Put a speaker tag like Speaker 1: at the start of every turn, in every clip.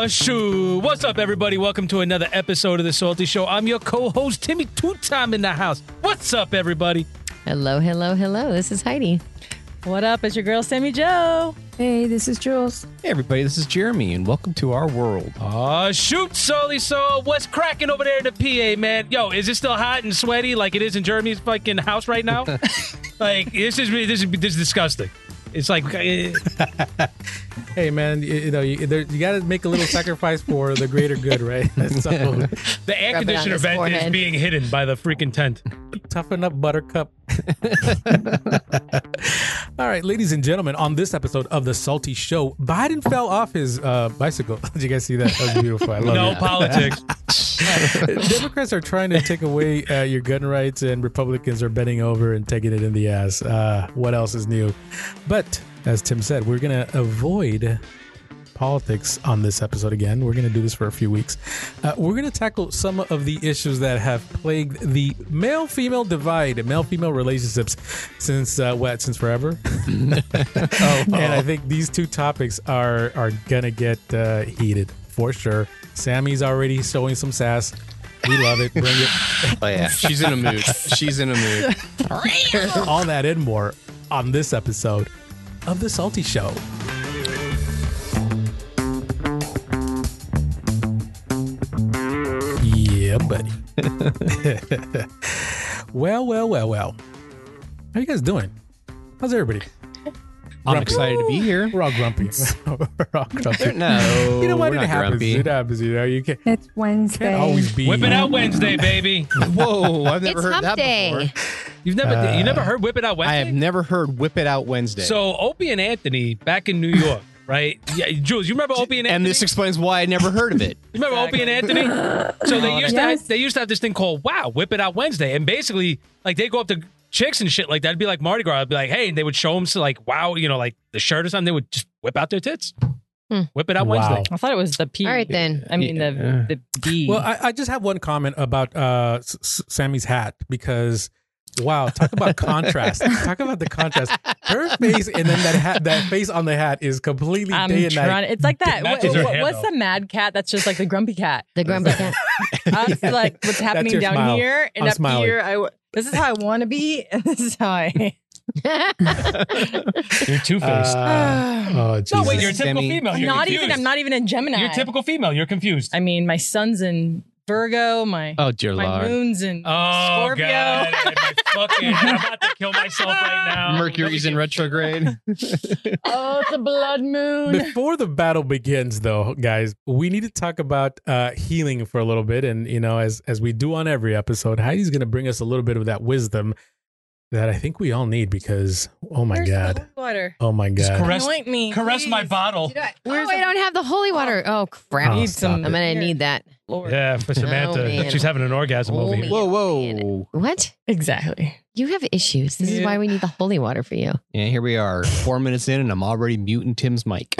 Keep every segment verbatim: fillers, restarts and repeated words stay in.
Speaker 1: Oh, shoot. What's up, everybody? Welcome to another episode of The Salty Show. I'm your co-host, Timmy Two-Time in the house. What's up, everybody?
Speaker 2: Hello, hello, hello. This is Heidi.
Speaker 3: What up? It's your girl, Sammy Joe.
Speaker 4: Hey, this is Jules.
Speaker 5: Hey, everybody. This is Jeremy, and welcome to our world.
Speaker 1: Oh, shoot, Salty. So what's cracking over there in the P A, man? Yo, is it still hot and sweaty like it is in Jeremy's fucking house right now? Like, this is, this is, this is disgusting. It's like... Uh,
Speaker 6: hey, man, you, you know, you, there, you got to make a little sacrifice for the greater good, right? So,
Speaker 1: the air conditioner vent forehead. is being hidden by the freaking tent.
Speaker 6: Toughen up, Buttercup. All right, ladies and gentlemen, on this episode of The Salty Show, Biden fell off his uh, bicycle. Did you guys see that? That was beautiful. I love
Speaker 1: no
Speaker 6: it.
Speaker 1: No politics.
Speaker 6: Democrats are trying to take away uh, your gun rights, and Republicans are bending over and taking it in the ass. Uh, what else is new? But as Tim said, we're going to avoid politics on this episode again. We're going to do this for a few weeks. Uh, we're going to tackle some of the issues that have plagued the male-female divide, male-female relationships since uh, what? Since forever. oh, oh. And I think these two topics are are going to get uh, heated for sure. Sammy's already showing some sass. We love it. Bring it.
Speaker 5: Oh yeah, she's in a mood. She's in a mood.
Speaker 6: All that and more on this episode of The Salty Show. Yeah, buddy. well, well, well, well. How you guys doing? How's everybody?
Speaker 5: I'm grumpy. excited to be here.
Speaker 6: We're all grumpy. We're all grumpy.
Speaker 5: No,
Speaker 6: you know what?
Speaker 5: We're
Speaker 6: It
Speaker 5: not
Speaker 6: happens.
Speaker 5: grumpy.
Speaker 6: It happens. You know, you can't.
Speaker 4: It's Wednesday.
Speaker 6: Can't always be.
Speaker 1: Whip it out Wednesday, baby.
Speaker 5: Whoa, I've never
Speaker 2: It's
Speaker 5: heard
Speaker 2: hump
Speaker 5: that
Speaker 2: day.
Speaker 5: before.
Speaker 1: You've never,
Speaker 6: Uh,
Speaker 1: you never heard Whip It Out Wednesday?
Speaker 5: I have never heard Whip It Out Wednesday.
Speaker 1: So Opie and Anthony back in New York, right? Yeah, Jules, you remember Opie and Anthony?
Speaker 5: and this explains why I never heard of it.
Speaker 1: You remember Opie and Anthony? So they used to
Speaker 4: Yes.
Speaker 1: have, they used to have this thing called Wow, Whip It Out Wednesday, and basically like they go up to chicks and shit like that. It'd be like Mardi Gras. It'd be like, hey, and they would show them so like wow, you know, like the shirt or something. They would just whip out their tits,
Speaker 2: Hmm.
Speaker 1: whip it out
Speaker 6: Wow.
Speaker 1: Wednesday.
Speaker 3: I thought it was the P.
Speaker 2: All right, then.
Speaker 3: I mean, the the D.
Speaker 6: Well, I, I just have one comment about uh, S- S- Sammy's hat because, wow, talk about contrast. Talk about the contrast. Her face and then that hat, that face on the hat is completely
Speaker 3: I'm
Speaker 6: day and night.
Speaker 3: trying. It's like that. What,
Speaker 1: matches her
Speaker 3: what-
Speaker 1: hair,
Speaker 3: what's
Speaker 1: though.
Speaker 3: the mad cat? That's just like the grumpy cat.
Speaker 2: The grumpy cat.
Speaker 3: That's like what's happening
Speaker 6: your
Speaker 3: down
Speaker 6: smile.
Speaker 3: here and
Speaker 6: I'm
Speaker 3: up
Speaker 6: smiling.
Speaker 3: here. I w- this is how I want to be, and this is how I.
Speaker 1: You're two faced.
Speaker 6: Uh, oh, Jesus.
Speaker 1: no, wait, you're a typical
Speaker 5: Demi-
Speaker 1: female.
Speaker 3: I'm
Speaker 1: You're
Speaker 3: not
Speaker 1: confused.
Speaker 3: even. I'm not even a Gemini.
Speaker 1: You're a typical female. You're confused.
Speaker 3: I mean, my sun's in Virgo. My
Speaker 5: Oh dear
Speaker 3: my
Speaker 5: Lord.
Speaker 3: moon's in
Speaker 1: oh
Speaker 3: Scorpio.
Speaker 1: god, my fucking, I'm about to kill myself right now.
Speaker 5: Mercury's in retrograde.
Speaker 3: Oh, it's a blood moon.
Speaker 6: Before the battle begins, though, guys, we need to talk about uh, healing for a little bit. And, you know, as as we do on every episode, Heidi's going to bring us a little bit of that wisdom that I think we all need because, oh my
Speaker 3: Where's the
Speaker 6: God.
Speaker 3: holy water?
Speaker 6: Oh my
Speaker 1: Just
Speaker 6: God.
Speaker 1: caress,
Speaker 3: Anoint me,
Speaker 1: caress my
Speaker 3: please.
Speaker 1: bottle.
Speaker 2: Oh, I don't have the holy water. Oh, crap.
Speaker 6: Oh,
Speaker 3: Need
Speaker 6: stop
Speaker 3: some.
Speaker 6: it.
Speaker 2: I'm going
Speaker 3: Here.
Speaker 2: to need that.
Speaker 3: Lord.
Speaker 1: Yeah, for Samantha.
Speaker 2: man.
Speaker 1: She's having an orgasm
Speaker 2: Oh,
Speaker 1: over here.
Speaker 2: man.
Speaker 5: Whoa, whoa.
Speaker 2: What?
Speaker 3: Exactly.
Speaker 2: You have issues. This is
Speaker 3: Yeah.
Speaker 2: why we need the holy water for you.
Speaker 5: Yeah, here we are, four minutes in, and I'm already muting Tim's mic.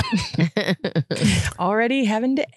Speaker 3: Already having to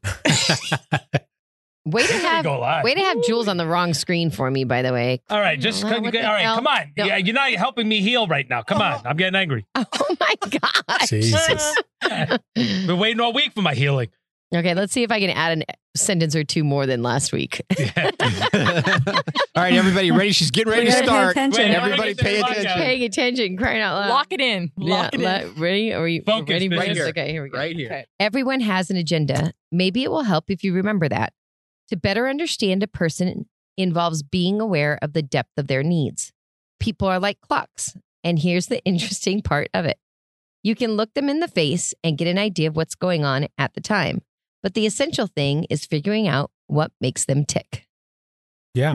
Speaker 3: edit.
Speaker 2: Way to
Speaker 1: Here we
Speaker 2: have
Speaker 1: go live.
Speaker 2: way to have Jules on the wrong screen for me, by the way.
Speaker 1: All right, just
Speaker 2: Well,
Speaker 1: all
Speaker 2: what the
Speaker 1: right.
Speaker 2: hell?
Speaker 1: Come on,
Speaker 2: No.
Speaker 1: yeah, you're not helping me heal right now. Come on, I'm getting angry.
Speaker 2: Oh my gosh.
Speaker 6: Jesus.
Speaker 1: Been waiting all week for my healing.
Speaker 2: Okay, let's see if I can add a sentence or two more than last week.
Speaker 5: All right, everybody, ready? She's getting ready to
Speaker 4: Pay
Speaker 5: start.
Speaker 4: attention.
Speaker 1: Wait,
Speaker 5: Everybody, pay
Speaker 1: Lock
Speaker 5: attention.
Speaker 1: out.
Speaker 2: Paying attention, crying out loud.
Speaker 3: Lock it in. Lock
Speaker 2: yeah,
Speaker 3: it in.
Speaker 2: la- ready? Are you
Speaker 1: Focus,
Speaker 2: ready? for
Speaker 1: bitch.
Speaker 2: this?
Speaker 5: Right
Speaker 2: Okay, here we go.
Speaker 5: Right here.
Speaker 3: Okay.
Speaker 2: Everyone has an agenda. Maybe it will help if you remember that. To better understand a person involves being aware of the depth of their needs. People are like clocks. And here's the interesting part of it. You can look them in the face and get an idea of what's going on at the time. But the essential thing is figuring out what makes them tick.
Speaker 6: Yeah.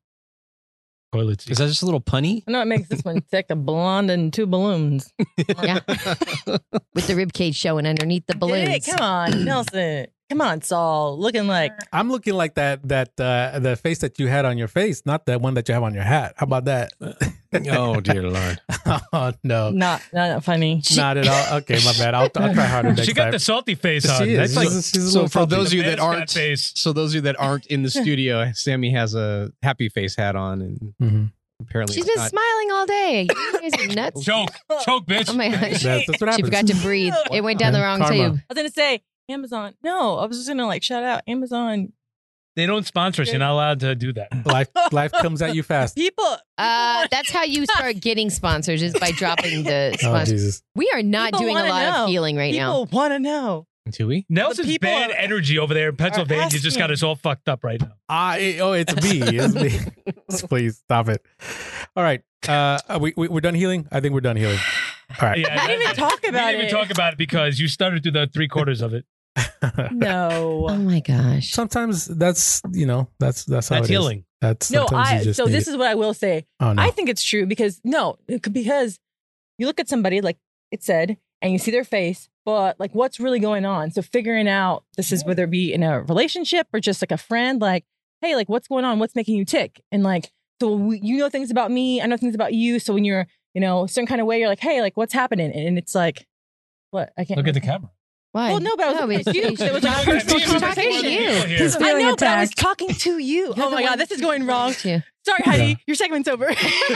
Speaker 1: Toilet
Speaker 5: Is that just a little punny?
Speaker 3: I know it makes this one tick. A blonde and two balloons.
Speaker 2: Yeah. With the ribcage showing underneath the balloons.
Speaker 3: Hey, come on, Nelson. Come on, Saul. Looking like
Speaker 6: I'm looking like that, that, uh, the face that you had on your face, not the one that you have on your hat. How about that?
Speaker 5: Oh, dear Lord.
Speaker 6: Oh, no.
Speaker 3: not not funny.
Speaker 6: Not at all. Okay, my bad. I'll, I'll try harder next
Speaker 1: She got
Speaker 6: time.
Speaker 1: the salty face on.
Speaker 6: She is.
Speaker 1: That's like
Speaker 6: She's- she's a
Speaker 5: So
Speaker 6: little
Speaker 5: for
Speaker 6: salty.
Speaker 5: those of you
Speaker 1: the
Speaker 5: that
Speaker 1: mascot
Speaker 5: aren't,
Speaker 1: face.
Speaker 5: so those of you that aren't in the studio, Sammy has a happy face hat on, and
Speaker 6: Mhm.
Speaker 5: apparently
Speaker 2: She's
Speaker 5: it's
Speaker 2: been
Speaker 5: not-
Speaker 2: smiling all day. You guys are nuts.
Speaker 1: choke, choke, bitch.
Speaker 2: Oh my gosh.
Speaker 6: That's, that's what
Speaker 2: She
Speaker 6: happens.
Speaker 2: forgot to breathe. It went down the wrong
Speaker 6: Karma.
Speaker 2: tube.
Speaker 3: I was gonna say Amazon. No, I was just gonna like shout out Amazon.
Speaker 1: They don't sponsor us. You're not allowed to do that.
Speaker 6: Life life comes at you fast.
Speaker 3: People. people
Speaker 2: Uh,
Speaker 3: want-
Speaker 2: that's how you start getting sponsors is by dropping the
Speaker 6: Oh
Speaker 2: sponsors.
Speaker 6: Jesus!
Speaker 2: We are not
Speaker 3: People
Speaker 2: doing a
Speaker 3: wanna
Speaker 2: lot
Speaker 3: know.
Speaker 2: of healing right now.
Speaker 3: People want to know.
Speaker 5: Do we?
Speaker 1: Nelson's
Speaker 3: people
Speaker 1: bad
Speaker 3: are-
Speaker 1: energy over there in Pennsylvania just got
Speaker 3: asking.
Speaker 1: us all fucked up right now.
Speaker 6: I oh, it's me. It's me. Please stop it. All right, uh, are we, we we're done healing. I think we're done healing. All right.
Speaker 1: Yeah,
Speaker 3: I didn't even talk
Speaker 1: we
Speaker 3: about
Speaker 1: didn't
Speaker 3: it.
Speaker 1: even talk about it because you started through the three quarters of it.
Speaker 3: No.
Speaker 2: Oh my gosh.
Speaker 6: Sometimes that's you know that's that's how
Speaker 1: That's
Speaker 6: it is.
Speaker 1: healing.
Speaker 6: That's
Speaker 3: No,
Speaker 6: sometimes you
Speaker 3: I.
Speaker 6: just
Speaker 3: So
Speaker 6: need
Speaker 3: this
Speaker 6: it.
Speaker 3: is what I will say.
Speaker 6: Oh no.
Speaker 3: I think it's true because no, it could- because you look at somebody like it said, and you see their face, but like what's really going on? So figuring out this is whether it be in a relationship or just like a friend, like hey, like what's going on? What's making you tick? And like so we, you know things about me, I know things about you. So when you're you know a certain kind of way, you're like hey, like what's happening? And it's like what I can't
Speaker 1: Look at the camera.
Speaker 2: Why?
Speaker 3: Well, no, but I was looking at you.
Speaker 2: it's-
Speaker 3: It was
Speaker 2: it's-
Speaker 3: our
Speaker 2: it's
Speaker 3: first
Speaker 2: talking
Speaker 3: conversation.
Speaker 2: to you.
Speaker 4: He's
Speaker 3: I
Speaker 4: feeling
Speaker 3: know, but I was
Speaker 4: attacked.
Speaker 3: talking to you.
Speaker 2: You're
Speaker 3: Oh
Speaker 2: the
Speaker 3: my
Speaker 2: one
Speaker 3: god, this is going wrong.
Speaker 2: Too.
Speaker 3: Sorry, Heidi,
Speaker 6: Yeah.
Speaker 3: your segment's over.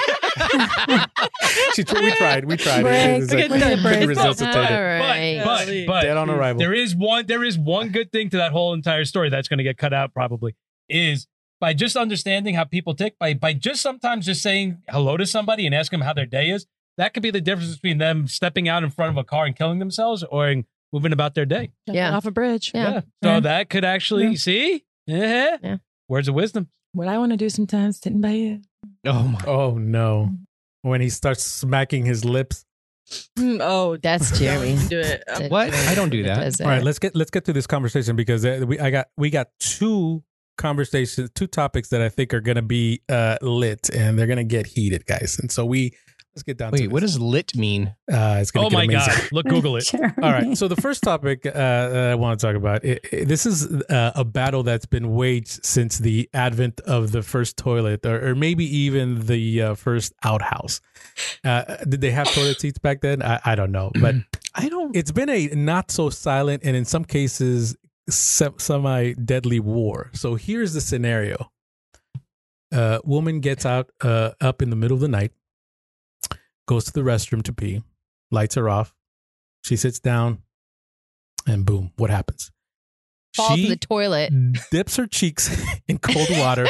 Speaker 6: she, we tried. We tried.
Speaker 4: Break.
Speaker 6: It's like,
Speaker 3: Okay, no,
Speaker 6: we
Speaker 3: break.
Speaker 6: resuscitated.
Speaker 2: All
Speaker 1: But,
Speaker 2: right.
Speaker 1: but,
Speaker 3: Golly.
Speaker 1: but
Speaker 6: Dead on arrival.
Speaker 1: there is one there is one good thing to that whole entire story that's going to get cut out probably is by just understanding how people tick, by by just sometimes just saying hello to somebody and asking them how their day is, that could be the difference between them stepping out in front of a car and killing themselves or moving about their day.
Speaker 2: Yeah.
Speaker 3: Off a bridge.
Speaker 2: Yeah.
Speaker 1: So
Speaker 3: Yeah.
Speaker 1: that could actually
Speaker 3: Yeah.
Speaker 1: see? Yeah.
Speaker 2: Yeah.
Speaker 1: Words of wisdom.
Speaker 3: What I want to do sometimes, sitting by you.
Speaker 5: Oh my.
Speaker 6: Oh no! When he starts smacking his lips.
Speaker 3: Mm, oh,
Speaker 2: That's Jeremy.
Speaker 3: do it.
Speaker 2: That-
Speaker 3: Uh,
Speaker 5: What? I don't do that.
Speaker 2: does
Speaker 6: All right, let's get let's get to this conversation because uh, we I got we got two conversations, two topics that I think are going to be uh, lit and they're going to get heated, guys. And so we let's get down to
Speaker 5: Wait,
Speaker 6: this.
Speaker 5: what does lit mean?
Speaker 6: Uh, it's going
Speaker 1: Oh
Speaker 6: to get
Speaker 1: my
Speaker 6: amazing.
Speaker 1: God. Look, Google it.
Speaker 4: Jeremy.
Speaker 6: All right. So the first topic uh, that I want to talk about, it, it- this is uh, a battle that's been waged since the advent of the first toilet, or, or maybe even the uh, first outhouse. Uh, did they have toilet seats back then? I, I don't know, but
Speaker 5: I don't.
Speaker 6: it's been a not so silent and in some cases se- semi deadly war. So here's the scenario: uh, woman gets out uh, up in the middle of the night, goes to the restroom to pee, lights are off. She sits down, and boom, what happens?
Speaker 2: Fall to
Speaker 6: She
Speaker 2: the toilet.
Speaker 6: dips her cheeks in cold water.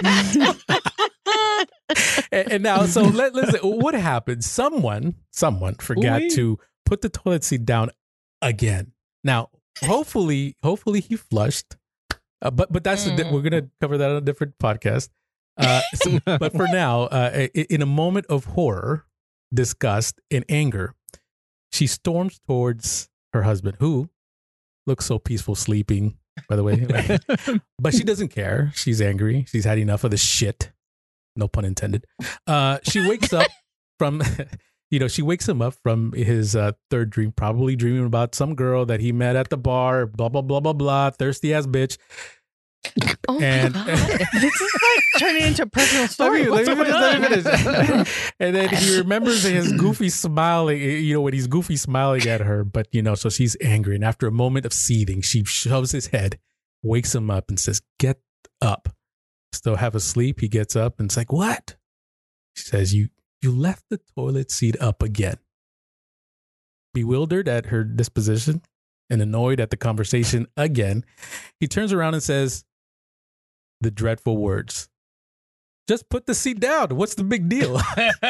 Speaker 6: and, and now, so let, let's what happened? Someone, someone forgot
Speaker 1: Ooh-wee.
Speaker 6: to put the toilet seat down again. Now, hopefully, hopefully he flushed. Uh, but but that's the di- we're gonna cover that on a different podcast. Uh, so, but for now, uh, i- in a moment of horror, disgust, and anger, she storms towards her husband, who looks so peaceful sleeping. By the way, but she doesn't care. She's angry. She's had enough of the shit. No pun intended. Uh, she wakes up from, you know, she wakes him up from his uh, third dream, probably dreaming about some girl that he met at the bar, blah, blah, blah, blah, blah, thirsty ass bitch.
Speaker 2: Oh
Speaker 6: And-
Speaker 2: my God.
Speaker 3: this is like turning into a personal
Speaker 6: Let
Speaker 3: story.
Speaker 6: me, let
Speaker 3: What's
Speaker 6: me finish,
Speaker 3: going
Speaker 6: let me
Speaker 3: on?
Speaker 6: finish. And then he remembers his goofy smiling, you know, when he's goofy smiling at her, but, you know, so she's angry. And after a moment of seething, she shoves his head, wakes him up and says, "Get up." Still half asleep. He gets up and it's like, "What?" She says, you, you left the toilet seat up again. Bewildered at her disposition and annoyed at the conversation again, he turns around and says the dreadful words, "Just put the seat down. What's the big deal?"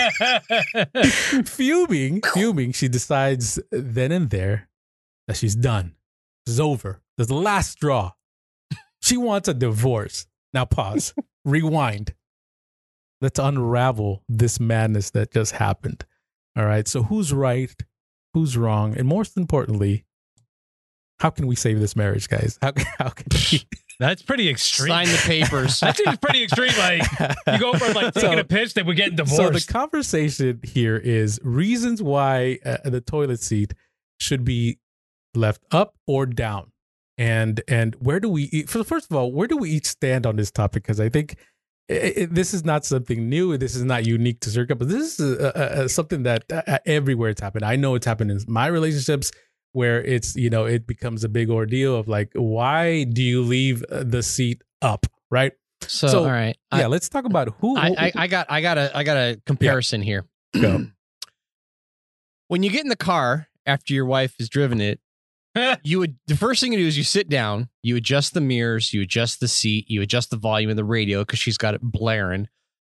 Speaker 6: fuming, fuming, she decides then and there that she's done. It's over. This is the last straw. She wants a divorce. Now pause. Rewind. Let's unravel this madness that just happened. All right. So who's right? Who's wrong? And most importantly, how can we save this marriage, guys? How, how can we?
Speaker 1: That's pretty extreme.
Speaker 5: Sign the papers.
Speaker 1: That seems pretty extreme. Like you go from like taking
Speaker 6: So-
Speaker 1: a piss that we're getting
Speaker 6: So the
Speaker 1: divorced.
Speaker 6: conversation here is reasons why uh, the toilet seat should be left up or down, and and where do we? Eat, for first of all, where do we each stand on this topic? Because I think it, it, this is not something new. This is not unique to Circa, but this is uh, uh, something that uh, everywhere it's happened. I know it's happened in my relationships where it's you know it becomes a big ordeal of like, why do you leave uh, the seat up, right?
Speaker 5: So,
Speaker 6: So,
Speaker 5: all right.
Speaker 6: Yeah,
Speaker 5: I,
Speaker 6: let's talk about who.
Speaker 5: I, I, I got I got a I got a comparison here.
Speaker 6: Go.
Speaker 5: When you get in the car after your wife has driven it, you would the first thing you do is you sit down, you adjust the mirrors, you adjust the seat, you adjust the volume of the radio because she's got it blaring,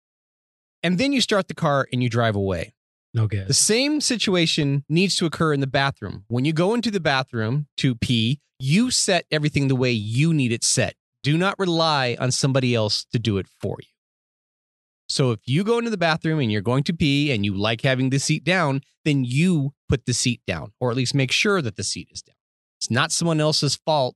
Speaker 5: and then you start the car and you drive away.
Speaker 1: No gas.
Speaker 5: The same situation needs to occur in the bathroom. When you go into the bathroom to pee, you set everything the way you need it set. Do not rely on somebody else to do it for you. So if you go into the bathroom and you're going to pee and you like having the seat down, then you put the seat down, or at least make sure that the seat is down. It's not someone else's fault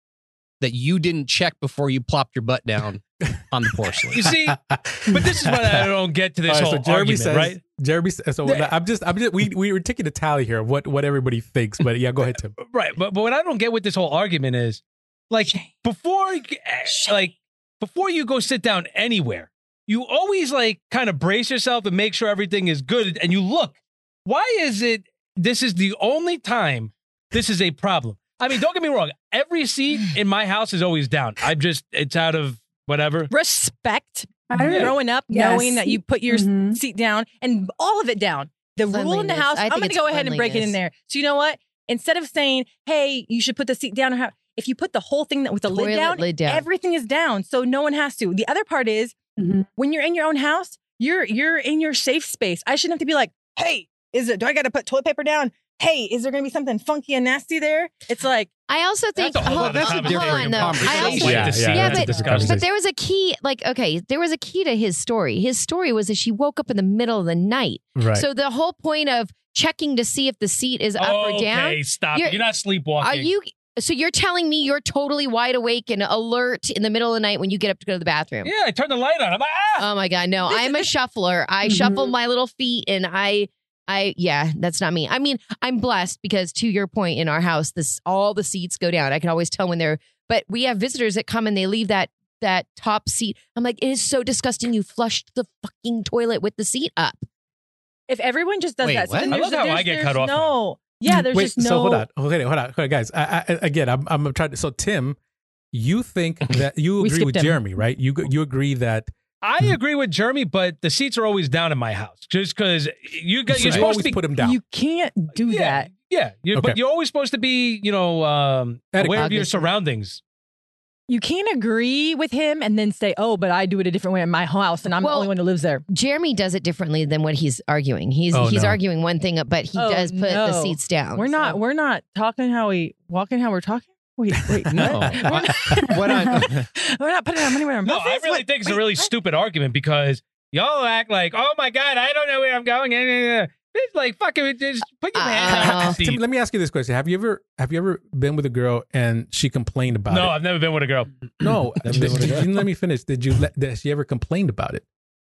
Speaker 5: that you didn't check before you plopped your butt down on the porcelain.
Speaker 1: You see, but this is what I don't get to this
Speaker 6: All right,
Speaker 1: whole
Speaker 6: so Jeremy
Speaker 1: argument,
Speaker 6: says,
Speaker 1: right?
Speaker 6: Jeremy, says- so I'm just, I'm just, we we were taking a tally here of what what everybody thinks, but yeah, go ahead, Tim.
Speaker 1: Right, but but what I don't get with this whole argument is, like, before, like, before you go sit down anywhere, you always like kind of brace yourself and make sure everything is good, and you look. Why is it? This is the only time this is a problem. I mean, don't get me wrong. Every seat in my house is always down. I'm just, it's out of whatever.
Speaker 3: Respect
Speaker 4: I don't know.
Speaker 3: growing up,
Speaker 4: Yes.
Speaker 3: knowing that you put your
Speaker 4: Mhm.
Speaker 3: seat down and all of it down. The rule in the
Speaker 2: Cleanliness.
Speaker 3: house,
Speaker 2: I
Speaker 3: I'm
Speaker 2: think
Speaker 3: going to
Speaker 2: it's
Speaker 3: go ahead and break it in
Speaker 2: cleanliness.
Speaker 3: there. So you know what? Instead of saying, hey, you should put the seat down, or how, if you put the whole thing with the lid
Speaker 2: Toilet
Speaker 3: down,
Speaker 2: lid down.
Speaker 3: everything is down. So no one has to. The other part is
Speaker 4: Mhm.
Speaker 3: when you're in your own house, you're you're in your safe space. I shouldn't have to be like, hey, is it, do I got to put toilet paper down? Hey, is there going to be something funky and nasty there? It's like,
Speaker 2: I also think,
Speaker 1: That's a whole
Speaker 2: hold,
Speaker 1: other
Speaker 2: hold, hold
Speaker 1: conversation.
Speaker 2: on, though. I
Speaker 5: Conversation.
Speaker 2: also,
Speaker 6: Yeah,
Speaker 1: Like to
Speaker 6: yeah,
Speaker 1: see
Speaker 2: yeah,
Speaker 1: that.
Speaker 2: but-
Speaker 1: It's disgusting.
Speaker 2: but there was a key, like, okay, there was a key to his story. His story was that she woke up in the middle of the night.
Speaker 6: Right.
Speaker 2: So the whole point of checking to see if the seat is up or down,
Speaker 1: Okay, stop.
Speaker 2: You're-
Speaker 1: You're, not sleepwalking.
Speaker 2: are you? So you're telling me you're totally wide awake and alert in the middle of the night when you get up to go to the bathroom?
Speaker 1: Yeah, I turned the light on. I'm like, ah.
Speaker 2: Oh my God, no!
Speaker 3: This
Speaker 2: I'm a
Speaker 3: is-
Speaker 2: shuffler. I
Speaker 4: Mhm.
Speaker 2: shuffle my little feet, and I, I, yeah, that's not me. I mean, I'm blessed because, to your point, in our house, this all the seats go down. I can always tell when they're. But we have visitors that come and they leave that that top seat. I'm like, it is so disgusting. You flushed the fucking toilet with the seat up.
Speaker 3: if everyone just does
Speaker 5: Wait,
Speaker 3: that, so
Speaker 5: what?
Speaker 3: then
Speaker 1: I
Speaker 3: there's,
Speaker 1: love how
Speaker 3: there's,
Speaker 1: I get
Speaker 3: there's
Speaker 1: cut off
Speaker 3: no, yeah, there's
Speaker 6: Wait,
Speaker 3: just no.
Speaker 6: so hold on, okay, hold on, hold on, guys. I, I, again, I'm I'm trying to. So Tim, you think that you
Speaker 3: We
Speaker 6: agree with
Speaker 3: skipped him.
Speaker 6: Jeremy, right? You you agree that
Speaker 1: I agree with Jeremy, but the seats are always down in my house just because you got.
Speaker 6: so
Speaker 1: You're
Speaker 6: you
Speaker 1: supposed
Speaker 6: always
Speaker 1: to be.
Speaker 6: put him down.
Speaker 3: You can't do
Speaker 1: yeah,
Speaker 3: that.
Speaker 1: Yeah, you
Speaker 6: Okay.
Speaker 1: but you're always supposed to be, you know, um,
Speaker 6: Etiquette.
Speaker 1: aware of your
Speaker 2: Obviously.
Speaker 1: surroundings.
Speaker 3: You can't agree with him and then say, "Oh, but I do it a different way in my house, and I'm
Speaker 2: Well,
Speaker 3: the only one who lives there."
Speaker 2: Jeremy does it differently than what he's arguing. He's
Speaker 6: Oh,
Speaker 2: he's
Speaker 6: no.
Speaker 2: arguing one thing, but he
Speaker 3: Oh,
Speaker 2: does put the
Speaker 3: no.
Speaker 2: seats down.
Speaker 3: We're not.
Speaker 2: So-
Speaker 3: We're not talking how we walking. How we're talking. Wait, wait.
Speaker 5: No.
Speaker 3: what? We're not,
Speaker 5: What I,
Speaker 3: we're not putting our money where our
Speaker 1: No,
Speaker 3: mouth
Speaker 1: I
Speaker 3: is.
Speaker 1: really
Speaker 3: What?
Speaker 1: think it's a
Speaker 3: Wait,
Speaker 1: really
Speaker 3: what?
Speaker 1: stupid argument because y'all act like, oh my God, I don't know where I'm going. It's like, fucking, just put your hand
Speaker 2: Uh,
Speaker 1: on the
Speaker 6: Tim,
Speaker 1: seat.
Speaker 6: let me ask you this question: Have you ever have you ever been with a girl and she complained about
Speaker 1: No,
Speaker 6: it?
Speaker 1: I've never been with a girl.
Speaker 6: No,
Speaker 5: Never
Speaker 6: did,
Speaker 5: been with a
Speaker 6: did
Speaker 5: girl?
Speaker 6: you let me finish? Did you let, did she ever complained about it?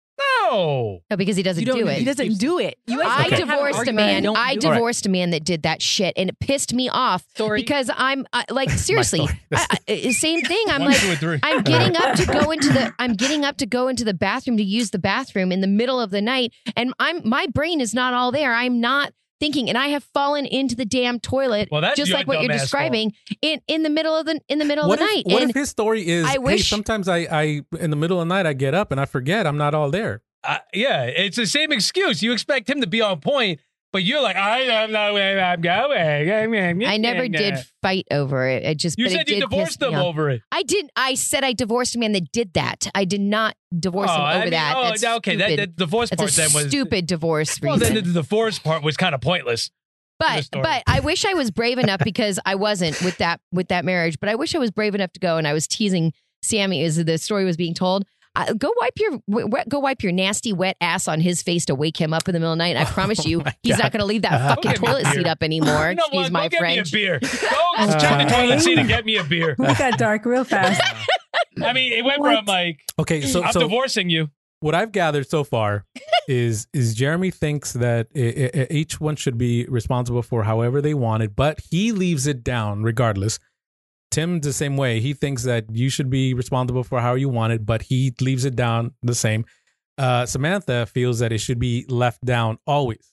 Speaker 1: No.
Speaker 2: No, because he doesn't
Speaker 3: You don't.
Speaker 2: do it.
Speaker 3: He doesn't do it. You guys
Speaker 2: I
Speaker 6: Okay.
Speaker 3: can't have an
Speaker 2: divorced a
Speaker 3: argument.
Speaker 2: man.
Speaker 3: Don't
Speaker 2: I
Speaker 3: do it.
Speaker 2: divorced a man that did that shit, and it pissed me off
Speaker 3: Sorry.
Speaker 2: because I'm I, like seriously,
Speaker 6: story.
Speaker 2: I, I, same thing. I'm
Speaker 1: One,
Speaker 2: like
Speaker 1: two, and three.
Speaker 2: I'm getting up to go into the I'm getting up to go into the bathroom to use the bathroom in the middle of the night, and I'm my brain is not all there. I'm not thinking, and I have fallen into the damn toilet,
Speaker 1: Well, that's
Speaker 2: just
Speaker 1: your
Speaker 2: like what you're
Speaker 1: dumbass
Speaker 2: describing in in the middle of the in the middle
Speaker 6: What
Speaker 2: of the
Speaker 6: if,
Speaker 2: night.
Speaker 6: what
Speaker 2: and
Speaker 6: if his story is?
Speaker 2: I
Speaker 6: hey,
Speaker 2: wish-
Speaker 6: sometimes I I in the middle of the night I get up and I forget I'm not all there.
Speaker 1: Uh, yeah, it's the same excuse. You expect him to be on point, but you're like, I don't know where I'm going.
Speaker 2: I never did fight over it. I just
Speaker 1: You
Speaker 2: but
Speaker 1: said
Speaker 2: it
Speaker 1: you
Speaker 2: did
Speaker 1: divorced
Speaker 2: piss me
Speaker 1: them
Speaker 2: off.
Speaker 1: over it.
Speaker 2: I didn't. I said I divorced a man that did that. I did not divorce
Speaker 1: Oh,
Speaker 2: him over
Speaker 1: I mean,
Speaker 2: that.
Speaker 1: oh,
Speaker 2: That's
Speaker 1: okay. That,
Speaker 2: stupid.
Speaker 1: that divorce
Speaker 2: That's
Speaker 1: part
Speaker 2: a
Speaker 1: then was
Speaker 2: stupid divorce
Speaker 1: Well,
Speaker 2: reason.
Speaker 1: then the divorce part was kind of pointless. the
Speaker 2: but
Speaker 1: story.
Speaker 2: but I wish I was brave enough because I wasn't with that with that marriage. But I wish I was brave enough to go. And I was teasing Sammy as the story was being told. Uh, go wipe your w- w- go wipe your nasty wet ass on his face to wake him up in the middle of the night. And I promise you,
Speaker 6: my
Speaker 2: he's
Speaker 6: God.
Speaker 2: not going to leave that
Speaker 6: Uh,
Speaker 2: fucking
Speaker 1: Go get me a
Speaker 2: toilet seat
Speaker 1: beer.
Speaker 2: up anymore.
Speaker 1: You know
Speaker 2: Excuse
Speaker 1: what?
Speaker 2: my
Speaker 1: Go
Speaker 2: French.
Speaker 1: get me a beer. Go
Speaker 6: Uh,
Speaker 1: check the toilet seat and get me a beer.
Speaker 4: We got dark real fast.
Speaker 1: I mean, it went
Speaker 4: What?
Speaker 1: from like,
Speaker 6: Okay, so
Speaker 1: I'm
Speaker 6: so
Speaker 1: divorcing you.
Speaker 6: what I've gathered so far is is Jeremy thinks that i i each one should be responsible for however they want it, but he leaves it down regardless. Tim's the same way. He thinks that you should be responsible for how you want it, but he leaves it down the same. Uh, Samantha feels that it should be left down always.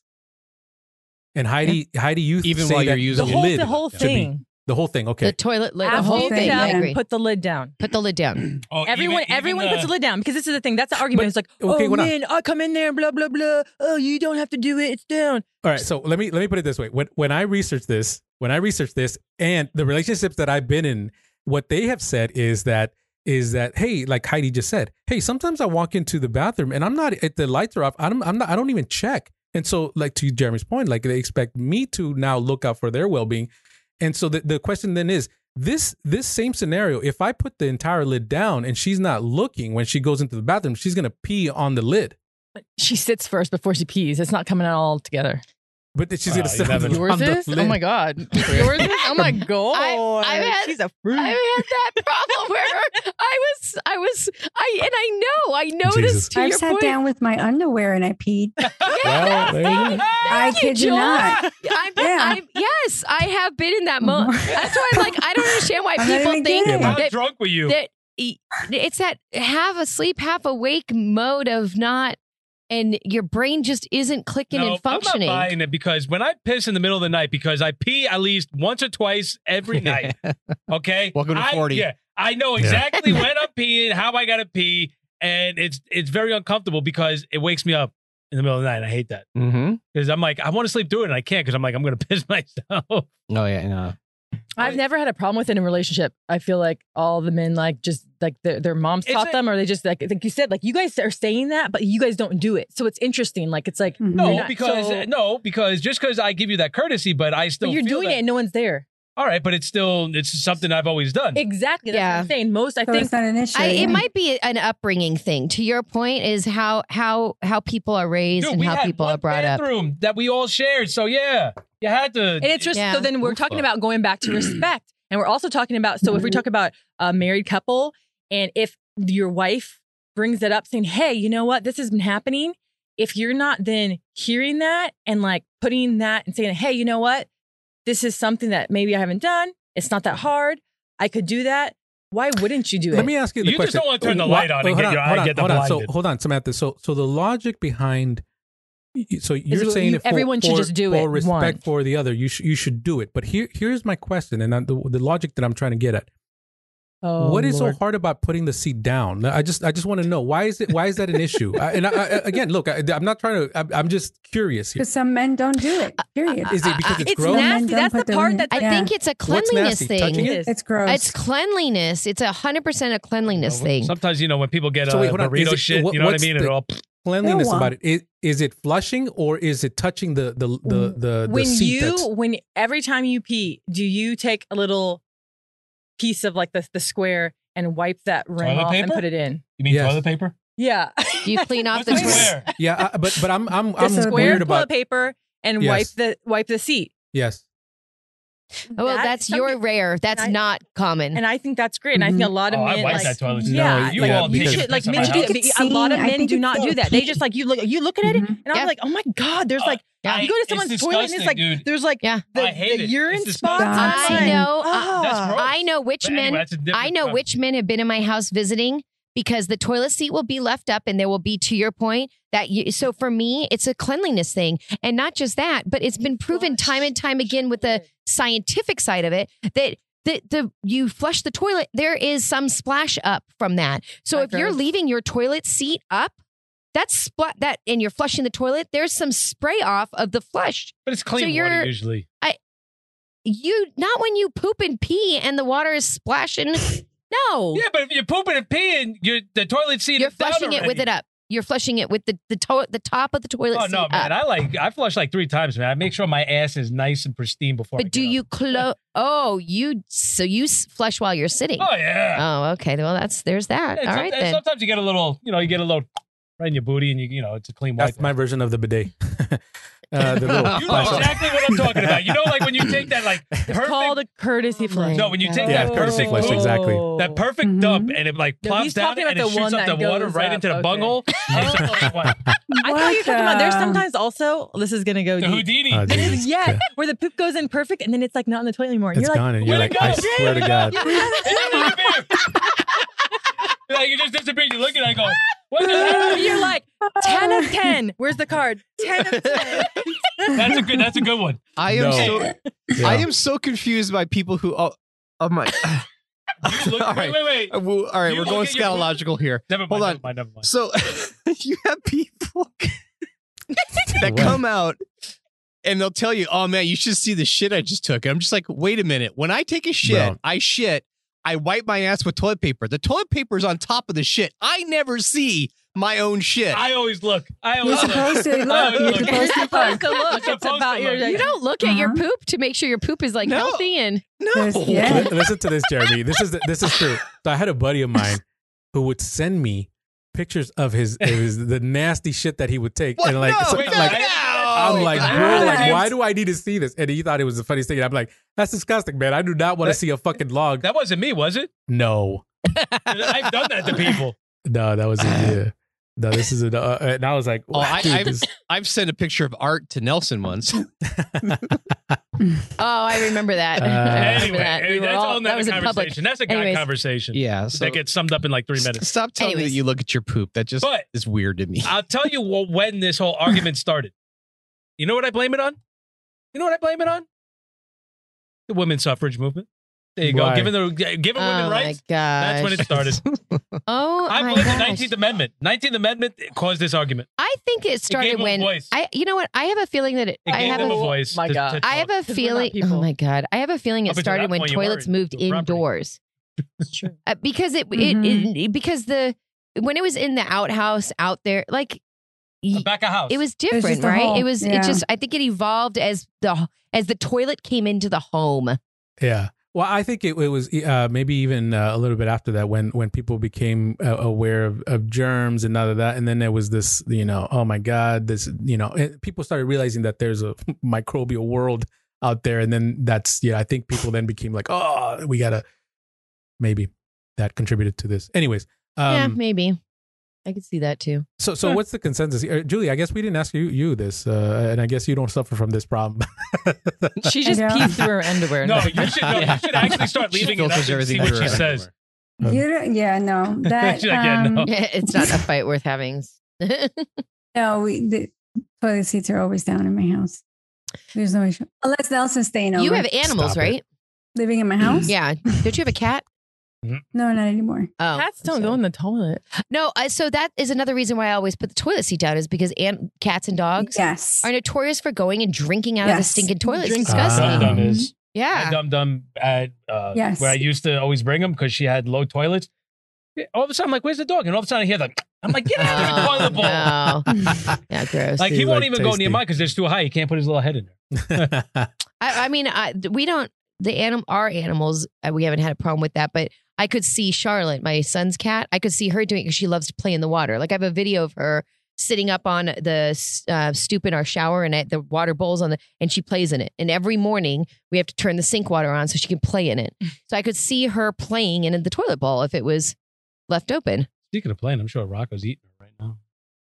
Speaker 6: And Heidi, Heidi, you
Speaker 5: Even
Speaker 6: say
Speaker 5: while you're
Speaker 6: that
Speaker 5: using
Speaker 3: the
Speaker 6: the
Speaker 3: whole,
Speaker 6: lid
Speaker 3: the whole
Speaker 6: should be-
Speaker 3: thing.
Speaker 6: the whole thing. Okay,
Speaker 2: The toilet lid. The
Speaker 3: After
Speaker 2: whole
Speaker 3: you
Speaker 2: thing.
Speaker 3: get
Speaker 2: I
Speaker 3: up,
Speaker 2: agree.
Speaker 3: put the lid down.
Speaker 2: Put the lid down.
Speaker 1: Oh,
Speaker 3: Everyone,
Speaker 1: even- even
Speaker 3: everyone
Speaker 1: the-
Speaker 3: puts the lid down because this is the thing. That's the argument.
Speaker 6: But-
Speaker 3: it's like,
Speaker 6: okay,
Speaker 3: oh
Speaker 6: hold on.
Speaker 3: man, I come in there, blah blah blah. Oh, you don't have to do it. It's down.
Speaker 6: all right. So let me let me put it this way. When when I researched this, when I researched this and the relationships that I've been in, what they have said is that is that hey, like Heidi just said, hey, sometimes I walk into the bathroom and I'm not if the lights are off. I'm I'm not I don't even check. And so, like to Jeremy's point, like they expect me to now look out for their well being. And so the, the question then is this this same scenario, if I put the entire lid down and she's not looking when she goes into the bathroom, she's gonna pee on the lid.
Speaker 3: She sits first before she pees. It's not coming out all together.
Speaker 6: But she's
Speaker 1: Wow,
Speaker 6: gonna
Speaker 1: you
Speaker 6: sit on
Speaker 1: never-
Speaker 6: the,
Speaker 3: Yours
Speaker 6: on the
Speaker 3: is?
Speaker 6: lid.
Speaker 3: Oh my God. Yours is? Oh my God.
Speaker 2: I- I've had-
Speaker 3: She's a fruit.
Speaker 2: I've had that problem where I was, I was, I, and I know, I noticed
Speaker 6: Jesus.
Speaker 2: to
Speaker 4: I've
Speaker 2: your
Speaker 4: sat
Speaker 2: point.
Speaker 4: down with my underwear and I peed.
Speaker 6: Well, there you go.
Speaker 4: I
Speaker 2: you,
Speaker 4: kid you
Speaker 2: Jules.
Speaker 4: not.
Speaker 2: I'm,
Speaker 4: Yeah.
Speaker 2: I'm, yes, I have been in that mode. That's why I'm like, I don't understand why
Speaker 4: I'm not
Speaker 2: people
Speaker 4: even
Speaker 2: think
Speaker 4: kidding.
Speaker 1: How
Speaker 2: that,
Speaker 1: drunk were you?
Speaker 2: that it's that half asleep, half awake mode of not, and your brain just isn't clicking
Speaker 1: No,
Speaker 2: and functioning.
Speaker 1: I'm not buying it because when I piss in the middle of the night, because I pee at least once or twice every night. Okay,
Speaker 5: Welcome to
Speaker 1: I-
Speaker 5: forty.
Speaker 1: Yeah, I know exactly when I'm peeing, how I gotta pee, and it's it's very uncomfortable because it wakes me up in the middle of the night. I hate that
Speaker 5: Mm-hmm.
Speaker 1: because I'm like I want to sleep through it and I can't because I'm like I'm gonna piss myself.
Speaker 5: Oh yeah, no.
Speaker 3: I've never had a problem with it in a relationship. I feel like all the men like just like their, their moms
Speaker 1: It's
Speaker 3: taught
Speaker 1: a-
Speaker 3: them, or they just like like you said, like you guys are saying that, but you guys don't do it. So it's interesting. Like it's like
Speaker 4: Mhm.
Speaker 1: No,
Speaker 3: you're not-
Speaker 1: because
Speaker 3: so-
Speaker 1: no, because just because I give you that courtesy, but I still
Speaker 3: but you're
Speaker 1: feel
Speaker 3: doing
Speaker 1: that-
Speaker 3: it and no one's there.
Speaker 1: All right, but it's still it's something I've always done.
Speaker 3: Exactly. That's
Speaker 2: Yeah.
Speaker 3: what I'm saying. Most I
Speaker 4: So
Speaker 3: think
Speaker 4: it's not an issue.
Speaker 2: I,
Speaker 4: yeah.
Speaker 2: it might be an upbringing thing. To your point, is how how how people are raised
Speaker 1: Dude,
Speaker 2: and
Speaker 1: we
Speaker 2: how
Speaker 1: had
Speaker 2: people
Speaker 1: one
Speaker 2: are brought up.
Speaker 1: bathroom that we all shared. So yeah, you had to.
Speaker 3: And it's just
Speaker 2: Yeah.
Speaker 3: so then we're talking
Speaker 5: Oofa.
Speaker 3: about going back to respect. And we're also talking about so if we talk about a married couple and if your wife brings it up saying, hey, you know what, this has been happening. If you're not then hearing that and like putting that and saying, hey, you know what, this is something that maybe I haven't done. It's not that hard. I could do that. Why wouldn't you do it?
Speaker 6: Let me ask you the
Speaker 1: You just
Speaker 6: question.
Speaker 1: don't wanna turn the
Speaker 6: Why-
Speaker 1: light on and
Speaker 6: hold
Speaker 1: get your eye-
Speaker 6: hold on,
Speaker 1: get the
Speaker 6: hold on. So
Speaker 1: blinded.
Speaker 6: hold on, Samantha. So so the logic behind so you're
Speaker 3: what
Speaker 6: saying
Speaker 3: you-
Speaker 6: if for,
Speaker 3: everyone should
Speaker 6: for-
Speaker 3: just do
Speaker 6: for
Speaker 3: it
Speaker 6: respect
Speaker 3: once.
Speaker 6: for the other, you should you should do it. But here here's my question, and I'm- the the logic that I'm trying to get at.
Speaker 3: Oh,
Speaker 6: what is
Speaker 3: Lord.
Speaker 6: so hard about putting the seat down? I just I just want to know why is it why is that an issue? I, and I, I, again, look, I, I'm not trying to. I'm, I'm just curious here.
Speaker 4: Because some men don't do it. Period.
Speaker 6: Is it because it's
Speaker 3: It's
Speaker 6: gross?
Speaker 3: nasty.
Speaker 4: Men don't
Speaker 3: That's the
Speaker 4: put their
Speaker 3: part
Speaker 4: own-
Speaker 3: that
Speaker 2: I
Speaker 4: Yeah.
Speaker 2: think it's a
Speaker 6: What's
Speaker 2: cleanliness
Speaker 6: nasty?
Speaker 2: thing.
Speaker 6: Touching
Speaker 3: It
Speaker 6: it?
Speaker 3: is.
Speaker 4: It's gross.
Speaker 2: It's cleanliness. It's a hundred percent a cleanliness thing.
Speaker 1: Sometimes you know when people get
Speaker 6: So
Speaker 1: a
Speaker 6: wait, hold on.
Speaker 1: burrito
Speaker 6: Is it-
Speaker 1: shit,
Speaker 6: what-
Speaker 1: you know what I
Speaker 6: what's
Speaker 1: mean? And
Speaker 6: the-
Speaker 1: it all
Speaker 6: Cleanliness
Speaker 4: Ew.
Speaker 6: about it. Is, is it flushing or is it touching the the the the, the
Speaker 3: when
Speaker 6: seat?
Speaker 3: you
Speaker 6: that's-
Speaker 3: when every time you pee, do you take a little piece of like the the square and wipe that ring
Speaker 1: Toilet
Speaker 3: off and
Speaker 1: paper?
Speaker 3: put it in?
Speaker 1: You mean
Speaker 6: Yes.
Speaker 1: toilet paper?
Speaker 3: Yeah.
Speaker 2: Do you clean off
Speaker 1: What's
Speaker 2: the
Speaker 1: the
Speaker 2: toilet?
Speaker 1: square?
Speaker 6: Yeah, I, but but I'm I'm
Speaker 3: The
Speaker 6: I'm
Speaker 3: square
Speaker 6: weird
Speaker 3: toilet
Speaker 6: about
Speaker 3: paper and
Speaker 6: Yes.
Speaker 3: wipe the wipe the seat.
Speaker 6: yes.
Speaker 2: Oh, well,
Speaker 3: That-
Speaker 2: that's
Speaker 3: some
Speaker 2: your
Speaker 3: peop-
Speaker 2: rare. That's
Speaker 3: I-
Speaker 2: not common.
Speaker 3: And I think that's great. And I think a lot of
Speaker 1: Oh, I
Speaker 3: men
Speaker 1: wipe
Speaker 3: like,
Speaker 1: that toilet seat.
Speaker 3: yeah,
Speaker 1: You
Speaker 3: like,
Speaker 1: all
Speaker 3: you
Speaker 1: take
Speaker 3: should
Speaker 1: it
Speaker 3: like
Speaker 1: to
Speaker 3: men
Speaker 1: my
Speaker 3: should do
Speaker 1: house.
Speaker 3: that.
Speaker 4: It's
Speaker 3: A lot of
Speaker 4: seen. I
Speaker 3: men
Speaker 4: think
Speaker 3: do
Speaker 4: it's
Speaker 3: not
Speaker 4: so
Speaker 3: do that. They
Speaker 4: pee.
Speaker 3: just like you look you looking at it
Speaker 4: Mhm.
Speaker 3: and I'm
Speaker 2: Yeah.
Speaker 3: like, oh my God, there's
Speaker 1: Uh,
Speaker 3: like
Speaker 1: I-
Speaker 3: you go to
Speaker 1: it's
Speaker 3: someone's toilet and it's
Speaker 1: disgusting,
Speaker 3: like
Speaker 1: dude.
Speaker 3: there's like
Speaker 2: Yeah.
Speaker 3: the,
Speaker 1: I hate
Speaker 3: the
Speaker 1: it.
Speaker 3: urine
Speaker 1: It's
Speaker 3: spots.
Speaker 4: disgusting.
Speaker 3: I'm
Speaker 2: I
Speaker 3: like,
Speaker 2: know.
Speaker 3: oh.
Speaker 1: That's gross.
Speaker 2: I know which
Speaker 1: But
Speaker 2: men.
Speaker 1: anyway, that's a different
Speaker 2: I know
Speaker 1: problem.
Speaker 2: which men have been in my house visiting because the toilet seat will be left up, and there will be, to your point, that you. So for me, it's a cleanliness thing, and not just that, but it's been proven time and time again with the scientific side of it that. The, the you flush the toilet, there is some splash up from that. So if you're
Speaker 3: Microbes.
Speaker 2: leaving your toilet seat up, that's spl- that, and you're flushing the toilet, there's some spray off of the flush.
Speaker 1: But it's clean
Speaker 2: So you're-
Speaker 1: water usually.
Speaker 2: You not when you poop and pee and the water is splashing. No,
Speaker 1: Yeah, but if you're pooping and peeing, you're, the toilet seat
Speaker 2: you're
Speaker 1: is down
Speaker 2: flushing it with
Speaker 1: already.
Speaker 2: it up. You're flushing it with the the, to- the top of the toilet
Speaker 1: Oh
Speaker 2: seat
Speaker 1: no, man!
Speaker 2: up.
Speaker 1: I like I flush like three times, man. I make sure my ass is nice and pristine before. I
Speaker 2: But do
Speaker 1: get up.
Speaker 2: you close? Oh, you so you s- flush while you're sitting.
Speaker 1: Oh yeah.
Speaker 2: Oh, okay. Well, that's there's that.
Speaker 1: And
Speaker 2: All
Speaker 1: some-
Speaker 2: right
Speaker 1: and
Speaker 2: then.
Speaker 1: Sometimes you get a little, you know, you get a little right in your booty, and you, you know, it's a clean wipe.
Speaker 6: That's my version of the bidet. uh, the little
Speaker 1: You know
Speaker 6: flash-
Speaker 1: exactly what I'm talking about. You know, like when you take that like
Speaker 3: It's
Speaker 1: perfect,
Speaker 3: called a courtesy flush.
Speaker 1: no, when you take
Speaker 6: Yeah,
Speaker 1: that
Speaker 6: courtesy
Speaker 1: perfect
Speaker 6: flush,
Speaker 1: poop,
Speaker 6: exactly.
Speaker 1: that perfect
Speaker 4: Mhm.
Speaker 1: dump, and it like
Speaker 3: No,
Speaker 1: plops
Speaker 3: he's
Speaker 1: down
Speaker 3: talking
Speaker 1: and
Speaker 3: about
Speaker 1: it
Speaker 3: the one
Speaker 1: shoots up
Speaker 3: that
Speaker 1: the water
Speaker 3: goes
Speaker 1: right
Speaker 3: up.
Speaker 1: into the
Speaker 3: Okay.
Speaker 1: bunghole. It's the only one.
Speaker 3: I thought you were talking about there's
Speaker 4: What the-
Speaker 3: sometimes also this is gonna go
Speaker 1: The
Speaker 3: deep.
Speaker 1: Houdini.
Speaker 6: Oh,
Speaker 3: It is,
Speaker 6: Jesus.
Speaker 3: yeah, where the poop goes in perfect and then it's like not in the toilet anymore.
Speaker 6: It's
Speaker 3: You're
Speaker 6: gone,
Speaker 3: like,
Speaker 6: and you're
Speaker 1: where'd
Speaker 6: like,
Speaker 1: it
Speaker 6: I
Speaker 1: go?
Speaker 6: swear to God.
Speaker 1: Like you just disappeared. You look at it, I go, what the hell?
Speaker 3: you're like ten of ten. Where's the card? Ten of ten.
Speaker 1: That's a good. That's a good one.
Speaker 5: I am
Speaker 6: No.
Speaker 5: so
Speaker 6: Yeah.
Speaker 5: I am so confused by people who oh, oh my
Speaker 1: You look,
Speaker 5: all
Speaker 1: wait,
Speaker 5: right.
Speaker 1: wait, wait.
Speaker 5: Uh, well, all right,
Speaker 1: You
Speaker 5: we're
Speaker 1: look
Speaker 5: going
Speaker 1: at your-
Speaker 5: scatological here.
Speaker 1: Never mind.
Speaker 5: Hold
Speaker 1: never
Speaker 5: on.
Speaker 1: mind. Never mind.
Speaker 5: So you have people that
Speaker 6: What?
Speaker 5: come out and they'll tell you, "Oh man, you should see the shit I just took." And I'm just like, "Wait a minute. When I take a shit,
Speaker 6: Bro.
Speaker 5: I shit. I wipe my ass with toilet paper. The toilet paper is on top of the shit. I never see my own shit."
Speaker 1: I always look. I
Speaker 4: You're
Speaker 1: always look.
Speaker 4: supposed to
Speaker 1: I
Speaker 4: look.
Speaker 1: always
Speaker 4: You're
Speaker 1: look.
Speaker 4: supposed to look.
Speaker 3: to look.
Speaker 1: It's
Speaker 3: It's
Speaker 1: supposed
Speaker 3: about
Speaker 1: to
Speaker 3: your.
Speaker 1: look.
Speaker 2: You don't look at your
Speaker 4: Uh-huh.
Speaker 2: poop to make sure your poop is like
Speaker 5: No.
Speaker 2: healthy and
Speaker 5: No.
Speaker 4: There's- yeah.
Speaker 6: Li- Listen to this, Jeremy. This is this is true. So I had a buddy of mine who would send me pictures of his, of his the nasty shit that he would take,
Speaker 5: What?
Speaker 6: and like,
Speaker 5: No,
Speaker 6: so-
Speaker 1: wait,
Speaker 6: like
Speaker 1: no.
Speaker 6: I'm like,
Speaker 1: God.
Speaker 6: bro, like, why do I need to see this? And he thought it was the funniest thing. And I'm like, that's disgusting, man. I do not want to
Speaker 1: That-
Speaker 6: see a fucking log.
Speaker 1: That wasn't me, was it?
Speaker 6: No,
Speaker 1: I've done that to people.
Speaker 6: no, that was yeah. No, this is a. Uh, and I was like,
Speaker 5: Oh, I,
Speaker 6: dude,
Speaker 5: I've,
Speaker 6: this-
Speaker 5: I've sent a picture of art to Nelson once.
Speaker 2: oh, I remember that.
Speaker 6: Uh,
Speaker 2: I remember
Speaker 1: Anyway,
Speaker 2: that. We were
Speaker 1: that's
Speaker 2: all-
Speaker 1: all
Speaker 2: that
Speaker 1: another
Speaker 2: was in public.
Speaker 1: conversation. That's a guy
Speaker 2: Anyways.
Speaker 1: conversation.
Speaker 5: Yeah, so
Speaker 1: that gets summed up in like three minutes.
Speaker 5: Stop telling me
Speaker 2: Anyways.
Speaker 5: that you look at your poop. That just
Speaker 1: But-
Speaker 5: is weird to me.
Speaker 1: I'll tell you wh- when this whole argument started. You know what I blame it on? You know what I blame it on? The women's suffrage movement. There you
Speaker 6: Why?
Speaker 1: go. Giving the giving
Speaker 2: Oh
Speaker 1: women
Speaker 2: my
Speaker 1: rights.
Speaker 2: gosh.
Speaker 1: That's when it started.
Speaker 2: Oh
Speaker 1: I
Speaker 2: my
Speaker 1: blame the
Speaker 2: gosh.
Speaker 1: nineteenth Amendment. nineteenth Amendment caused this argument.
Speaker 2: I think it started
Speaker 1: gave them a
Speaker 2: when
Speaker 1: voice.
Speaker 2: I. You know what? I have a feeling that it,
Speaker 1: It
Speaker 2: I
Speaker 1: gave
Speaker 2: have
Speaker 1: them
Speaker 2: a.
Speaker 1: a voice.
Speaker 3: my
Speaker 1: to-
Speaker 3: God.
Speaker 1: to
Speaker 2: I have
Speaker 1: talk.
Speaker 2: a
Speaker 3: 'Cause we're not
Speaker 2: feeling.
Speaker 3: people.
Speaker 2: Oh my god! I have a feeling it
Speaker 1: Up until
Speaker 2: started
Speaker 1: that
Speaker 2: when
Speaker 1: point, you
Speaker 2: toilets
Speaker 1: were.
Speaker 2: moved
Speaker 1: You were property.
Speaker 2: indoors.
Speaker 3: It's true.
Speaker 2: Uh, because it,
Speaker 4: Mhm.
Speaker 2: it, it because the when it was in the outhouse out there, like y-
Speaker 1: Back of house.
Speaker 2: it was
Speaker 4: just
Speaker 2: different,
Speaker 4: a
Speaker 2: right?
Speaker 4: hole.
Speaker 2: It was.
Speaker 4: Yeah.
Speaker 2: It just. I think it evolved as the as the toilet came into the home.
Speaker 6: Yeah. Well, I think it, it was uh, maybe even uh, a little bit after that when when people became uh, aware of, of germs and all of that, and then there was this, you know, oh my God, this, you know, and people started realizing that there's a microbial world out there, and then that's, yeah, I think people then became like, oh, we gotta, maybe that contributed to this. Anyways, um,
Speaker 2: yeah, maybe. I could see that too.
Speaker 6: so so what's the consensus here? Uh, Julie, I guess we didn't ask you you this, uh, and I guess you don't suffer from this problem.
Speaker 3: She just
Speaker 4: I know.
Speaker 3: peed through her underwear.
Speaker 1: no, you should. No, you should actually start
Speaker 5: She
Speaker 1: leaving it up
Speaker 5: filters
Speaker 1: and see
Speaker 5: everything
Speaker 1: what
Speaker 5: through
Speaker 1: she
Speaker 5: her
Speaker 1: says.
Speaker 6: Um,
Speaker 4: You don't, yeah, no. That
Speaker 1: She's like, yeah, no.
Speaker 4: um,
Speaker 2: Yeah, it's not a fight worth having.
Speaker 4: no, we the toilet seats are always down in my house. There's no issue unless Nelson's staying over.
Speaker 2: You have animals,
Speaker 6: Stop it.
Speaker 2: right?
Speaker 4: living in my house.
Speaker 2: Yeah. Don't you have a cat?
Speaker 4: No, not anymore.
Speaker 2: Oh,
Speaker 3: Cats don't
Speaker 2: I'm
Speaker 3: go
Speaker 2: sorry.
Speaker 3: in the toilet.
Speaker 2: No, I, so that is another reason why I always put the toilet seat down is because ant, cats and dogs
Speaker 4: Yes.
Speaker 2: are notorious for going and drinking out of the
Speaker 4: Yes.
Speaker 2: stinking toilet. It's
Speaker 3: Drink-
Speaker 2: disgusting.
Speaker 6: Ah.
Speaker 1: Dum Dum is.
Speaker 2: Yeah.
Speaker 1: Dum Dum at uh,
Speaker 4: Yes.
Speaker 1: where I used to always bring them because she had low toilets. All of a sudden, I'm like, "Where's the dog?" And all of a sudden, I hear the. I'm like, "Get out of the toilet bowl!"
Speaker 2: no. Yeah, gross.
Speaker 1: Like he
Speaker 6: He's
Speaker 1: won't
Speaker 6: like
Speaker 1: even go
Speaker 6: tasty.
Speaker 1: near mine because it's too high. He can't put his little head in there.
Speaker 2: I, I mean, I, we don't. The anim, our animals, uh, we haven't had a problem with that. But I could see Charlotte, my son's cat. I could see her doing it because she loves to play in the water. Like I have a video of her sitting up on the uh, stoop in our shower, and I, the water bowl's on the, and she plays in it. And every morning we have to turn the sink water on so she can play in it. So I could see her playing in the toilet bowl if it was left open.
Speaker 1: Speaking of playing, I'm sure Rocco's eating her right now.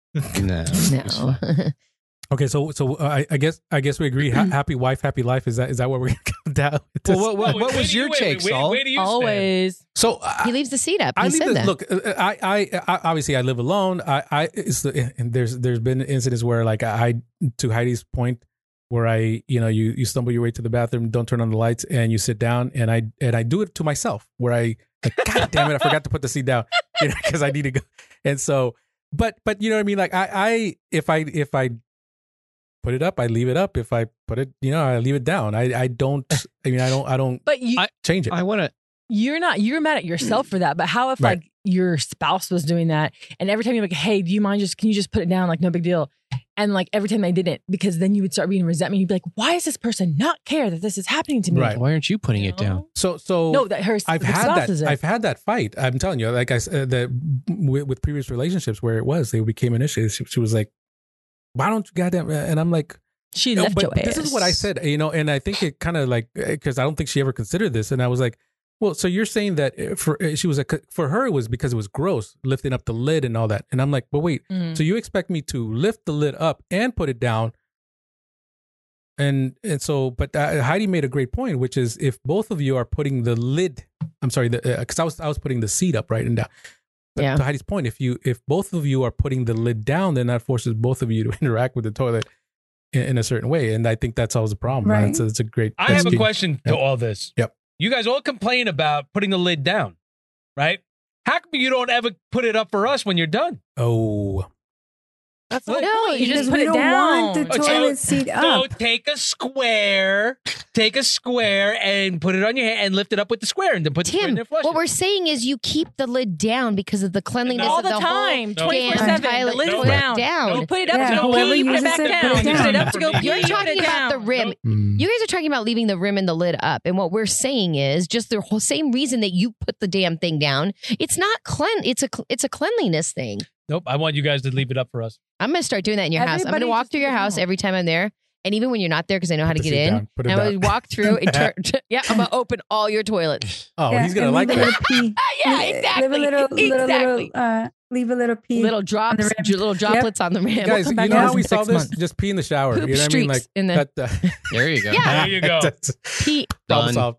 Speaker 5: No.
Speaker 2: No.
Speaker 6: Okay, so so uh, I, I guess I guess we agree. Ha- happy wife, happy life. Is that is that what we're gonna come down? with this?
Speaker 5: Well, what, what,
Speaker 1: Wait,
Speaker 5: what
Speaker 1: where
Speaker 5: was
Speaker 1: do you-
Speaker 5: your
Speaker 1: wait,
Speaker 5: take,
Speaker 1: wait, where-
Speaker 5: Saul?
Speaker 1: Where do you stand?
Speaker 3: Always.
Speaker 6: so uh,
Speaker 2: He leaves the seat up.
Speaker 6: I
Speaker 2: He
Speaker 6: leave
Speaker 2: said
Speaker 6: the,
Speaker 2: that.
Speaker 6: look. uh, I, I I obviously I live alone. I I it's the, and there's there's been incidents where like I to Heidi's point where I you know you you stumble your way to the bathroom, don't turn on the lights, and you sit down, and I and I do it to myself where I like God damn it, I forgot to put the seat down, you know, because I need to go, and so but but you know what I mean, like I I if I if I put it up, I leave it up. If I put it, you know, I leave it down. I I don't. I mean, I don't I don't
Speaker 3: But you,
Speaker 5: I-
Speaker 6: change it.
Speaker 5: I want to.
Speaker 3: you're not. You're mad at yourself for that. But how if
Speaker 6: Right.
Speaker 3: like your spouse was doing that, and every time you're like, "Hey, do you mind just? Can you just put it down? Like, no big deal." And like every time they didn't, because then you would start being resentment. You'd be like, "Why does this person not care that this is happening to me?"
Speaker 6: Right.
Speaker 5: Why aren't you putting it down?
Speaker 6: so so
Speaker 3: No, that her.
Speaker 6: I've
Speaker 3: the
Speaker 6: had
Speaker 3: spouse
Speaker 6: that.
Speaker 3: is it.
Speaker 6: I've had that fight. I'm telling you, like I said, that with, with previous relationships where it was, they became an issue. She, she was like, "Why don't you goddamn?" And I'm like,
Speaker 3: she
Speaker 6: no,
Speaker 3: left
Speaker 6: but,
Speaker 3: your
Speaker 6: but this
Speaker 3: ass.
Speaker 6: is what I said, you know. And I think it kind of like because I don't think she ever considered this. And I was like, "Well, so you're saying that for she was like for her it was because it was gross lifting up the lid and all that." And I'm like, "But wait,
Speaker 3: Mm.
Speaker 6: so you expect me to lift the lid up and put it down?" And and so, but uh, Heidi made a great point, which is if both of you are putting the lid, I'm sorry, because uh, I was I was putting the seat up right and down. But
Speaker 2: Yeah.
Speaker 6: to Heidi's point, if you if both of you are putting the lid down, then that forces both of you to interact with the toilet in, in a certain way, and I think that's always a problem. Right?
Speaker 4: Right.
Speaker 6: It's, a, it's a great.
Speaker 1: I have
Speaker 6: that's
Speaker 1: a
Speaker 6: key.
Speaker 1: question to
Speaker 6: Yep.
Speaker 1: all this.
Speaker 6: Yep.
Speaker 1: You guys all complain about putting the lid down, right? How come you don't ever put it up for us when you're done?
Speaker 6: Oh,
Speaker 3: That's the whole
Speaker 2: No,
Speaker 3: point.
Speaker 2: you
Speaker 3: You
Speaker 2: just
Speaker 3: just
Speaker 4: we
Speaker 3: put it
Speaker 4: don't
Speaker 3: down.
Speaker 4: want the
Speaker 1: Oh,
Speaker 4: toilet
Speaker 1: so-
Speaker 4: seat
Speaker 1: So
Speaker 4: up.
Speaker 1: take a square, take a square, and put it on your hand, and lift it up with the square, and then put the square in
Speaker 2: Tim,
Speaker 1: there. Flush
Speaker 2: what
Speaker 1: it.
Speaker 2: we're saying is you keep the lid down because of the cleanliness
Speaker 3: all
Speaker 2: of
Speaker 3: the,
Speaker 2: the
Speaker 3: time,
Speaker 2: whole
Speaker 3: twenty-four
Speaker 2: damn
Speaker 3: seven.
Speaker 2: toilet
Speaker 3: The lid is
Speaker 2: toilet
Speaker 3: down.
Speaker 2: down.
Speaker 3: You put it up
Speaker 4: Yeah,
Speaker 3: to go
Speaker 4: whoever
Speaker 3: pee, put it
Speaker 4: uses
Speaker 3: back
Speaker 4: it,
Speaker 3: down.
Speaker 4: put it
Speaker 3: You put it
Speaker 4: down.
Speaker 3: up to go pee,
Speaker 2: You're
Speaker 3: put
Speaker 2: talking
Speaker 3: it
Speaker 2: about the
Speaker 3: down.
Speaker 2: rim.
Speaker 6: Mm.
Speaker 2: You guys are talking about leaving the rim and the lid up. And what we're saying is just the whole same reason that you put the damn thing down. It's not clean. It's a cl- it's a cleanliness thing.
Speaker 1: Nope. I want you guys to leave it up for us.
Speaker 2: I'm gonna start doing that in your house. I'm
Speaker 3: Everybody
Speaker 2: gonna walk
Speaker 3: just
Speaker 2: through your
Speaker 3: leave it
Speaker 2: house
Speaker 3: down.
Speaker 2: every time I'm there. And even when you're not there, because I know how
Speaker 6: Put
Speaker 2: to
Speaker 6: the
Speaker 2: get
Speaker 6: seat
Speaker 2: in,
Speaker 6: down. Put it
Speaker 2: and I
Speaker 6: down.
Speaker 2: would walk through and turn. Yeah, I'm gonna open all your toilets.
Speaker 6: Oh,
Speaker 4: Yeah,
Speaker 6: he's gonna
Speaker 4: and
Speaker 6: like
Speaker 4: leave a
Speaker 6: that.
Speaker 4: little pee.
Speaker 2: Yeah,
Speaker 4: Leave-
Speaker 2: exactly.
Speaker 4: Leave a little, little,
Speaker 2: Exactly.
Speaker 4: little, uh, leave a little pee.
Speaker 2: Little drops,
Speaker 4: rim.
Speaker 2: j- little droplets on the rim.
Speaker 6: Guys,
Speaker 3: come
Speaker 6: you
Speaker 3: back
Speaker 6: know
Speaker 3: to
Speaker 6: how
Speaker 3: this
Speaker 6: we
Speaker 3: in
Speaker 6: solve
Speaker 3: six
Speaker 6: this?
Speaker 3: months.
Speaker 6: Just pee in the shower.
Speaker 2: Poop
Speaker 6: you know what I mean?
Speaker 2: streaks
Speaker 6: Like
Speaker 2: in the-
Speaker 6: that, uh,
Speaker 5: There you go.
Speaker 2: Yeah.
Speaker 1: There you go.
Speaker 6: that's
Speaker 2: Pee
Speaker 6: problem
Speaker 5: Done.
Speaker 6: solved.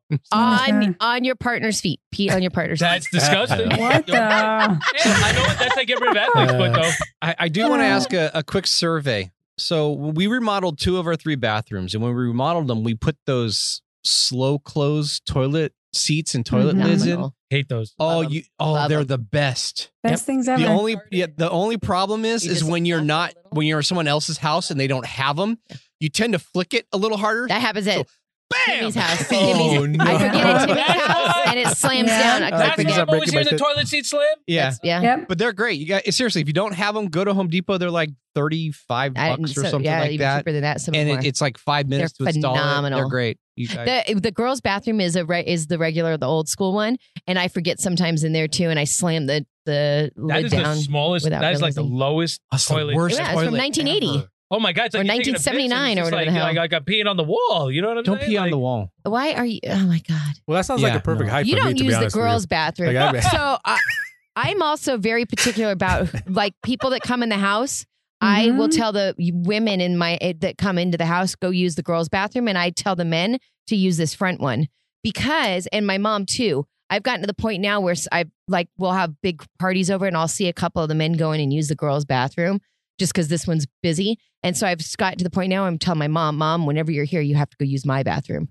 Speaker 2: on on your partner's feet. Pee on your partner's feet.
Speaker 1: That's disgusting.
Speaker 4: What the?
Speaker 1: Yeah, I know what that's like. Get rid of athlete's foot, though.
Speaker 5: I, I do want to ask a, a quick survey. So we remodeled two of our three bathrooms, and when we remodeled them, we put those slow close toilet seats and toilet
Speaker 4: Mhm.
Speaker 5: lids in.
Speaker 2: Phenomenal.
Speaker 1: Hate those.
Speaker 5: Oh,
Speaker 2: Love 'em.
Speaker 5: you! Oh,
Speaker 2: Love
Speaker 5: they're
Speaker 2: 'em.
Speaker 5: the best.
Speaker 4: Best things ever.
Speaker 5: The only yeah, the only problem is
Speaker 2: You
Speaker 5: is
Speaker 2: just
Speaker 5: when you're
Speaker 2: tap it a
Speaker 5: not
Speaker 2: little?
Speaker 5: when you're at someone else's house and they don't have them. You tend to flick it a little harder.
Speaker 2: That happens at
Speaker 5: So, bam!
Speaker 2: Timmy's house.
Speaker 6: Oh,
Speaker 2: Timmy's,
Speaker 6: no.
Speaker 2: I forget at Timmy's
Speaker 1: That's
Speaker 2: house,
Speaker 1: why-
Speaker 2: and it slams
Speaker 4: Yeah.
Speaker 2: down. I
Speaker 6: Uh,
Speaker 1: That's
Speaker 6: think
Speaker 1: why
Speaker 6: he's
Speaker 1: I'm
Speaker 6: not
Speaker 1: always
Speaker 6: breaking
Speaker 1: hearing the
Speaker 6: my
Speaker 1: toilet seat slim.
Speaker 5: Yeah,
Speaker 2: Yeah.
Speaker 4: Yep.
Speaker 5: but they're great. You guys seriously, if you don't have them, go to Home Depot. They're like thirty-five
Speaker 2: I-
Speaker 5: bucks or
Speaker 2: so-
Speaker 5: something
Speaker 2: yeah,
Speaker 5: like
Speaker 2: even
Speaker 5: that.
Speaker 2: cheaper than that. Some
Speaker 5: And
Speaker 2: more.
Speaker 5: it, it's like five minutes
Speaker 2: They're
Speaker 5: to install it.
Speaker 2: phenomenal.
Speaker 5: They're great. You guys,
Speaker 2: The the girls' bathroom is a re- is the regular, the old school one, and I forget sometimes in there too, and I slam the the
Speaker 1: That
Speaker 2: lid
Speaker 1: is the
Speaker 2: down.
Speaker 1: smallest.
Speaker 2: without
Speaker 1: That is like the
Speaker 2: realizing.
Speaker 1: lowest
Speaker 5: That's the
Speaker 1: toilet.
Speaker 5: worst
Speaker 2: Yeah, it's from
Speaker 5: toilet
Speaker 2: nineteen eighty.
Speaker 5: ever.
Speaker 1: Oh my god! It's like
Speaker 2: Or
Speaker 1: you're taking a piss and it's
Speaker 2: nineteen seventy-nine or
Speaker 1: just
Speaker 2: whatever
Speaker 1: like,
Speaker 2: the hell.
Speaker 1: Like, like I'm peeing on the wall. You know what I'm
Speaker 5: Don't
Speaker 1: saying?
Speaker 5: pee on
Speaker 1: Like,
Speaker 5: the wall.
Speaker 2: Why are you? Oh my god!
Speaker 6: Well, that sounds like
Speaker 5: Yeah,
Speaker 6: a perfect
Speaker 5: no.
Speaker 6: height
Speaker 2: You
Speaker 6: for me,
Speaker 2: don't
Speaker 6: to be
Speaker 2: use the
Speaker 6: honest with you.
Speaker 2: girls' bathroom.
Speaker 6: Like, I-
Speaker 2: so I, I'm also very particular about like people that come in the house. I will
Speaker 4: Mhm.
Speaker 2: tell the women in my eh, that come into the house go use the girls' bathroom, and I tell the men to use this front one because, and my mom too. I've gotten to the point now where I like we'll have big parties over, and I'll see a couple of the men go in and use the girls' bathroom just because this one's busy. And so I've gotten to the point now I'm telling my mom, Mom, whenever you're here, you have to go use my bathroom.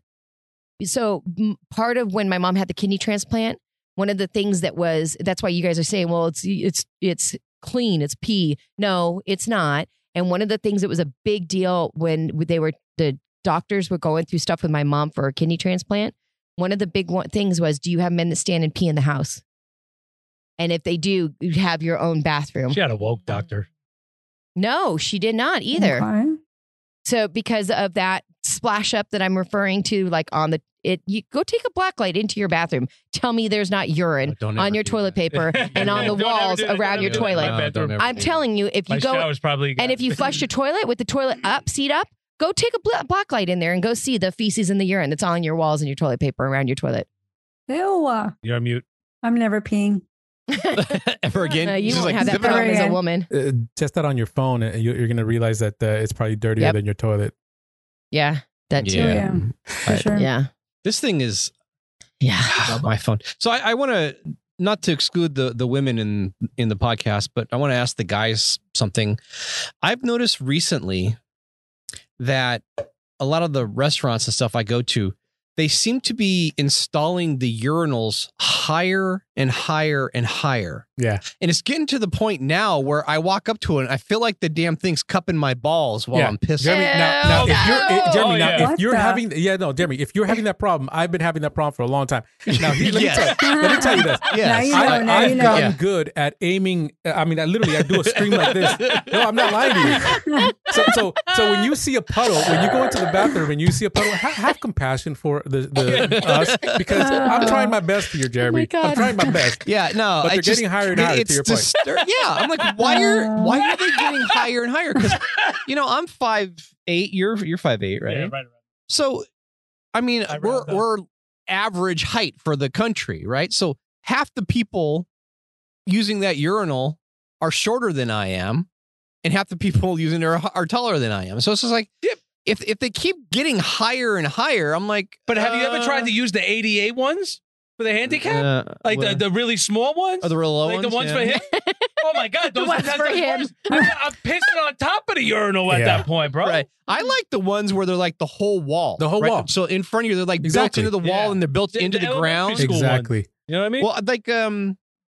Speaker 2: So m- part of when my mom had the kidney transplant, one of the things that was that's why you guys are saying, well, it's it's it's clean, it's pee. No, it's not. And one of the things that was a big deal when they were the doctors were going through stuff with my mom for a kidney transplant. One of the big one, things was, do you have men that stand and pee in the house? And if they do, you have your own bathroom.
Speaker 1: She had a woke doctor.
Speaker 2: No, she did not either.
Speaker 4: Okay.
Speaker 2: So because of that splash up that I'm referring to, like on the it, you go take a black light into your bathroom. Tell me there's not urine
Speaker 5: Oh, don't
Speaker 2: on
Speaker 5: ever
Speaker 2: your
Speaker 5: do
Speaker 2: toilet
Speaker 5: that.
Speaker 2: paper and on the
Speaker 1: Don't ever
Speaker 2: walls
Speaker 1: do that.
Speaker 2: around
Speaker 1: Don't
Speaker 2: your
Speaker 1: ever do that.
Speaker 2: toilet.
Speaker 1: My bedroom.
Speaker 5: don't ever
Speaker 2: I'm
Speaker 5: do
Speaker 2: telling you, if
Speaker 1: My
Speaker 2: you go
Speaker 1: shower's probably.
Speaker 2: and if you flush your toilet with the toilet up, seat up, go take a bla- black light in there and go see the feces and the urine that's on your walls and your toilet paper around your toilet.
Speaker 4: Ew. uh,
Speaker 1: You're on mute.
Speaker 4: I'm never peeing.
Speaker 5: Ever again?
Speaker 2: Uh, you
Speaker 5: She's
Speaker 2: won't
Speaker 5: like,
Speaker 2: have that
Speaker 5: zip it up.
Speaker 2: problem as a
Speaker 4: again.
Speaker 2: woman.
Speaker 6: Uh, test that on your phone, and you, you're going to realize that uh, it's probably dirtier
Speaker 2: Yep.
Speaker 6: than your toilet.
Speaker 2: Yeah, that too.
Speaker 5: Yeah.
Speaker 4: Yeah. For
Speaker 5: I-
Speaker 4: sure.
Speaker 2: Yeah.
Speaker 5: This thing is
Speaker 2: Yeah.
Speaker 5: my phone. So I, I want to not to exclude the the women in in the podcast, but I want to ask the guys something. I've noticed recently that a lot of the restaurants and stuff I go to, they seem to be installing the urinals higher and higher and higher.
Speaker 6: Yeah.
Speaker 5: And it's getting to the point now where I walk up to it and I feel like the damn thing's cupping my balls while
Speaker 6: Yeah.
Speaker 5: I'm pissing.
Speaker 6: Jeremy, now, now if you're eh, Jeremy,
Speaker 1: Oh,
Speaker 6: now
Speaker 1: yeah.
Speaker 6: if
Speaker 4: What
Speaker 6: you're
Speaker 4: the-
Speaker 6: having yeah no Jeremy, if you're having that problem, I've been having that problem for a long time. Now he, let,
Speaker 5: Yes.
Speaker 6: me tell, let me tell you this.
Speaker 5: Yes.
Speaker 4: Now you know,
Speaker 6: I,
Speaker 4: now
Speaker 6: I've
Speaker 4: you know.
Speaker 6: gotten
Speaker 5: Yeah.
Speaker 6: good at aiming. I mean, I literally I do a scream like this. No, I'm not lying to you. So, so, so when you see a puddle, when you go into the bathroom and you see a puddle, have, have compassion for the, the us because I'm trying my best here, Jeremy.
Speaker 2: God.
Speaker 6: I'm trying my best.
Speaker 5: Yeah, no,
Speaker 6: But
Speaker 5: I
Speaker 6: they're
Speaker 5: just-
Speaker 6: getting higher and
Speaker 5: it-
Speaker 6: higher, to
Speaker 5: It's
Speaker 6: your point.
Speaker 5: distur- yeah, I'm like, why are why are they getting higher and higher? Because you know, I'm five eight. You're you're five eight, right?
Speaker 1: Yeah, right, right.
Speaker 5: So, I mean,
Speaker 1: I
Speaker 5: we're
Speaker 1: round up.
Speaker 5: we're average height for the country, right? So half the people using that urinal are shorter than I am, and half the people using it are, are taller than I am. So it's just like, if if they keep getting higher and higher, I'm like,
Speaker 1: But have you ever
Speaker 5: uh,
Speaker 1: tried to use the eighty-eight ones for the handicap?
Speaker 5: uh,
Speaker 1: like the,
Speaker 5: what-
Speaker 1: the really small ones?
Speaker 5: oh, the real low
Speaker 1: like
Speaker 5: ones,
Speaker 1: the ones
Speaker 5: Yeah.
Speaker 1: for him? Oh my God. Those
Speaker 2: ones
Speaker 1: that's
Speaker 2: for
Speaker 1: the
Speaker 2: him.
Speaker 1: worst. I'm, I'm pissing on top of the urinal at
Speaker 6: Yeah.
Speaker 1: that point, bro.
Speaker 5: Right. I like the ones where they're like the whole wall.
Speaker 6: The whole
Speaker 5: right?
Speaker 6: wall.
Speaker 5: So in front of you, they're like
Speaker 6: Exactly.
Speaker 5: built into the wall
Speaker 1: Yeah.
Speaker 5: and they're built
Speaker 1: The-
Speaker 5: into
Speaker 1: the
Speaker 5: the,
Speaker 1: elementary
Speaker 5: ground.
Speaker 1: school
Speaker 6: Exactly.
Speaker 1: You know what I mean?
Speaker 5: Well, like um,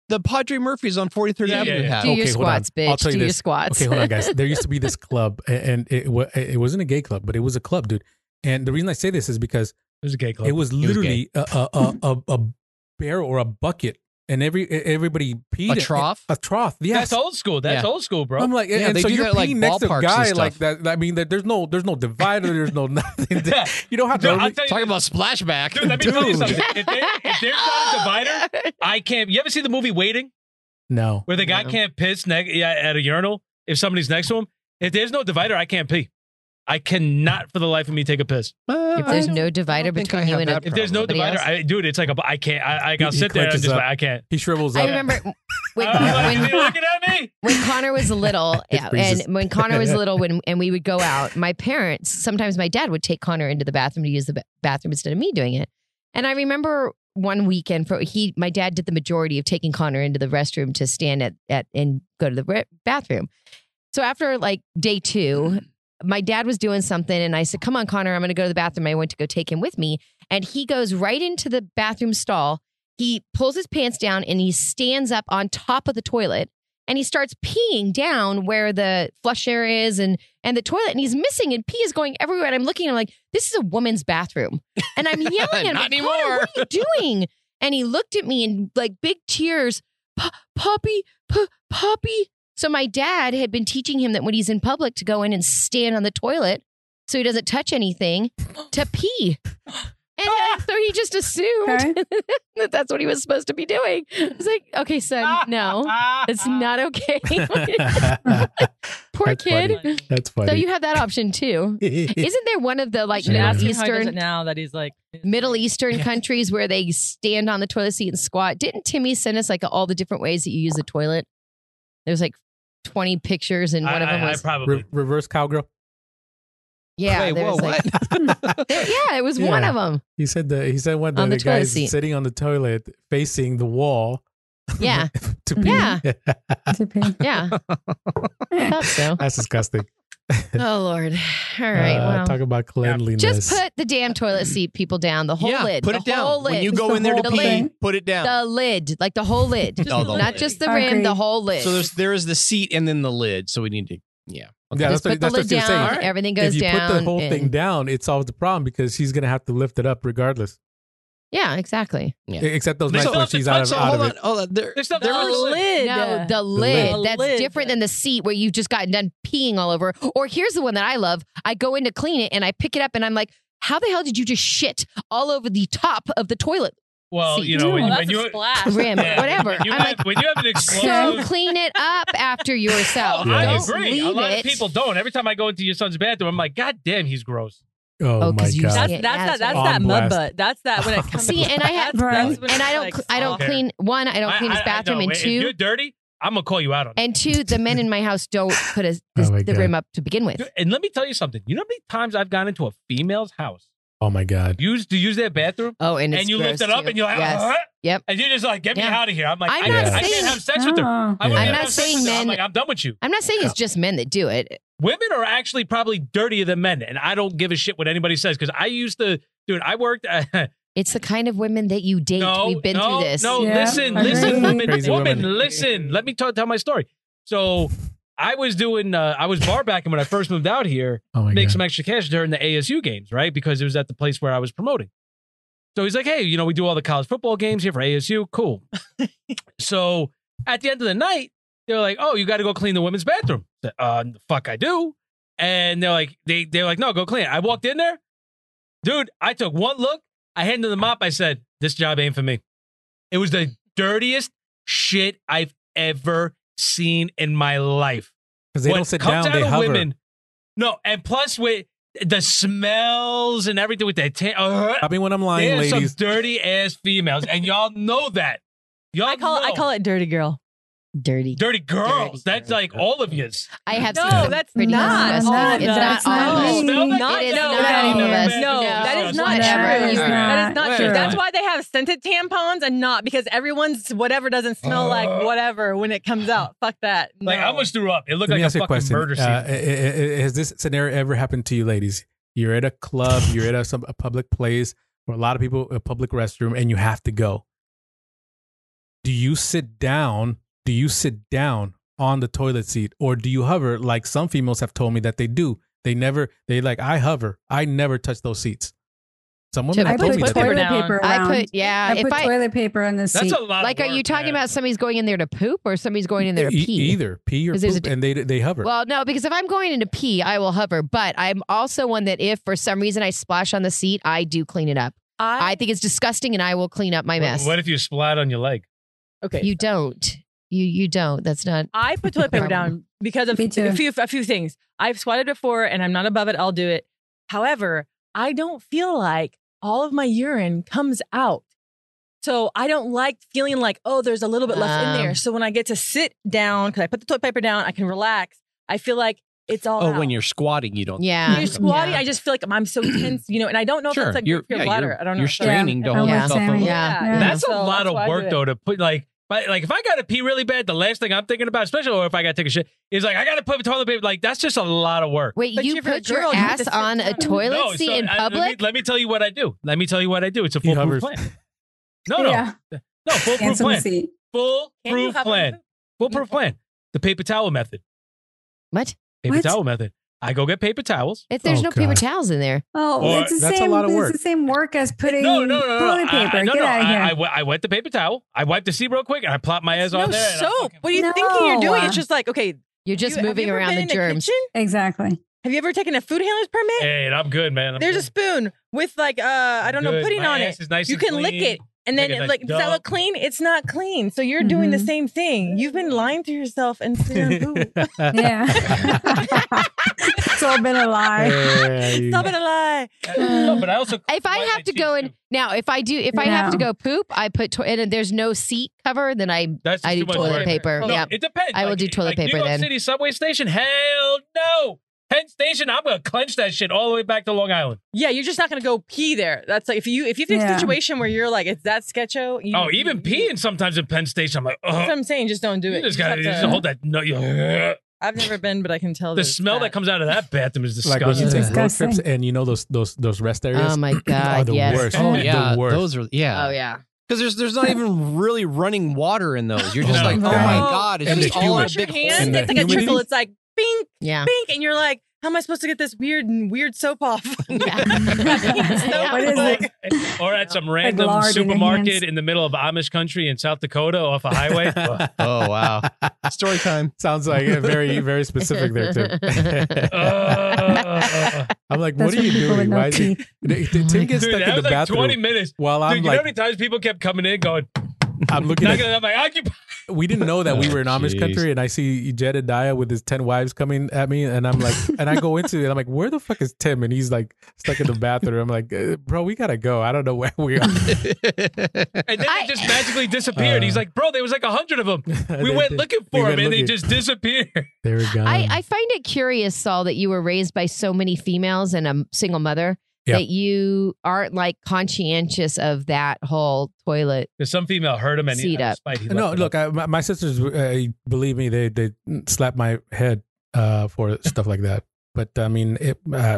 Speaker 5: the Padre Murphy's on forty-third
Speaker 1: Yeah,
Speaker 5: Avenue
Speaker 1: yeah, yeah.
Speaker 5: hat.
Speaker 2: Do your
Speaker 6: Okay, hold on.
Speaker 2: squats,
Speaker 6: I'll
Speaker 2: bitch.
Speaker 6: tell
Speaker 2: Do
Speaker 6: you
Speaker 2: your
Speaker 6: this.
Speaker 2: squats.
Speaker 6: Okay, hold on, guys. There used to be this club, a- and it wa- it wasn't a gay club, but it was a club, dude. And the reason I say this is because
Speaker 1: It was a gay club.
Speaker 6: it was
Speaker 5: was
Speaker 6: literally a, a, a, a, a barrel or a bucket, and every everybody peed
Speaker 5: A trough?
Speaker 6: A trough, yes.
Speaker 1: That's old school. That's
Speaker 5: Yeah.
Speaker 1: old school, bro.
Speaker 6: I'm like,
Speaker 5: Yeah,
Speaker 6: and
Speaker 5: they
Speaker 6: so
Speaker 5: do
Speaker 6: you're
Speaker 5: that at, like,
Speaker 6: peeing next to a
Speaker 5: ballparks and
Speaker 6: guy
Speaker 5: stuff.
Speaker 6: like that. I mean, that there's no there's no divider, there's no nothing.
Speaker 1: Yeah.
Speaker 6: You don't have
Speaker 1: Dude,
Speaker 6: to.
Speaker 1: I'll tell you
Speaker 5: Talking
Speaker 1: this.
Speaker 5: about splashback.
Speaker 1: Dude, let me tell you
Speaker 6: Dude.
Speaker 1: something. If, there, if there's not a divider, I can't. You ever see the movie Waiting,
Speaker 6: No.
Speaker 1: where the guy
Speaker 2: No.
Speaker 1: can't piss ne- yeah, at a urinal if somebody's next to him? If there's no divider, I can't pee. I cannot for the life of me take a piss.
Speaker 2: If there's no divider
Speaker 5: think I
Speaker 2: between you
Speaker 5: have
Speaker 2: and a,
Speaker 5: that
Speaker 1: If there's no
Speaker 2: Somebody
Speaker 1: divider,
Speaker 2: else?
Speaker 1: I, dude, it's like a. I can't. I, I
Speaker 6: He-
Speaker 1: I'll
Speaker 6: he
Speaker 1: sit there and
Speaker 6: clenches
Speaker 1: just.
Speaker 6: up.
Speaker 1: I can't.
Speaker 6: He shrivels
Speaker 2: I
Speaker 6: up.
Speaker 2: remember when,
Speaker 1: I'm like,
Speaker 2: when
Speaker 1: you looking at me?
Speaker 2: when Connor was little, yeah,
Speaker 6: freezes.
Speaker 2: and when Connor was little, when and we would go out, my parents sometimes my dad would take Connor into the bathroom to use the ba- bathroom instead of me doing it. And I remember one weekend for he, my dad did the majority of taking Connor into the restroom to stand at at and go to the re- bathroom. So after like day two, my dad was doing something, and I said, "Come on, Connor, I'm going to go to the bathroom." I went to go take him with me, and he goes right into the bathroom stall. He pulls his pants down and he stands up on top of the toilet and he starts peeing down where the flusher is and and the toilet, and he's missing, and pee is going everywhere. And I'm looking, and I'm like, this is a woman's bathroom. And I'm yelling at him,
Speaker 5: Not
Speaker 2: like,
Speaker 5: anymore.
Speaker 2: "Connor, what are you doing?" And he looked at me and like big tears, "P- Poppy, P- Poppy. So my dad had been teaching him that when he's in public to go in and stand on the toilet so he doesn't touch anything to pee. And uh, so he just assumed
Speaker 4: Okay.
Speaker 2: that that's what he was supposed to be doing. I was like, okay, son, no, it's not okay. Poor
Speaker 6: That's
Speaker 2: kid.
Speaker 6: funny. That's funny.
Speaker 2: So you have that option too. Isn't there one of the like
Speaker 3: Should
Speaker 2: Middle
Speaker 3: ask him how he does it
Speaker 2: Eastern
Speaker 3: now that he's like
Speaker 2: Middle Eastern countries where they stand on the toilet seat and squat? Didn't Timmy send us like all the different ways that you use the toilet? There's like twenty pictures, and one of
Speaker 1: I,
Speaker 2: them
Speaker 1: I, I
Speaker 2: was
Speaker 1: probably.
Speaker 6: Re- reverse cowgirl.
Speaker 2: yeah.
Speaker 5: Wait,
Speaker 2: there
Speaker 5: whoa,
Speaker 2: was like
Speaker 5: what?
Speaker 2: yeah, it was one
Speaker 6: Yeah.
Speaker 2: of them.
Speaker 6: He said the he said one
Speaker 2: On
Speaker 6: the,
Speaker 2: the toilet
Speaker 6: guy's
Speaker 2: seat.
Speaker 6: sitting on the toilet facing the wall.
Speaker 2: Yeah,
Speaker 6: to pee.
Speaker 2: Yeah.
Speaker 4: To pee.
Speaker 2: yeah. I thought so.
Speaker 6: That's disgusting.
Speaker 2: Oh Lord! All right,
Speaker 6: Uh,
Speaker 2: well,
Speaker 6: talk about cleanliness.
Speaker 2: just put the damn toilet seat people down. The whole
Speaker 5: yeah,
Speaker 2: lid.
Speaker 5: put
Speaker 2: the
Speaker 5: it down.
Speaker 2: Whole
Speaker 5: When
Speaker 2: lid.
Speaker 5: you
Speaker 4: Just
Speaker 5: go
Speaker 4: the
Speaker 5: in there to
Speaker 4: whole
Speaker 5: pee,
Speaker 4: thing.
Speaker 5: put it down.
Speaker 2: the lid, like the whole lid,
Speaker 5: Oh, the
Speaker 2: not
Speaker 5: lid.
Speaker 2: just the
Speaker 4: Agreed.
Speaker 2: rim, the whole lid.
Speaker 5: So there's there is the seat and then the lid. So we need to yeah.
Speaker 6: Yeah,
Speaker 2: just
Speaker 6: that's what,
Speaker 2: put the
Speaker 6: that's what
Speaker 2: lid
Speaker 6: she was
Speaker 2: down.
Speaker 6: saying.
Speaker 2: Everything goes
Speaker 6: If you
Speaker 2: down.
Speaker 6: put the whole
Speaker 2: and-
Speaker 6: thing down, it solves the problem because she's gonna have to lift it up regardless.
Speaker 2: Yeah, exactly.
Speaker 5: Yeah.
Speaker 6: Except those
Speaker 1: They
Speaker 6: nights
Speaker 1: still
Speaker 6: when
Speaker 1: have to
Speaker 6: she's out of,
Speaker 1: touch
Speaker 6: out
Speaker 5: hold
Speaker 6: of
Speaker 5: on.
Speaker 6: it.
Speaker 5: Oh, there,
Speaker 1: There's stuff
Speaker 5: there
Speaker 1: that
Speaker 5: was-
Speaker 1: was-
Speaker 3: lid.
Speaker 2: No, the
Speaker 6: lid.
Speaker 2: lid.
Speaker 3: The
Speaker 2: That's
Speaker 3: lid.
Speaker 2: different than the seat where you've just gotten done peeing all over. Or here's the one that I love. I go in to clean it and I pick it up and I'm like, how the hell did you just shit all over the top of the toilet
Speaker 1: Well,
Speaker 2: seat?
Speaker 1: you know,
Speaker 3: Oh,
Speaker 1: when,
Speaker 3: that's
Speaker 1: when
Speaker 3: a
Speaker 1: you
Speaker 3: splash.
Speaker 2: rim,
Speaker 1: yeah,
Speaker 2: whatever?
Speaker 1: When you,
Speaker 2: I'm
Speaker 1: have,
Speaker 2: like,
Speaker 1: when you have an
Speaker 2: so
Speaker 1: explosive.
Speaker 2: clean it up after yourself.
Speaker 1: Oh, I
Speaker 2: Don't
Speaker 1: agree.
Speaker 2: leave
Speaker 1: A lot
Speaker 2: it.
Speaker 1: of people don't. Every time I go into your son's bathroom, I'm like, God damn, he's gross.
Speaker 6: Oh,
Speaker 2: Oh,
Speaker 6: my
Speaker 2: 'cause you
Speaker 6: god!
Speaker 2: said-
Speaker 3: That's
Speaker 2: Yeah,
Speaker 3: that's
Speaker 2: yeah,
Speaker 3: that that's
Speaker 6: on
Speaker 3: that mud
Speaker 6: blast.
Speaker 3: butt. That's that when it comes.
Speaker 2: See, and I have-
Speaker 3: that's,
Speaker 4: Right.
Speaker 3: that's when
Speaker 2: And
Speaker 3: it's
Speaker 2: I don't,
Speaker 3: like
Speaker 2: cl- I don't
Speaker 3: soft.
Speaker 2: clean one. I don't clean
Speaker 1: I-
Speaker 2: his
Speaker 1: I- I
Speaker 2: bathroom,
Speaker 1: know.
Speaker 2: and
Speaker 1: If you're
Speaker 2: two,
Speaker 1: dirty, I'm gonna call you out on it.
Speaker 2: and two, the men in my house don't put a,
Speaker 6: Oh
Speaker 2: the,
Speaker 6: my
Speaker 2: the
Speaker 6: God.
Speaker 2: rim up to begin with.
Speaker 1: Dude, and let me tell you something. You know how many times I've gone into a female's house,
Speaker 6: Oh my god!
Speaker 1: used to use their bathroom,
Speaker 2: Oh, and it's
Speaker 1: and you
Speaker 2: gross
Speaker 1: lift it up,
Speaker 2: too.
Speaker 1: and you're like,
Speaker 2: yes.
Speaker 1: "Uh-huh,"
Speaker 2: Yep.
Speaker 1: and you just like, get me
Speaker 2: Yeah.
Speaker 1: out of here. I'm like,
Speaker 2: I'm
Speaker 1: I,
Speaker 2: not
Speaker 1: I
Speaker 2: saying-
Speaker 1: can't have sex with her.
Speaker 4: Oh.
Speaker 1: I wouldn't
Speaker 6: I'm
Speaker 1: even
Speaker 2: not
Speaker 1: have sex
Speaker 2: saying
Speaker 1: with her. I'm
Speaker 2: men-
Speaker 1: like, I'm done with you.
Speaker 2: I'm not saying it's just men that do it.
Speaker 1: Women are actually probably dirtier than men, and I don't give a shit what anybody says because I used to, dude. I worked. Uh,
Speaker 2: It's the kind of women that you date.
Speaker 1: no,
Speaker 2: We've been
Speaker 1: no,
Speaker 2: through this.
Speaker 1: No,
Speaker 4: Yeah,
Speaker 1: listen,
Speaker 4: agreed.
Speaker 1: listen, woman,
Speaker 6: Crazy
Speaker 1: woman,
Speaker 6: women.
Speaker 1: listen. Let me tell, tell my story. So, I was doing, uh, I was bar backing when I first moved out here,
Speaker 6: Oh my
Speaker 1: make
Speaker 6: god!
Speaker 1: some extra cash during the A S U games, right? Because it was at the place where I was promoting. So he's like, hey, you know, we do all the college football games here for A S U. Cool. So at the end of the night, they're like, oh, you got to go clean the women's bathroom. I said, uh, the fuck I do. And they're like, they, they're like, no, go clean it. I walked in there. Dude, I took one look. I handed the mop. I said, this job ain't for me. It was the dirtiest shit I've ever seen in my life.
Speaker 6: Because they
Speaker 1: What
Speaker 6: don't sit
Speaker 1: comes
Speaker 6: down;
Speaker 1: out
Speaker 6: they
Speaker 1: of
Speaker 6: hover.
Speaker 1: women- No, and plus with the smells and everything with that. Ta- uh,
Speaker 6: I mean, when I'm lying,
Speaker 1: there's some
Speaker 6: ladies.
Speaker 1: dirty ass females, and y'all know that. Y'all
Speaker 3: I call it, I
Speaker 1: know.
Speaker 3: call it dirty girl.
Speaker 2: Dirty.
Speaker 1: dirty girls.
Speaker 2: Dirty
Speaker 1: That's like all of yous.
Speaker 2: I have
Speaker 3: No,
Speaker 2: seen some
Speaker 3: that's
Speaker 2: pretty
Speaker 3: not
Speaker 2: disgusting.
Speaker 3: all of
Speaker 2: It's
Speaker 3: them.
Speaker 2: not
Speaker 4: That's
Speaker 2: all
Speaker 4: not
Speaker 2: of us.
Speaker 4: me.
Speaker 1: Smell that?
Speaker 3: Not-
Speaker 2: It is
Speaker 3: no,
Speaker 2: not
Speaker 3: that
Speaker 2: all of
Speaker 3: is-
Speaker 2: us.
Speaker 3: no, that is not
Speaker 2: whatever.
Speaker 3: true.
Speaker 2: You-
Speaker 3: That is not
Speaker 1: Wait,
Speaker 3: true.
Speaker 1: wait,
Speaker 3: That's
Speaker 1: wait.
Speaker 3: why they have scented tampons and not because everyone's whatever doesn't smell like whatever when it comes out. Fuck that. No.
Speaker 1: Like I almost threw up. It looked
Speaker 6: Let me
Speaker 1: like a
Speaker 6: ask you a
Speaker 1: fucking
Speaker 6: question.
Speaker 1: murder scene.
Speaker 6: Uh, i- i- i- has this scenario ever happened to you, ladies? You're at a club, you're at a, some, a public place, or a lot of people, a public restroom, and you have to go. do you sit down? Do you sit down on the toilet seat, or do you hover like some females have told me that they do? They never, they like, I hover. I never touch those seats. Some women
Speaker 2: I
Speaker 6: have
Speaker 3: put
Speaker 6: told me
Speaker 3: toilet
Speaker 6: that.
Speaker 3: paper
Speaker 4: toilet
Speaker 3: down.
Speaker 4: paper
Speaker 2: I
Speaker 4: around.
Speaker 2: put, yeah.
Speaker 4: I
Speaker 2: if
Speaker 4: put
Speaker 2: I,
Speaker 4: toilet paper on the
Speaker 1: That's
Speaker 4: seat.
Speaker 1: a lot.
Speaker 2: like,
Speaker 1: of
Speaker 2: are you
Speaker 1: work,
Speaker 2: talking
Speaker 1: man.
Speaker 2: about somebody's going in there to poop or somebody's going in there to
Speaker 6: E-
Speaker 2: pee?
Speaker 6: Either pee or
Speaker 2: 'Cause there's a
Speaker 6: poop,
Speaker 2: di-
Speaker 6: and they they hover.
Speaker 2: Well, no, because if I'm going in to pee, I will hover. But I'm also one that if for some reason I splash on the seat, I do clean it up. I
Speaker 3: I
Speaker 2: think it's disgusting and I will clean up my
Speaker 1: What,
Speaker 2: mess.
Speaker 1: what if you splat on your leg?
Speaker 3: okay.
Speaker 2: You don't. You you don't. That's not.
Speaker 3: I put toilet paper down because of
Speaker 4: Me too.
Speaker 3: a few a few things. I've squatted before and I'm not above it. I'll do it. However, I don't feel like all of my urine comes out. So I don't like feeling like, oh, there's a little bit left in
Speaker 2: Um.
Speaker 3: there. So when I get to sit down, because I put the toilet paper down, I can relax. I feel like it's all
Speaker 5: Oh,
Speaker 3: out.
Speaker 5: when you're squatting, you don't.
Speaker 2: Yeah.
Speaker 3: When you're squatting,
Speaker 2: Yeah.
Speaker 3: I just feel like I'm so tense, you know, and I don't know if
Speaker 5: Sure,
Speaker 3: that's like
Speaker 5: you're,
Speaker 3: good for your
Speaker 5: yeah,
Speaker 3: bladder.
Speaker 5: you're,
Speaker 3: I don't know.
Speaker 5: you're
Speaker 3: So-
Speaker 5: straining to
Speaker 4: Yeah.
Speaker 5: hold
Speaker 2: Yeah.
Speaker 5: yourself
Speaker 4: Sammy.
Speaker 5: up.
Speaker 2: Yeah.
Speaker 4: Yeah.
Speaker 1: That's a
Speaker 3: So
Speaker 1: lot
Speaker 3: that's
Speaker 1: of
Speaker 3: why I
Speaker 1: work
Speaker 3: do it.
Speaker 1: though to put like. But like if I gotta pee really bad, the last thing I'm thinking about, especially or if I gotta take a shit, is like I gotta put toilet paper. Like that's just a lot of work.
Speaker 2: Wait,
Speaker 3: But
Speaker 2: you
Speaker 3: if you're a
Speaker 2: put your
Speaker 3: girl, you have to
Speaker 2: ass
Speaker 3: sit
Speaker 2: on a
Speaker 3: down.
Speaker 2: toilet
Speaker 1: No,
Speaker 2: seat
Speaker 1: so
Speaker 2: in
Speaker 1: I- let me-
Speaker 2: public?
Speaker 1: Let me, tell you what I do. Let me tell you what I do. It's a
Speaker 6: He
Speaker 1: foolproof
Speaker 6: hovers.
Speaker 1: plan. No, no,
Speaker 4: Yeah.
Speaker 1: no, foolproof
Speaker 4: Cancel the
Speaker 1: plan.
Speaker 4: seat.
Speaker 3: Can you
Speaker 1: Foolproof
Speaker 3: have a-
Speaker 1: plan. Foolproof plan. The paper towel method.
Speaker 2: What?
Speaker 1: Paper
Speaker 4: What?
Speaker 1: towel method. I go get paper towels.
Speaker 2: If there's
Speaker 6: Oh,
Speaker 2: no paper
Speaker 6: God.
Speaker 2: towels in there.
Speaker 4: Oh,
Speaker 1: Or-
Speaker 4: it's the
Speaker 6: That's a
Speaker 4: same.
Speaker 6: lot of
Speaker 4: It's
Speaker 6: work.
Speaker 4: the same work as putting
Speaker 1: No, no, no, no.
Speaker 4: toilet
Speaker 1: I-
Speaker 4: paper.
Speaker 1: I, no,
Speaker 4: Get
Speaker 1: no.
Speaker 4: out of here.
Speaker 1: I, I, wet- I wet the paper towel. I wipe the seat real quick and I plop my ass
Speaker 3: no
Speaker 1: on there. and I
Speaker 3: soap.
Speaker 1: fucking-
Speaker 3: What are you
Speaker 4: No.
Speaker 3: thinking you're doing? It's just like, okay,
Speaker 2: You're just
Speaker 3: you- have
Speaker 2: moving
Speaker 3: you ever
Speaker 2: around
Speaker 3: been
Speaker 2: the
Speaker 3: in a
Speaker 2: germs.
Speaker 3: kitchen?
Speaker 4: Exactly.
Speaker 3: Have you ever taken a food handler's permit?
Speaker 1: Hey, I'm good, man. I'm
Speaker 3: There's a
Speaker 1: good.
Speaker 3: spoon with like uh I don't know
Speaker 1: Good.
Speaker 3: pudding
Speaker 1: My
Speaker 3: on
Speaker 1: ass
Speaker 3: it.
Speaker 1: is nice
Speaker 3: You
Speaker 1: and
Speaker 3: can lick
Speaker 1: clean.
Speaker 3: it, and then
Speaker 1: Take a nice
Speaker 3: like does that
Speaker 1: dump.
Speaker 3: look clean? It's not clean. So you're doing the
Speaker 4: Mhm.
Speaker 3: same thing. You've been lying to yourself and sitting on poop.
Speaker 4: Yeah. It's all been a lie.
Speaker 6: Yeah, you-
Speaker 3: Stop it a lie.
Speaker 1: No, but I also
Speaker 2: If I
Speaker 1: wipe
Speaker 2: have
Speaker 1: my
Speaker 2: to go
Speaker 1: cheeks,
Speaker 2: in
Speaker 1: too.
Speaker 2: now, if I do, if I have to
Speaker 4: No.
Speaker 2: go poop, I put to- and there's no seat cover, then I
Speaker 1: That's just
Speaker 2: I do
Speaker 1: too much
Speaker 2: toilet
Speaker 1: work.
Speaker 2: paper.
Speaker 1: No,
Speaker 2: Yeah,
Speaker 1: it depends.
Speaker 2: I will
Speaker 1: Like-
Speaker 2: do toilet
Speaker 1: like
Speaker 2: paper
Speaker 1: New York
Speaker 2: then.
Speaker 1: City subway station. Hell no. Penn Station. I'm gonna clench that shit all the way back to Long Island.
Speaker 3: Yeah, you're just not gonna go pee there. That's like if you if you think
Speaker 4: Yeah.
Speaker 3: a situation where you're like it's that sketcho. You,
Speaker 1: Oh, even
Speaker 3: you-
Speaker 1: peeing sometimes in Penn Station. I'm like,
Speaker 3: That's what
Speaker 1: oh,
Speaker 3: I'm saying. Just don't do
Speaker 1: you
Speaker 3: it.
Speaker 1: just
Speaker 3: You
Speaker 1: gotta
Speaker 3: have
Speaker 1: you just
Speaker 3: to-
Speaker 1: hold that. No, you, the
Speaker 3: I've never been, but I can tell. that
Speaker 1: smell
Speaker 3: it's
Speaker 1: that comes out of that bathroom is
Speaker 6: like when you
Speaker 1: disgusting.
Speaker 6: take road
Speaker 4: Disgusting.
Speaker 6: trips and you know those those those rest areas.
Speaker 2: Oh my
Speaker 6: are
Speaker 2: god,
Speaker 6: the
Speaker 2: yes.
Speaker 6: worst.
Speaker 5: Oh
Speaker 6: The
Speaker 5: yeah,
Speaker 6: worst.
Speaker 5: those are yeah.
Speaker 2: Oh yeah.
Speaker 5: Because there's there's not even really running water in those. You're just
Speaker 1: No.
Speaker 5: like, oh
Speaker 6: No.
Speaker 5: my god, it's
Speaker 6: And
Speaker 5: just
Speaker 6: the
Speaker 5: all in a
Speaker 6: humid-
Speaker 3: Wash your
Speaker 5: big
Speaker 3: hands.
Speaker 5: hole.
Speaker 6: And the
Speaker 3: It's like a
Speaker 6: humidity?
Speaker 3: trickle. It's like bink,
Speaker 2: Yeah.
Speaker 3: bink, and you're like, how am I supposed to get this weird weird soap off?
Speaker 2: Yeah.
Speaker 4: What is it?
Speaker 1: Or at some random
Speaker 4: lard in your
Speaker 1: supermarket
Speaker 4: hands.
Speaker 1: in the middle of Amish country in South Dakota off a highway. Oh,
Speaker 5: Oh wow, story time.
Speaker 6: Sounds like a very very specific there too.
Speaker 1: uh,
Speaker 6: I'm like,
Speaker 4: That's
Speaker 6: what are you
Speaker 4: for people with
Speaker 6: doing?
Speaker 4: no
Speaker 6: Why is he,
Speaker 4: teeth.
Speaker 6: Tim gets
Speaker 1: dude,
Speaker 6: stuck
Speaker 1: that
Speaker 6: in the
Speaker 1: was like
Speaker 6: bathroom
Speaker 1: twenty minutes.
Speaker 6: while
Speaker 1: Dude,
Speaker 6: I'm
Speaker 1: you know
Speaker 6: like,
Speaker 1: how many times people kept coming in going,
Speaker 6: I'm looking
Speaker 1: not
Speaker 6: at.
Speaker 1: gonna, I'm like, occupy.
Speaker 6: We didn't know that we were in
Speaker 5: Oh,
Speaker 6: Amish
Speaker 5: jeez.
Speaker 6: country, and I see Jedediah with his ten wives coming at me, and I'm like, and I go into it, and I'm like, where the fuck is Tim? And he's like stuck in the bathroom. I'm like, uh, bro, we gotta go. I don't know where we are.
Speaker 1: And then
Speaker 2: I-
Speaker 1: they just magically disappeared.
Speaker 6: Uh,
Speaker 1: He's like, bro, there was like a hundred of them. We
Speaker 6: They-
Speaker 1: went
Speaker 6: they-
Speaker 1: looking
Speaker 6: we
Speaker 1: for
Speaker 6: went
Speaker 1: them and they
Speaker 6: looking.
Speaker 1: just disappeared.
Speaker 6: They were gone.
Speaker 2: I, I find it curious, Saul, that you were raised by so many females and a single mother
Speaker 6: Yeah.
Speaker 2: that you aren't like conscientious of that whole toilet.
Speaker 1: Because some female heard him and he,
Speaker 2: Seat
Speaker 1: out of
Speaker 2: up.
Speaker 1: spite, he
Speaker 6: no,
Speaker 1: left it
Speaker 6: look,
Speaker 1: up.
Speaker 6: I, my, my sisters, uh, believe me, they they slap my head uh, for stuff like that. But I mean, it. Uh,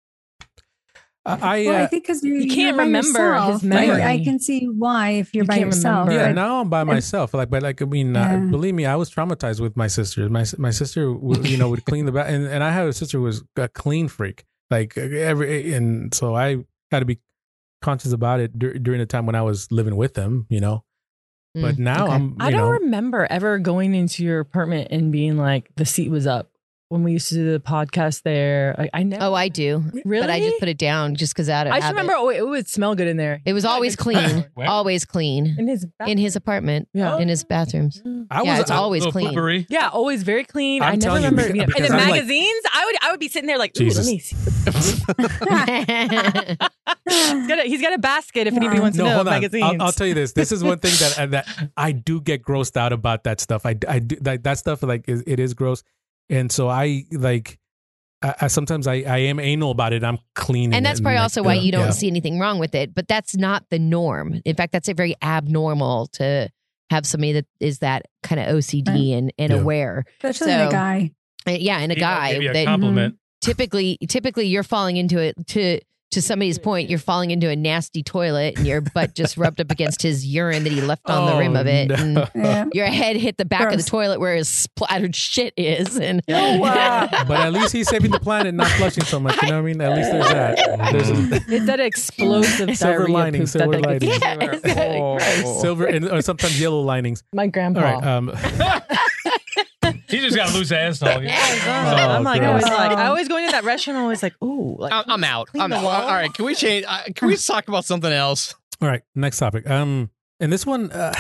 Speaker 6: I,
Speaker 4: Well, I
Speaker 6: uh,
Speaker 4: think because you,
Speaker 3: You can't
Speaker 4: you're by
Speaker 3: remember
Speaker 4: yourself,
Speaker 3: his
Speaker 4: like,
Speaker 3: memory.
Speaker 4: I can see why if you're
Speaker 3: You
Speaker 4: by
Speaker 3: can't
Speaker 4: yourself.
Speaker 3: remember.
Speaker 6: yeah,
Speaker 4: but-
Speaker 6: now I'm by myself. Like, but like, I mean, uh,
Speaker 4: Yeah.
Speaker 6: believe me, I was traumatized with my sister. My my sister, would, you know, would clean the bath, and, and I have a sister who was a clean freak. Like every, and so I got to be conscious about it dur- during the time when I was living with them. You know, but
Speaker 2: Mm,
Speaker 6: now
Speaker 2: okay.
Speaker 6: I'm. You
Speaker 3: I don't
Speaker 6: know,
Speaker 3: remember ever going into your apartment and being like the seat was up when we used to do the podcast there. Like, I never.
Speaker 2: Oh, I do.
Speaker 3: Really?
Speaker 2: But I just put it down just because out of
Speaker 3: I just
Speaker 2: habit.
Speaker 3: remember oh, it would smell good in there.
Speaker 2: It was always clean.
Speaker 1: Where?
Speaker 2: Always clean.
Speaker 3: in his bath.
Speaker 2: In his apartment.
Speaker 3: Yeah.
Speaker 2: In his bathrooms.
Speaker 6: I
Speaker 2: Yeah,
Speaker 6: was.
Speaker 2: it's
Speaker 6: I-
Speaker 2: always
Speaker 1: Little
Speaker 2: clean.
Speaker 1: poopery.
Speaker 3: Yeah, always very clean.
Speaker 6: I'm
Speaker 3: I never
Speaker 6: telling you,
Speaker 3: remember.
Speaker 6: because-
Speaker 3: yeah. And
Speaker 6: because
Speaker 3: the
Speaker 6: I'm like-
Speaker 3: magazines, I would I would be sitting there like, ooh,
Speaker 6: Jesus.
Speaker 3: let me see. he's, got a, he's got a basket if anybody
Speaker 4: Yeah.
Speaker 3: wants to
Speaker 6: No,
Speaker 3: know
Speaker 6: hold on.
Speaker 3: magazines.
Speaker 6: I'll, I'll tell you this. This is one thing that uh, that I do get grossed out about that stuff. I, I do like that stuff. Like is, it is gross, and so I like. I, I sometimes I, I am anal about it. I'm cleaning,
Speaker 2: And that's
Speaker 6: it
Speaker 2: probably
Speaker 6: like,
Speaker 2: also why
Speaker 6: uh,
Speaker 2: you don't
Speaker 6: yeah.
Speaker 2: see anything wrong with it. But that's not the norm. In fact, that's a very abnormal to have somebody that is that kind of O C D and, and
Speaker 6: Yeah.
Speaker 2: aware.
Speaker 4: Especially in
Speaker 2: So-
Speaker 4: a guy.
Speaker 2: Uh, Yeah, and a
Speaker 1: He might
Speaker 2: guy
Speaker 1: give you a
Speaker 2: that
Speaker 1: compliment.
Speaker 2: typically typically you're falling into it to to somebody's point, you're falling into a nasty toilet and your butt just rubbed up against his urine that he left on the rim of it.
Speaker 6: no.
Speaker 2: And
Speaker 4: Yeah.
Speaker 2: your head hit the back of
Speaker 4: Gross.
Speaker 2: the toilet where his splattered shit is. And
Speaker 3: Oh, wow.
Speaker 6: But at least he's saving the planet, not flushing so much. You know what I mean? At least there's that. There's a,
Speaker 3: It's that explosive
Speaker 6: Silver
Speaker 3: diarrhea
Speaker 6: lining,
Speaker 3: poop
Speaker 6: silver
Speaker 3: that they
Speaker 6: lining.
Speaker 3: get
Speaker 2: Yeah,
Speaker 3: everywhere.
Speaker 2: it's really
Speaker 3: Oh.
Speaker 2: gross.
Speaker 6: silver and or sometimes yellow linings.
Speaker 3: My grandpa.
Speaker 6: All right. Um,
Speaker 1: He just got a loose asshole.
Speaker 3: I'm like, I
Speaker 6: gross.
Speaker 3: always like, I always go into that restaurant. I'm always like, ooh, like,
Speaker 5: I'm, I'm out.
Speaker 3: clean
Speaker 5: I'm
Speaker 3: the
Speaker 5: out.
Speaker 3: wall.
Speaker 5: All right, can we change? Uh, can we talk about something else?
Speaker 6: all right. Next topic. Um, and this one, uh,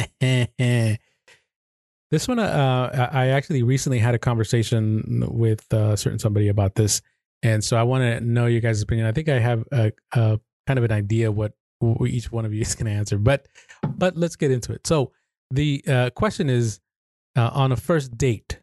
Speaker 6: this one, uh, I I actually recently had a conversation with uh, certain somebody about this, and so I want to know your guys' opinion. I think I have a, a kind of an idea what, what each one of you is going to answer, but but let's get into it. So the uh, question is, uh, on a first date,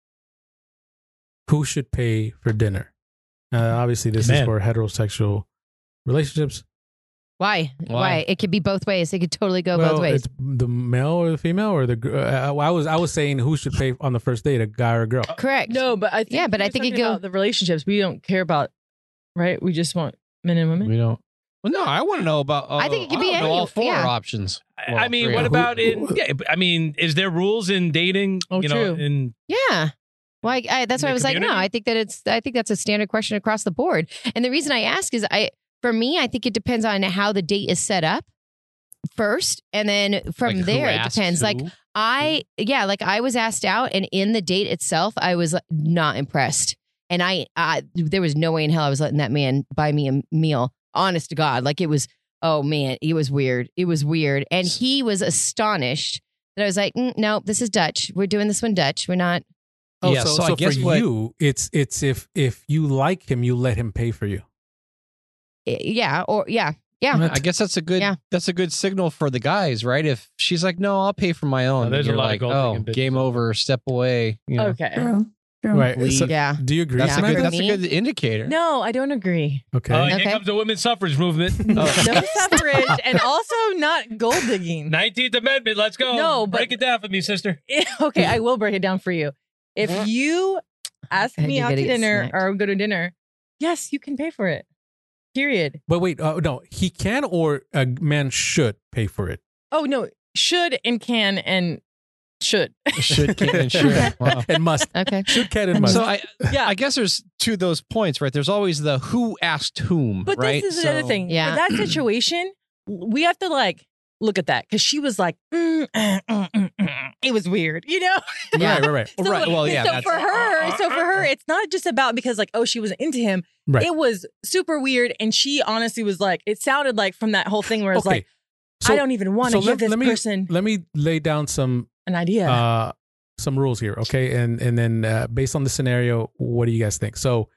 Speaker 6: who should pay for dinner? Uh, obviously, this
Speaker 1: Man.
Speaker 6: is for heterosexual relationships.
Speaker 2: why?
Speaker 5: Why?
Speaker 2: Why? It could be both ways. It could totally go both ways.
Speaker 6: It's the male or the female or the. gr- Uh, I was I was saying who should pay on the first date, a guy or a girl.
Speaker 2: Correct.
Speaker 3: no, but I think
Speaker 2: Yeah, but
Speaker 3: we
Speaker 2: I
Speaker 3: were
Speaker 2: think it
Speaker 3: talking
Speaker 2: go-
Speaker 3: about the relationships. We don't care about, right? We just want men and women.
Speaker 5: We don't. Well, no, I want to know about. Uh,
Speaker 2: I think it could
Speaker 5: I
Speaker 2: be
Speaker 5: wanna know
Speaker 2: any-
Speaker 5: all four
Speaker 2: yeah.
Speaker 5: options.
Speaker 1: I-
Speaker 5: Well,
Speaker 1: I mean,
Speaker 5: three.
Speaker 1: what
Speaker 6: Who-
Speaker 1: about in? Yeah, I mean, is there rules in dating?
Speaker 3: Oh,
Speaker 1: you know,
Speaker 3: true.
Speaker 1: in
Speaker 2: Yeah. Well, I, I, that's
Speaker 1: In
Speaker 2: why
Speaker 1: the
Speaker 2: I was like, no,
Speaker 1: community?
Speaker 2: I think that it's, I think that's a standard question across the board. And the reason I ask is I, for me, I think it depends on how the date is set up first. And then from
Speaker 5: Like, who
Speaker 2: there, it
Speaker 5: asks
Speaker 2: depends. Like
Speaker 5: who?
Speaker 2: I, yeah, like I was asked out and in the date itself, I was not impressed. And I, I, there was no way in hell I was letting that man buy me a meal. Honest to God. Like it was, oh man, it was weird. It was weird. And he was astonished that I was like, mm, no, this is Dutch. We're doing this one Dutch. We're not.
Speaker 6: Oh,
Speaker 5: Yeah,
Speaker 6: so,
Speaker 5: so I
Speaker 6: so
Speaker 5: guess
Speaker 6: for
Speaker 5: what-
Speaker 6: you, it's it's if if you like him, you let him pay for you.
Speaker 2: eh, Yeah. Or yeah. Yeah.
Speaker 5: I guess that's a good.
Speaker 2: Yeah.
Speaker 5: That's a good signal for the guys, right? If she's like, "No, I'll pay for my own,"
Speaker 1: Oh, there's a
Speaker 5: you're
Speaker 1: lot of
Speaker 5: like,
Speaker 1: gold
Speaker 5: "Oh,
Speaker 1: digging bitches
Speaker 5: game
Speaker 1: out
Speaker 5: over. Step away." You know?
Speaker 3: Okay.
Speaker 4: True. True.
Speaker 6: Right.
Speaker 5: We-
Speaker 6: So,
Speaker 2: Yeah.
Speaker 6: do you agree?
Speaker 5: That's
Speaker 2: Yeah.
Speaker 5: a good.
Speaker 2: For
Speaker 5: That's
Speaker 2: me-
Speaker 5: a good indicator.
Speaker 3: No, I don't agree.
Speaker 6: Okay.
Speaker 1: Oh, here
Speaker 2: Okay.
Speaker 1: comes the women's suffrage movement.
Speaker 3: No suffrage and also not gold digging.
Speaker 1: nineteenth Amendment. Let's go.
Speaker 3: No, but-
Speaker 1: break it down for me, sister.
Speaker 3: Okay, I will break it down for you. If you ask
Speaker 2: God,
Speaker 3: me
Speaker 2: you're
Speaker 3: out to
Speaker 2: gonna get
Speaker 3: dinner
Speaker 2: smacked.
Speaker 3: or go to dinner, yes, you can pay for it. Period.
Speaker 6: But wait, uh, no, he can or a man should pay for it.
Speaker 3: Oh no, should and can and should.
Speaker 5: Should, can, and should. Wow.
Speaker 6: And must.
Speaker 2: Okay.
Speaker 6: Should, can, and must.
Speaker 5: So I,
Speaker 3: Yeah.
Speaker 5: I guess there's two of those points, right? There's always the who asked whom,
Speaker 3: But
Speaker 5: right?
Speaker 3: this is
Speaker 5: So-
Speaker 3: the other thing.
Speaker 2: Yeah.
Speaker 3: For that situation, we have to like look at that because she was like, mm, mm, mm, mm, mm. It was weird, you know.
Speaker 2: Yeah.
Speaker 6: Right, right, right.
Speaker 3: So,
Speaker 5: Right, well, yeah,
Speaker 3: So
Speaker 5: that's-
Speaker 3: for her, so for her, it's not just about because like, oh, she wasn't into him.
Speaker 6: Right.
Speaker 3: It was super weird, and she honestly was like, it sounded like from that whole thing where it's
Speaker 6: Okay.
Speaker 3: like,
Speaker 6: So-
Speaker 3: I don't even want to
Speaker 6: so
Speaker 3: give
Speaker 6: let-
Speaker 3: this
Speaker 6: let me-
Speaker 3: person
Speaker 6: Let me lay down some
Speaker 3: an idea.
Speaker 6: uh some rules here, okay? And and then uh, based on the scenario, what do you guys think? So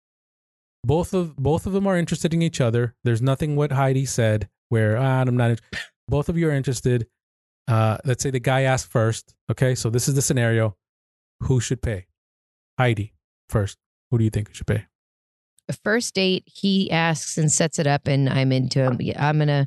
Speaker 6: both of both of them are interested in each other. There's nothing what Heidi said where ah, I'm not. in- Both of you are interested. Uh, let's say the guy asked first. Okay, so this is the scenario. Who should pay? Heidi first. Who do you think should pay?
Speaker 2: The first date, he asks and sets it up, and I'm into him. Yeah, I'm gonna.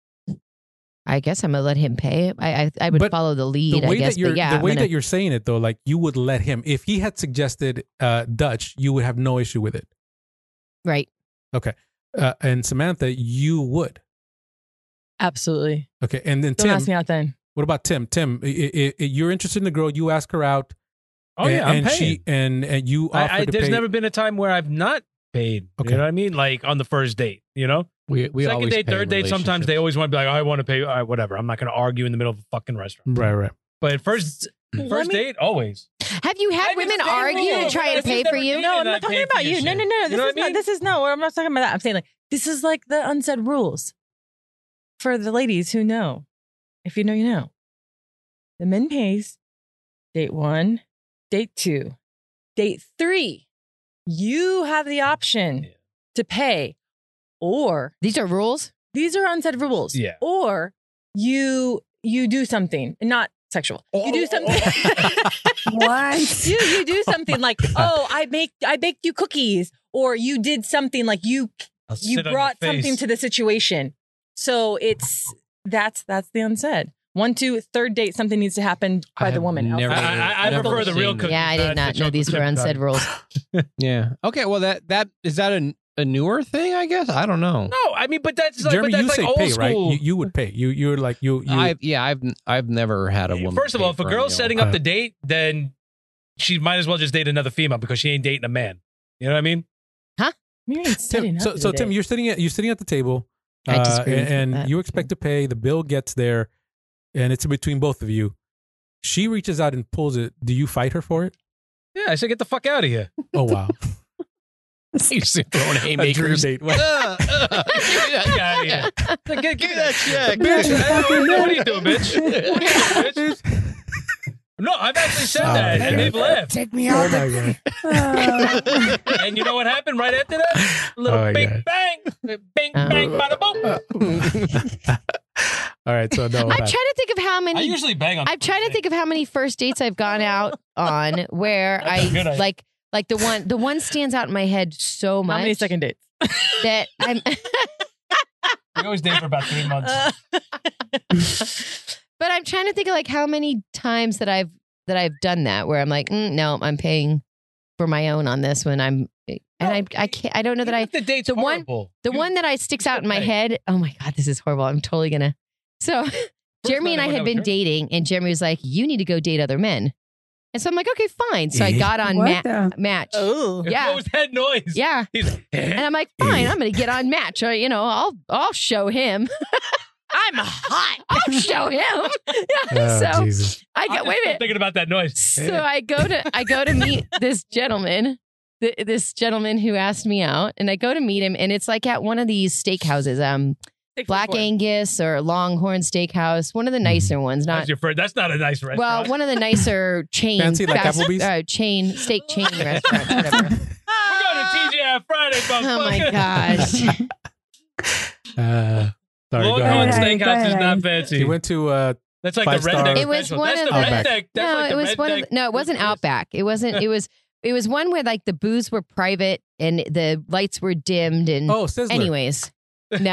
Speaker 2: I guess I'm gonna let him pay. I I, I would
Speaker 6: But
Speaker 2: follow the lead.
Speaker 6: The way
Speaker 2: I guess,
Speaker 6: that you're
Speaker 2: but yeah,
Speaker 6: the
Speaker 2: I'm
Speaker 6: way
Speaker 2: gonna-
Speaker 6: that you're saying it though, like you would let him. If he had suggested uh, Dutch, you would have no issue with it.
Speaker 2: right.
Speaker 6: Uh, and Samantha, you would.
Speaker 3: Absolutely.
Speaker 6: Okay, and then
Speaker 3: Don't
Speaker 6: Tim.
Speaker 3: ask me out then.
Speaker 6: What about Tim? Tim, i- i- i- you're interested in the girl. You ask her out.
Speaker 1: Oh
Speaker 6: and,
Speaker 1: yeah, I'm
Speaker 6: and
Speaker 1: paying.
Speaker 6: she and and you offer
Speaker 1: I, I,
Speaker 6: to
Speaker 1: there's
Speaker 6: pay.
Speaker 1: never been a time where I've not paid.
Speaker 6: Okay.
Speaker 1: You know what I mean? Like on the first date. You know,
Speaker 5: We, we
Speaker 1: second
Speaker 5: always
Speaker 1: date,
Speaker 5: pay in
Speaker 1: third date. Sometimes they
Speaker 5: relationships.
Speaker 1: always want to be like, oh, I want to pay. All right, whatever. I'm not going to argue in the middle of a fucking restaurant.
Speaker 6: Right, right.
Speaker 1: But first,
Speaker 3: Let
Speaker 1: first
Speaker 3: me-
Speaker 1: date, always.
Speaker 2: Have you had
Speaker 1: I
Speaker 2: women
Speaker 1: understand
Speaker 2: argue
Speaker 1: rules,
Speaker 2: to try
Speaker 1: but
Speaker 2: and
Speaker 1: it's
Speaker 2: pay
Speaker 1: just
Speaker 2: for
Speaker 1: never
Speaker 2: you?
Speaker 1: been-
Speaker 3: No, I'm
Speaker 1: and I
Speaker 3: not talking
Speaker 1: pay for
Speaker 3: about
Speaker 1: your
Speaker 3: you. No,
Speaker 1: shit.
Speaker 3: no, no.
Speaker 1: You
Speaker 3: This
Speaker 1: know
Speaker 3: is
Speaker 1: what I
Speaker 3: not.
Speaker 1: mean?
Speaker 3: This is not what I'm not talking about. That. I'm saying like this is like the unsaid rules for the ladies who know. If you know, you know. The men pays. Date one, date two, date three. You have the option
Speaker 1: Yeah.
Speaker 3: to pay, or
Speaker 2: These are rules.
Speaker 3: these are unsaid rules.
Speaker 1: Yeah.
Speaker 3: Or you you do something, not sexual. You do something.
Speaker 4: What?
Speaker 3: you you do something like, oh, I make I baked you cookies, or you did something like you
Speaker 1: I'll
Speaker 3: you
Speaker 1: sit on your
Speaker 3: brought
Speaker 1: face.
Speaker 3: something to the situation. So it's that's that's the unsaid. One, two, third date, something needs to happen
Speaker 5: I
Speaker 3: by the
Speaker 5: have
Speaker 3: woman.
Speaker 5: never-
Speaker 1: I, I, I
Speaker 5: Never
Speaker 1: prefer the real
Speaker 5: seen
Speaker 1: cookie.
Speaker 2: Yeah, I did
Speaker 1: That's
Speaker 2: not
Speaker 1: the
Speaker 2: know these were
Speaker 1: chocolate chip
Speaker 2: unsaid
Speaker 1: cookie.
Speaker 2: rules.
Speaker 5: Yeah. Okay. Well, that that is that an a newer thing, I guess. I don't know.
Speaker 1: No, I mean, but that's like,
Speaker 6: Jeremy,
Speaker 1: but that's
Speaker 6: you
Speaker 1: like
Speaker 6: say
Speaker 1: old
Speaker 6: pay,
Speaker 1: school.
Speaker 6: right? You, you would pay. You you're like you you.
Speaker 5: I've yeah, I've I've never had a woman.
Speaker 1: First of
Speaker 5: pay
Speaker 1: all, if a
Speaker 5: for
Speaker 1: girl's
Speaker 5: meal.
Speaker 1: setting up
Speaker 6: Uh,
Speaker 1: the date, then she might as well just date another female because she ain't dating a man. You know what I mean?
Speaker 3: You ain't setting
Speaker 6: Tim,
Speaker 3: up
Speaker 6: so
Speaker 3: for
Speaker 6: so
Speaker 3: the
Speaker 6: Tim,
Speaker 3: date.
Speaker 6: you're sitting at you're sitting at the table,
Speaker 2: I
Speaker 6: uh,
Speaker 2: disagree with
Speaker 6: and
Speaker 2: that.
Speaker 6: you expect to pay. The bill gets there, and it's between both of you. She reaches out and pulls it. Do you fight her for it?
Speaker 1: Yeah, I said get the fuck out of here.
Speaker 6: Oh wow,
Speaker 5: You see throwing
Speaker 6: a dream
Speaker 5: haymakers.
Speaker 6: date.
Speaker 5: Uh, uh,
Speaker 1: Get the fuck out of here. Like, Get,
Speaker 5: Give me that check.
Speaker 1: Bitch, I don't know what are you doing, bitch? What are you doing, bitch? No, I've actually said
Speaker 6: Oh,
Speaker 1: that,
Speaker 6: my
Speaker 1: and
Speaker 6: God.
Speaker 1: they've left.
Speaker 4: Take me
Speaker 6: Oh
Speaker 4: out.
Speaker 6: my god.
Speaker 4: Uh,
Speaker 1: And you know what happened right after that? A little
Speaker 6: Oh, my
Speaker 1: big
Speaker 6: God.
Speaker 1: bang, bang,
Speaker 2: Oh.
Speaker 1: bang, bada boom.
Speaker 6: All right, so no.
Speaker 2: I'm trying to think of how
Speaker 1: I
Speaker 2: many.
Speaker 1: usually bang on.
Speaker 2: I'm trying to think of how many first dates I've gone out on where
Speaker 1: That's a good
Speaker 2: I
Speaker 1: idea.
Speaker 2: like like the one the one stands out in my head so
Speaker 3: How
Speaker 2: much
Speaker 3: many second dates?
Speaker 2: that I'm.
Speaker 1: We always date for about three months.
Speaker 2: But I'm trying to think of like how many times that I've that I've done that where I'm like, mm, no, I'm paying for my own on this one. I'm and I I can't I don't know that I
Speaker 1: Even if the date's
Speaker 2: the one-
Speaker 1: horrible.
Speaker 2: the
Speaker 1: You-
Speaker 2: one that I sticks out in my
Speaker 1: Hey.
Speaker 2: head. Oh my god, this is horrible. I'm totally gonna. So Jeremy and I
Speaker 1: time I
Speaker 2: had
Speaker 1: went
Speaker 2: been
Speaker 1: out with
Speaker 2: dating, and Jeremy was like, "You need to go date other men." And so I'm like, "Okay, fine." So I got on
Speaker 4: what
Speaker 2: ma-
Speaker 4: the?
Speaker 2: Match.
Speaker 3: Oh.
Speaker 2: Yeah.
Speaker 1: What was that noise?
Speaker 2: Yeah.
Speaker 1: He's like,
Speaker 2: And I'm like, fine, I'm gonna get on Match. Or, you know, I'll I'll show him.
Speaker 3: I'm hot.
Speaker 2: I'll show him. Yeah.
Speaker 6: Oh,
Speaker 2: so
Speaker 6: Jesus.
Speaker 2: I
Speaker 1: I'm
Speaker 2: go,
Speaker 1: just
Speaker 2: wait a
Speaker 1: still
Speaker 2: minute.
Speaker 1: thinking about that noise.
Speaker 2: So I go to I go to meet this gentleman, th- this gentleman who asked me out, and I go to meet him, and it's like at one of these steakhouses, um, Black Angus or Longhorn Steakhouse, one of the nicer ones. Not
Speaker 1: That's your first. That's not a nice restaurant.
Speaker 2: well, one of the nicer chain,
Speaker 6: Fancy like
Speaker 2: fast-
Speaker 6: Applebee's?
Speaker 2: uh, chain steak chain restaurants, whatever.
Speaker 1: We're going to T G I Friday,
Speaker 2: Oh my
Speaker 1: motherfucker.
Speaker 2: gosh.
Speaker 6: Uh, sorry, go
Speaker 1: Longhorn
Speaker 6: ahead.
Speaker 4: Go ahead, go
Speaker 1: Steakhouse is
Speaker 4: ahead.
Speaker 1: not fancy.
Speaker 6: He went to uh,
Speaker 1: That's like
Speaker 6: Five
Speaker 1: the
Speaker 6: star.
Speaker 1: redneck.
Speaker 2: It was
Speaker 1: special.
Speaker 2: one
Speaker 1: That's
Speaker 2: of
Speaker 1: the
Speaker 2: the-
Speaker 6: Outback.
Speaker 1: redneck. That's
Speaker 2: no,
Speaker 1: like
Speaker 2: it
Speaker 1: the
Speaker 2: was one of the,
Speaker 1: redneck-
Speaker 2: no, it wasn't Outback. It wasn't. It was it was one where like the booths were private and the lights were dimmed and.
Speaker 6: oh Sizzler.
Speaker 2: Anyways, no.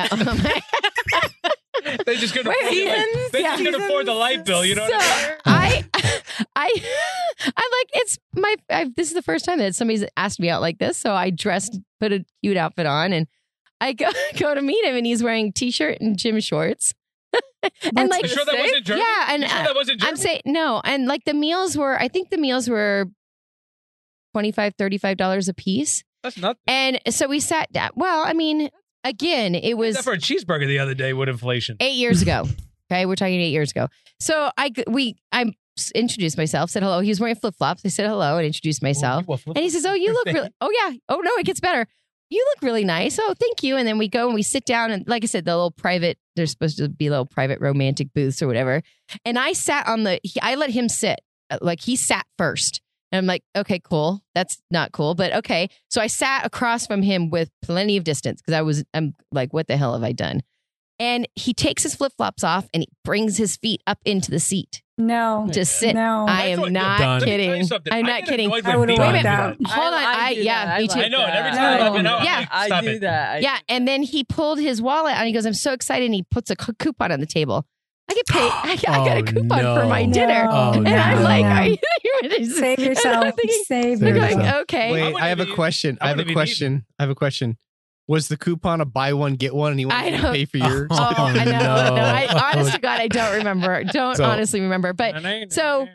Speaker 1: They just couldn't
Speaker 2: Wait,
Speaker 1: afford the light.
Speaker 2: Seasons?
Speaker 1: They
Speaker 2: Yeah.
Speaker 1: just couldn't afford the light bill. You know
Speaker 2: So
Speaker 1: what I mean?
Speaker 2: I, I, I'm like, it's my. I, this is the first time that somebody's asked me out like this. So I dressed, put a cute outfit on, and I go go to meet him, and he's wearing t-shirt and gym shorts. And like,
Speaker 1: You sure that wasn't German?
Speaker 2: yeah, and
Speaker 1: You sure
Speaker 2: uh,
Speaker 1: that wasn't German?
Speaker 2: I'm saying no, and like the meals were. I think the meals were twenty-five, thirty-five dollars a piece,
Speaker 1: That's nothing.
Speaker 2: and so we sat down. Well, I mean, again, it was
Speaker 1: Except for a cheeseburger the other day with inflation.
Speaker 2: eight years ago. Okay, we're talking eight years ago. So I we I introduced myself, said hello. He was wearing flip flops. I said hello and introduced myself. And he says, "Oh, you look really. Oh yeah. Oh no, it gets better. You look really nice. Oh, thank you." And then we go and we sit down and, like I said, the little private. There's supposed to be little private romantic booths or whatever. And I sat on the. He, I let him sit. Like he sat first. And I'm like, okay, cool. That's not cool, but okay. So I sat across from him with plenty of distance because I was. I'm like, what the hell have I done? And he takes his flip flops off and he brings his feet up into the seat
Speaker 4: No.
Speaker 2: to sit.
Speaker 4: No.
Speaker 2: I
Speaker 1: That's
Speaker 2: am
Speaker 1: what-
Speaker 2: not
Speaker 6: Done.
Speaker 1: Let me tell you
Speaker 2: kidding.
Speaker 1: something.
Speaker 2: I'm
Speaker 1: I
Speaker 2: not
Speaker 1: get
Speaker 2: kidding.
Speaker 1: annoyed
Speaker 4: I
Speaker 1: when
Speaker 4: would've
Speaker 1: people
Speaker 4: walked
Speaker 1: do
Speaker 4: out.
Speaker 1: that.
Speaker 2: Hold on. I,
Speaker 3: do
Speaker 2: yeah,
Speaker 3: that.
Speaker 2: me too.
Speaker 3: like
Speaker 1: I know, and every
Speaker 3: that.
Speaker 1: time
Speaker 4: No.
Speaker 1: I've been out, I'm
Speaker 2: Yeah.
Speaker 1: like,
Speaker 3: I
Speaker 1: stop
Speaker 3: do
Speaker 1: it.
Speaker 3: that. I
Speaker 2: Yeah, and then he pulled his wallet out and he goes, "I'm so excited." And he puts a cu- coupon on the table. I get paid. I, I got a
Speaker 6: Oh,
Speaker 2: coupon for my
Speaker 6: no.
Speaker 2: dinner.
Speaker 6: Oh,
Speaker 2: and
Speaker 6: no.
Speaker 2: I'm like,
Speaker 4: No.
Speaker 2: "Are you you
Speaker 4: Save yourself.
Speaker 2: I'm thinking-
Speaker 4: Save
Speaker 6: Save
Speaker 2: I'm
Speaker 4: yourself.
Speaker 2: going,
Speaker 6: yourself.
Speaker 2: okay.
Speaker 5: Wait,
Speaker 1: wouldn't
Speaker 5: I have a
Speaker 1: even-
Speaker 5: question.
Speaker 1: I
Speaker 5: I have a
Speaker 1: wouldn't even
Speaker 5: question. I have a question. Was the coupon a buy one get one, and he
Speaker 2: I
Speaker 5: wanted to
Speaker 2: don't-
Speaker 5: pay for yours?
Speaker 2: Oh, I know.
Speaker 6: no.
Speaker 2: No, I, honest to God, I don't remember. Don't
Speaker 6: So-
Speaker 2: honestly remember. But so-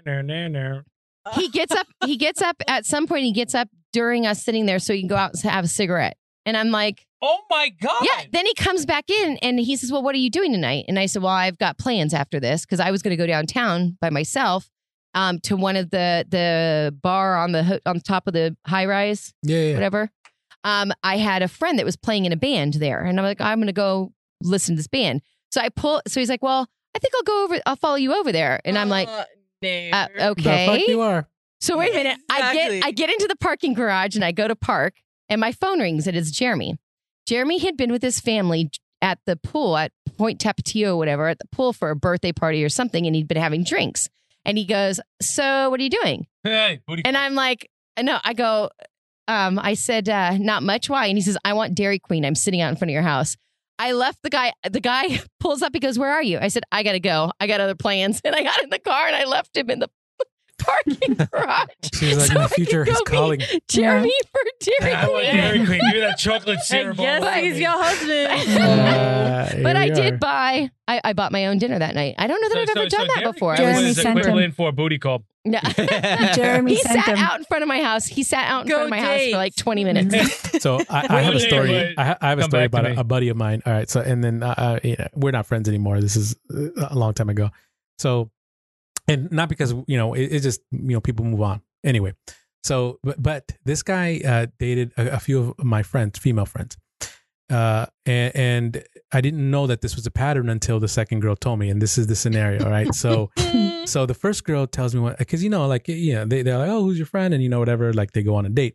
Speaker 2: he gets up. He gets up at some point. He gets up during us sitting there so he can go out and have a cigarette. And I'm like,
Speaker 1: Oh my God.
Speaker 2: yeah. Then he comes back in and he says, "Well, what are you doing tonight?" And I said, "Well, I've got plans after this because I was going to go downtown by myself um, to one of the the bar on the ho- on top of the high rise,
Speaker 6: Yeah, yeah.
Speaker 2: whatever. Um, I had a friend that was playing in a band there, and I'm like, I'm going to go listen to this band. So I pull. So he's like, "Well, I think I'll go over. I'll follow you over there." And I'm like,
Speaker 3: Uh, no.
Speaker 2: uh,
Speaker 6: The
Speaker 2: "Okay."
Speaker 6: fuck you are.
Speaker 2: So wait a minute. I get
Speaker 3: Exactly.
Speaker 2: I get into the parking garage and I go to park and my phone rings and it's Jeremy. Jeremy had been with his family at the pool at Point Tapatio or whatever at the pool for a birthday party or something and he'd been having drinks. And he goes, "So what are you doing?"
Speaker 1: Hey, booty.
Speaker 2: And I'm like, "No." I go, um, I said, uh, "Not much. Why?" And he says, "I want Dairy Queen. I'm sitting out in front of your house." I left the guy. The guy pulls up. He goes, "Where are you?" I said, "I got to go. I got other plans." And I got in the car and I left him in the parking garage.
Speaker 6: She's like,
Speaker 2: so
Speaker 6: my
Speaker 2: I can
Speaker 6: future
Speaker 2: go
Speaker 6: is
Speaker 2: meet
Speaker 6: calling.
Speaker 2: Jeremy for Dairy
Speaker 1: I want
Speaker 2: Queen.
Speaker 1: Dairy Queen. Give me that chocolate
Speaker 3: I
Speaker 1: syrup. all
Speaker 3: guess
Speaker 1: over
Speaker 3: he's
Speaker 1: me.
Speaker 3: your husband.
Speaker 6: Uh, here
Speaker 2: But I
Speaker 6: we
Speaker 2: did
Speaker 6: are.
Speaker 2: buy. I, I bought my own dinner that night. I don't know that I've ever done that
Speaker 1: Dairy
Speaker 2: before.
Speaker 1: Queen
Speaker 2: I
Speaker 4: Jeremy
Speaker 1: was
Speaker 4: sent him.
Speaker 1: equivalent for a booty call.
Speaker 2: No.
Speaker 4: Jeremy
Speaker 2: he
Speaker 4: sent
Speaker 2: sat
Speaker 4: him.
Speaker 2: out in front of my house. He sat out in
Speaker 3: Go
Speaker 2: front of my house
Speaker 3: date.
Speaker 2: for like twenty minutes.
Speaker 6: So I, I have a
Speaker 1: Wait,
Speaker 6: story.
Speaker 1: wait,
Speaker 6: I, ha- I have a
Speaker 1: come
Speaker 6: story
Speaker 1: back to
Speaker 6: about
Speaker 1: me.
Speaker 6: a, a buddy of mine. All right. So and then uh, uh, you know, we're not friends anymore. This is a long time ago. So and not because you know it, it's just you know people move on anyway. So but but this guy uh, dated a, a few of my friends, female friends, uh, and, and I didn't know that this was a pattern until the second girl told me. And this is the scenario. All right. So. So the first girl tells me what, because you know, like, you know, they, they're like, oh, who's your friend? And you know, whatever, like they go on a date.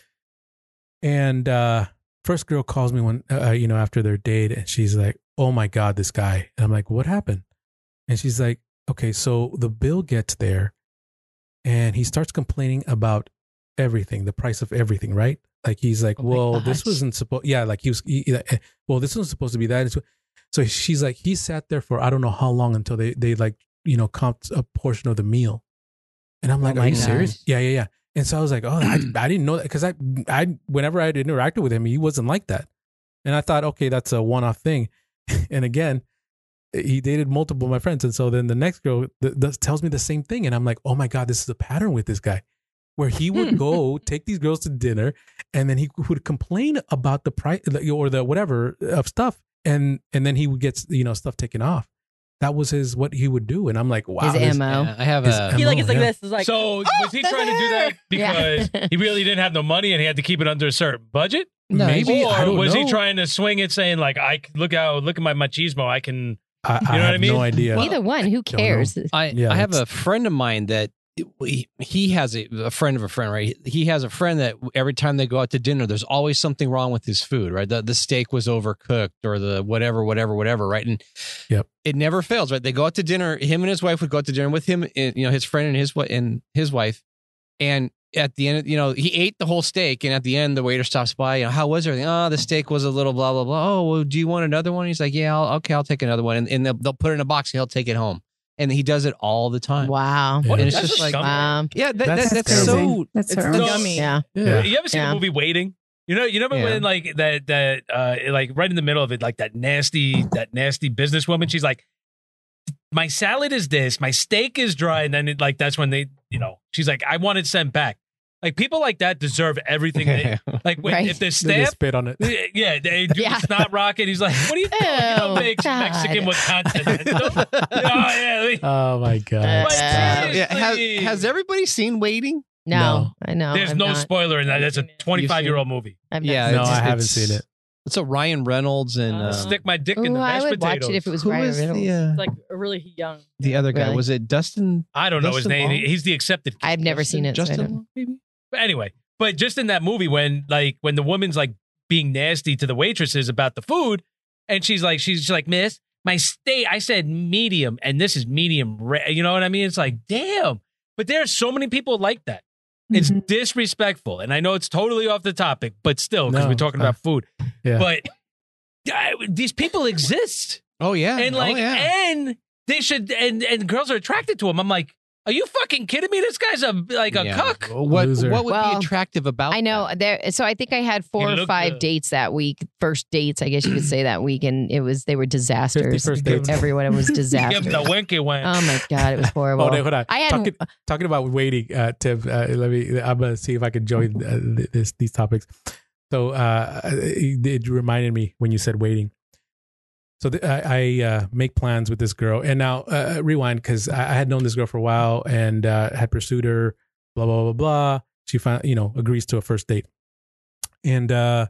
Speaker 6: And uh, first girl calls me when, uh, you know, after their date and she's like, oh my God, this guy. And I'm like, what happened? And she's like, okay, so the bill gets there and he starts complaining about everything, the price of everything, right? Like he's like,
Speaker 2: Oh my
Speaker 6: well, this
Speaker 2: gosh.
Speaker 6: wasn't supposed, yeah, like he was, he, he- well, this wasn't supposed to be that. So she's like, he sat there for I don't know how long until they, they like, you know, comped a portion of the meal. And I'm like,
Speaker 2: Oh
Speaker 6: are
Speaker 2: my
Speaker 6: you serious?
Speaker 2: gosh.
Speaker 6: Yeah, yeah, yeah. And so I was like, oh, I, I didn't know that because I, I, whenever I interacted with him, he wasn't like that. And I thought, okay, that's a one-off thing. And again, he dated multiple of my friends. And so then the next girl th- th- tells me the same thing. And I'm like, oh my God, this is a pattern with this guy where he would go take these girls to dinner and then he would complain about the price or the whatever of stuff. And, and then he would get, you know, stuff taken off. That was his, what he would do. And I'm like, wow.
Speaker 2: His
Speaker 6: this-
Speaker 2: M O.
Speaker 5: Yeah, I have
Speaker 6: Is-
Speaker 5: a.
Speaker 3: He like it's like
Speaker 6: Yeah.
Speaker 3: this. It's like
Speaker 1: So was he trying to do that
Speaker 2: Yeah.
Speaker 1: because he really didn't have the money and he had to keep it under a certain budget?
Speaker 5: No,
Speaker 6: maybe,
Speaker 1: Or
Speaker 6: I don't
Speaker 1: was
Speaker 6: know.
Speaker 1: he trying to swing it, saying like, "I look out, look at my machismo. I can."
Speaker 6: I, I
Speaker 1: know what
Speaker 6: have
Speaker 1: I mean?
Speaker 6: no idea.
Speaker 2: Either one. Who
Speaker 6: Don't know.
Speaker 2: cares?
Speaker 5: I,
Speaker 6: Yeah,
Speaker 5: I have a
Speaker 6: it's-
Speaker 5: friend of mine that he, he has a, a friend of a friend, right? He has a friend that every time they go out to dinner, there's always something wrong with his food, right? The, the steak was overcooked or the whatever, whatever, whatever, right? And
Speaker 6: Yep.
Speaker 5: it never fails, right? They go out to dinner. Him and his wife would go out to dinner with him, and, you know, his friend and his wi- and his wife. And at the end, you know, he ate the whole steak, and at the end, the waiter stops by. You know, how was everything? Oh, the steak was a little blah blah blah. Oh, well, do you want another one? He's like, yeah, I'll, okay, I'll take another one, and, and they'll, they'll put it in a box, and he'll take it home, and he does it all the time.
Speaker 2: Wow.
Speaker 6: Yeah.
Speaker 1: What?
Speaker 5: And it's
Speaker 1: That's
Speaker 5: just
Speaker 1: a
Speaker 5: like,
Speaker 1: scumbag.
Speaker 2: Um,
Speaker 5: yeah, that, that,
Speaker 6: That's
Speaker 5: that's,
Speaker 4: That's
Speaker 6: terrible.
Speaker 5: so.
Speaker 4: That's
Speaker 3: it's
Speaker 4: her.
Speaker 3: the
Speaker 1: So-
Speaker 3: dummy.
Speaker 2: yeah.
Speaker 6: Yeah.
Speaker 1: You ever seen
Speaker 2: Yeah.
Speaker 1: the movie Waiting? You know, you remember
Speaker 5: Yeah.
Speaker 1: when like that that uh like right in the middle of it, like that nasty that nasty businesswoman. She's like, my salad is this, my steak is dry, and then it, like that's when they, you know, she's like, I want it sent back. Like people like that deserve everything. They, like when,
Speaker 2: Right.
Speaker 1: if they're
Speaker 6: They just
Speaker 1: staff,
Speaker 6: spit on it.
Speaker 1: yeah, they do
Speaker 2: Yeah.
Speaker 1: the snot rocket. He's like, what do you think? You don't
Speaker 2: Oh,
Speaker 1: make
Speaker 2: God.
Speaker 1: Mexican with continental. oh yeah. they-
Speaker 6: Oh my God.
Speaker 2: Uh,
Speaker 1: But
Speaker 2: Stop.
Speaker 5: Yeah, has,
Speaker 1: seriously.
Speaker 5: has everybody seen Waiting?
Speaker 2: No,
Speaker 6: No.
Speaker 2: I know.
Speaker 1: There's
Speaker 2: I've
Speaker 1: no
Speaker 2: not.
Speaker 1: spoiler in that. That's a twenty-five year old movie.
Speaker 2: I've not
Speaker 5: Yeah,
Speaker 2: seen
Speaker 6: No,
Speaker 2: it.
Speaker 6: I
Speaker 5: it's-
Speaker 6: haven't
Speaker 5: it's-
Speaker 6: seen it.
Speaker 5: It's a Ryan Reynolds and
Speaker 3: Uh,
Speaker 5: uh,
Speaker 1: Stick my dick in
Speaker 2: Ooh,
Speaker 1: the
Speaker 2: I
Speaker 1: mashed
Speaker 2: would
Speaker 1: potatoes.
Speaker 2: watch it if it was
Speaker 5: who
Speaker 2: Ryan
Speaker 5: is
Speaker 2: Reynolds.
Speaker 5: the uh,
Speaker 3: It's like really young.
Speaker 5: the other guy?
Speaker 2: Really?
Speaker 5: Was it Dustin?
Speaker 1: I don't know his
Speaker 5: Justin
Speaker 1: name.
Speaker 5: Long?
Speaker 1: He's the accepted.
Speaker 2: I've never
Speaker 5: Justin-
Speaker 2: seen it. so I
Speaker 5: Justin,
Speaker 2: don't-
Speaker 5: Long, maybe.
Speaker 1: But anyway, but just in that movie when like when the woman's like being nasty to the waitresses about the food, and she's like she's just like, Miss, my steak. I said medium, and this is medium rare. You know what I mean? It's like damn. But there are so many people like that. It's
Speaker 4: Mhm.
Speaker 1: disrespectful, and I know it's totally off the topic, but still, because
Speaker 6: No,
Speaker 1: we're talking
Speaker 6: uh,
Speaker 1: about food.
Speaker 6: yeah.
Speaker 1: But uh, these people exist,
Speaker 5: Oh yeah,
Speaker 1: and like,
Speaker 5: oh, yeah.
Speaker 1: and they should, and and girls are attracted to him. I'm like, are you fucking kidding me? This guy's a like a
Speaker 5: Yeah.
Speaker 1: cuck.
Speaker 5: What
Speaker 6: Loser.
Speaker 5: what would
Speaker 2: Well,
Speaker 5: be attractive about?
Speaker 2: I know
Speaker 5: that?
Speaker 2: there. So I think I had four
Speaker 1: He
Speaker 2: or
Speaker 1: looked
Speaker 2: five
Speaker 1: good.
Speaker 2: dates that week. First dates, I guess you could say that week, and it was they were disasters.
Speaker 6: fifty-first dates.
Speaker 2: Everyone was
Speaker 1: Give him
Speaker 2: disasters.
Speaker 1: the winky wink.
Speaker 2: Oh my god, it was horrible.
Speaker 6: Oh, wait, hold on.
Speaker 2: I had
Speaker 6: talking, talking about waiting, uh, Tim. Uh, let me. I'm gonna see if I can join uh, th- this these topics. So uh, it, it reminded me when you said waiting. So th- I, I uh, make plans with this girl, and now uh, rewind because I, I had known this girl for a while and uh, had pursued her. Blah blah blah blah. She found, you know, agrees to a first date, and uh,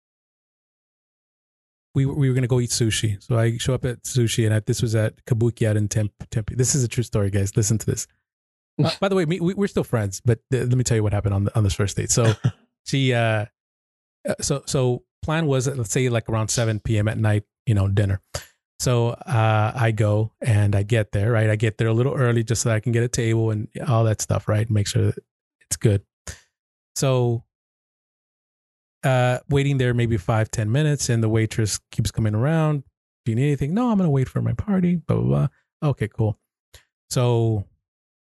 Speaker 6: we we were gonna go eat sushi. So I show up at sushi, and I, this was at Kabuki out in Temp, Tempe. This is a true story, guys. Listen to this. Uh, by the way, me, we, we're still friends, but th- let me tell you what happened on the, on this first date. So she, uh, uh, so so plan was let's say like around seven p.m. at night, you know, dinner. So uh, I go and I get there, right? I get there a little early just so that I can get a table and all that stuff, right? Make sure that it's good. So uh, waiting there maybe five, ten minutes, and the waitress keeps coming around. Do you need anything? No, I'm going to wait for my party, blah, blah, blah. Okay, cool. So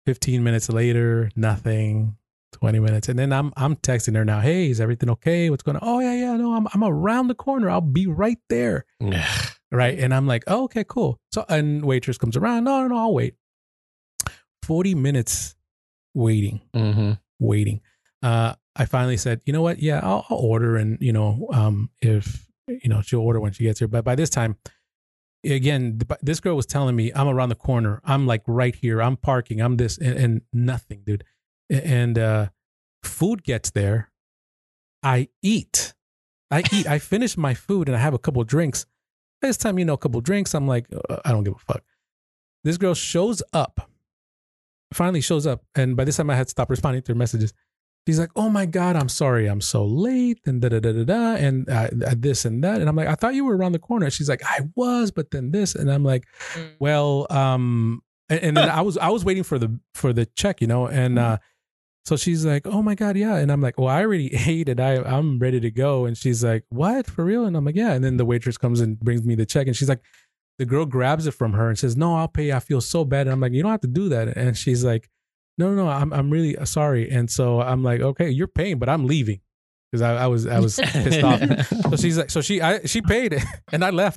Speaker 6: fifteen minutes later, nothing. twenty minutes. And then I'm I'm texting her now. Hey, is everything okay? What's going on? Oh, yeah, yeah. No, I'm I'm around the corner. I'll be right there. Right. And I'm like, oh, okay, cool. So, and waitress comes around. No, no, no, I'll wait. forty minutes waiting,
Speaker 5: Mm-hmm.
Speaker 6: waiting. Uh, I finally said, you know what? Yeah, I'll, I'll order. And, you know, um, if, you know, she'll order when she gets here. But by this time, again, th- this girl was telling me I'm around the corner. I'm like right here. I'm parking. I'm this and, and nothing, dude. And uh, food gets there. I eat. I eat. I finish my food and I have a couple of drinks. By this time, you know, a couple of drinks. I'm like, uh, I don't give a fuck. This girl shows up. Finally shows up. And by this time, I had stopped responding to her messages. She's like, oh my God, I'm sorry. I'm so late. And da da da da da. And uh, this and that. And I'm like, I thought you were around the corner. She's like, I was, but then this. And I'm like,
Speaker 3: Mm.
Speaker 6: well, um, and, and then I was, I was waiting for the, for the check, you know, and, uh, so she's like, oh my God, yeah. And I'm like, well, I already ate it. I, I'm ready to go. And she's like, what, for real? And I'm like, yeah. And then the waitress comes and brings me the check. And she's like, the girl grabs it from her and says, no, I'll pay. I feel so bad. And I'm like, you don't have to do that. And she's like, no, no, no, I'm, I'm really sorry. And so I'm like, okay, you're paying, but I'm leaving. Because I, I was, I was pissed off. So she's like, so she, I, she paid it and I left.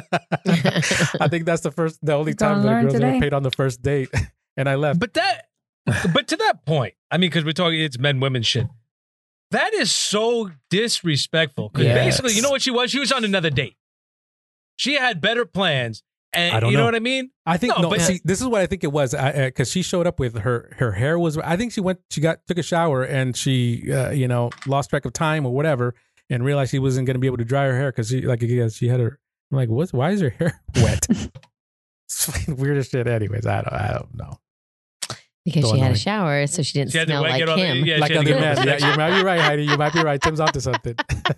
Speaker 6: I think that's the first, the only time
Speaker 4: Gonna
Speaker 6: that a
Speaker 4: learn
Speaker 6: girl's ever
Speaker 4: today.
Speaker 6: paid on the first date. And I left.
Speaker 1: But that, but to that point, I mean, because we're talking, it's men, women shit. That is so disrespectful. Because
Speaker 6: Yes.
Speaker 1: basically, you know what she was? She was on another date. She had better plans, and
Speaker 6: I don't
Speaker 1: you know.
Speaker 6: know.
Speaker 1: what I mean.
Speaker 6: I think
Speaker 1: No,
Speaker 6: no.
Speaker 1: but-
Speaker 6: see, this is what I think it was because she showed up with her her hair was. I think she went. She got took a shower and she uh, you know lost track of time or whatever and realized she wasn't going to be able to dry her hair because she like again, she had her. I'm like, what? Why is her hair wet? It's weirdest shit. Anyways, I don't. I don't know.
Speaker 2: Because
Speaker 6: So
Speaker 2: she had
Speaker 6: annoying.
Speaker 2: a shower, so she didn't
Speaker 1: She had to
Speaker 2: smell
Speaker 1: wet-
Speaker 2: like
Speaker 1: get all the-
Speaker 2: him.
Speaker 1: yeah,
Speaker 6: Like
Speaker 1: she had to
Speaker 6: other
Speaker 1: get all
Speaker 6: men.
Speaker 1: the-
Speaker 6: Yeah, you might be right, Heidi. You might be right. Tim's onto something.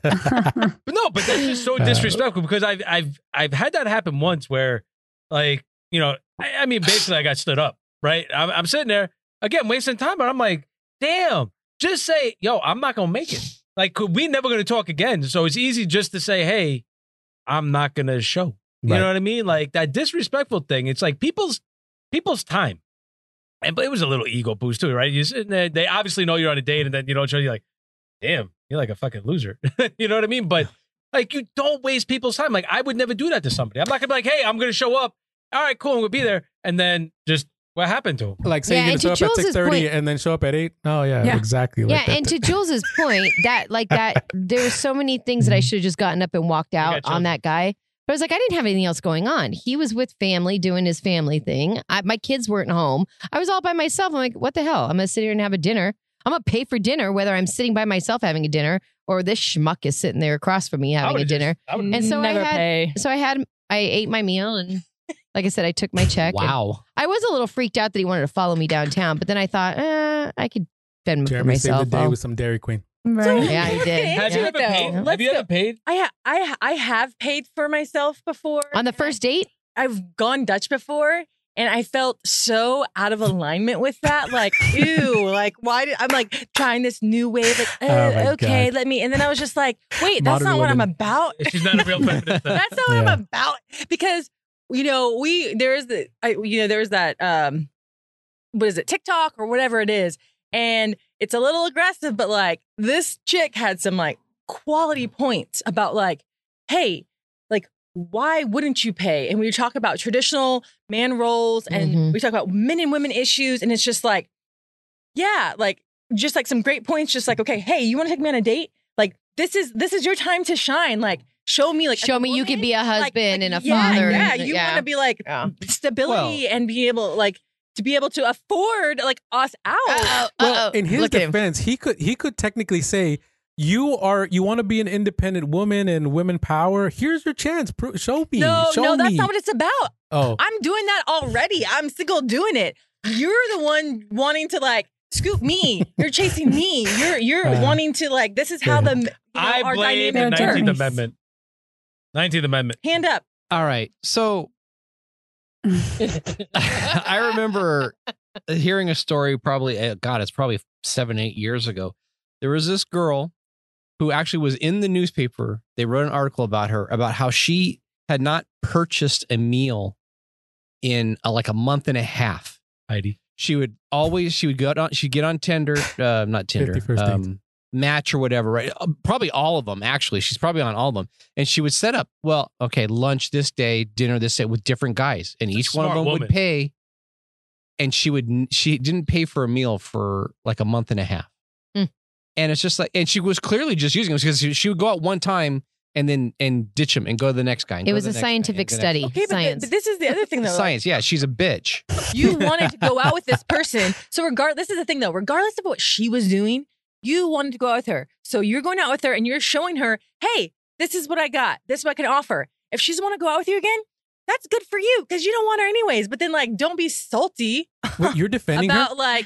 Speaker 1: But no, but that's just so
Speaker 6: Uh,
Speaker 1: disrespectful because I've I've I've had that happen once where, like, you know, I, I mean, basically I got stood up, right? I'm, I'm sitting there again wasting time, but I'm like, damn, just say, yo, I'm not gonna make it. Like, we never gonna talk again. So it's easy just to say, hey, I'm not gonna show. You
Speaker 6: Right.
Speaker 1: know what I mean? Like that disrespectful thing. It's like people's people's time. And but it was a little ego boost too, right? You sitting there, they obviously know you're on a date, and then you don't show. You're like, damn, you're like a fucking loser. You know what I mean? But like, you don't waste people's time. Like, I would never do that to somebody. I'm not gonna be like, hey, I'm gonna show up. All right, cool, I'm gonna be there, and then just what happened to him?
Speaker 6: Like say
Speaker 2: Yeah,
Speaker 6: you're
Speaker 2: and
Speaker 6: gonna
Speaker 2: to
Speaker 6: show up at
Speaker 2: Jules's
Speaker 6: six thirty
Speaker 2: point-
Speaker 6: and then show up at eight. Oh yeah,
Speaker 4: Yeah.
Speaker 6: exactly. Like
Speaker 2: Yeah,
Speaker 6: that.
Speaker 2: and to Jules's point, that like that, there were so many things that I should have just gotten up and walked
Speaker 1: got
Speaker 2: out
Speaker 1: children.
Speaker 2: on that guy. But I was like, I didn't have anything else going on. He was with family doing his family thing. I, my kids weren't home. I was all by myself. I'm like, what the hell? I'm gonna sit here and have a dinner. I'm gonna pay for dinner, whether I'm sitting by myself having a dinner or this schmuck is sitting there across from me
Speaker 1: I
Speaker 2: having a
Speaker 1: would've just-
Speaker 2: dinner.
Speaker 1: I would've-
Speaker 2: And so I
Speaker 3: never
Speaker 2: had-
Speaker 3: pay.
Speaker 2: So I had, I ate my meal and. Like I said, I took my check. and
Speaker 5: Wow.
Speaker 2: I was a little freaked out that he wanted to follow me downtown, but then I thought, eh, I could fend for
Speaker 6: Jeremy saved
Speaker 2: myself.
Speaker 6: the day
Speaker 2: I'll-
Speaker 6: with some Dairy Queen.
Speaker 4: Right.
Speaker 2: Yeah, he did.
Speaker 1: Have you
Speaker 3: Yeah.
Speaker 1: ever paid?
Speaker 3: Let's
Speaker 1: Have you
Speaker 3: go.
Speaker 1: ever paid?
Speaker 3: I ha- I ha- I have paid for myself before
Speaker 2: On the
Speaker 3: and
Speaker 2: first date?
Speaker 3: I've gone Dutch before, and I felt so out of alignment with that. Like, ew, like why did I'm like trying this new way? Like, uh,
Speaker 6: Oh my
Speaker 3: okay,
Speaker 6: God.
Speaker 3: let me. And then I was just like, wait, that's
Speaker 6: Modern
Speaker 3: not what I'm
Speaker 6: women.
Speaker 3: about.
Speaker 1: She's not a real feminist. then.
Speaker 3: That's not what
Speaker 6: Yeah.
Speaker 3: I'm about because you know we there's the I, you know there's that um what is it TikTok or whatever it is, and it's a little aggressive, but like this chick had some like quality points about like, hey, like why wouldn't you pay? And we talk about traditional man roles and
Speaker 2: Mhm.
Speaker 3: we talk about men and women issues, and it's just like, yeah, like just like some great points, just like okay, hey, you want to take me on a date? Like this is this is your time to shine. Like show me like as
Speaker 2: Show
Speaker 3: a
Speaker 2: me you
Speaker 3: woman,
Speaker 2: could be a
Speaker 3: like-
Speaker 2: husband
Speaker 3: like,
Speaker 2: and a
Speaker 3: yeah,
Speaker 2: father.
Speaker 3: Yeah,
Speaker 2: and-
Speaker 3: you
Speaker 2: yeah.
Speaker 3: want to be like
Speaker 2: Yeah.
Speaker 3: stability and be able like to be able to afford like us out.
Speaker 2: Uh-oh,
Speaker 6: Well,
Speaker 2: uh-oh.
Speaker 6: in his
Speaker 2: Look at him.
Speaker 6: defense, he could he could technically say, "You are you want to be an independent woman and women power. Here's your chance. Pro- show me.
Speaker 3: No,
Speaker 6: show
Speaker 3: no, that's
Speaker 6: me."
Speaker 3: not what it's about.
Speaker 6: Oh,
Speaker 3: I'm doing that already. I'm single doing it. You're the one wanting to like scoop me. You're chasing me. You're you're
Speaker 6: Uh,
Speaker 3: wanting to like. This is how the you know,
Speaker 1: I
Speaker 3: our
Speaker 1: blame the
Speaker 3: dynamic
Speaker 4: They're
Speaker 1: nineteenth
Speaker 3: works.
Speaker 4: attorneys.
Speaker 1: Amendment. nineteenth Amendment.
Speaker 3: Hand up.
Speaker 5: All right. So I remember hearing a story probably, uh, God, it's probably seven, eight years ago. There was this girl who actually was in the newspaper. They wrote an article about her, about how she had not purchased a meal in uh, like a month and a half.
Speaker 1: Heidi.
Speaker 5: She would always, she would go on, she'd get on Tinder, uh, not Tinder,
Speaker 6: fifty First Dates.
Speaker 5: um, Match or whatever, right? Uh, Probably all of them, actually. She's probably on all of them. And she would set up, well, okay, lunch this day, dinner this day with different guys. And each one of
Speaker 1: Smart
Speaker 5: them
Speaker 1: woman.
Speaker 5: would pay. And she would, she didn't pay for a meal for like a month and a half.
Speaker 2: Hmm.
Speaker 5: And it's just like, and she was clearly just using them because she would go out one time and then and ditch him and go to the next guy. and
Speaker 2: It
Speaker 5: go
Speaker 2: was
Speaker 5: to
Speaker 2: a
Speaker 5: the next guy and
Speaker 2: scientific
Speaker 5: the next
Speaker 2: study.
Speaker 5: guy.
Speaker 3: Okay, but,
Speaker 2: Science.
Speaker 3: but this is the other thing though. like,
Speaker 5: Science, yeah, she's a bitch.
Speaker 3: you wanted to go out with this person. So regard this is the thing though, regardless of what she was doing, you wanted to go out with her. So you're going out with her and you're showing her, hey, this is what I got. This is what I can offer. If she's want to go out with you again, that's good for you because you don't want her anyways. But then like don't be salty
Speaker 6: Wait, you're defending her?
Speaker 3: about like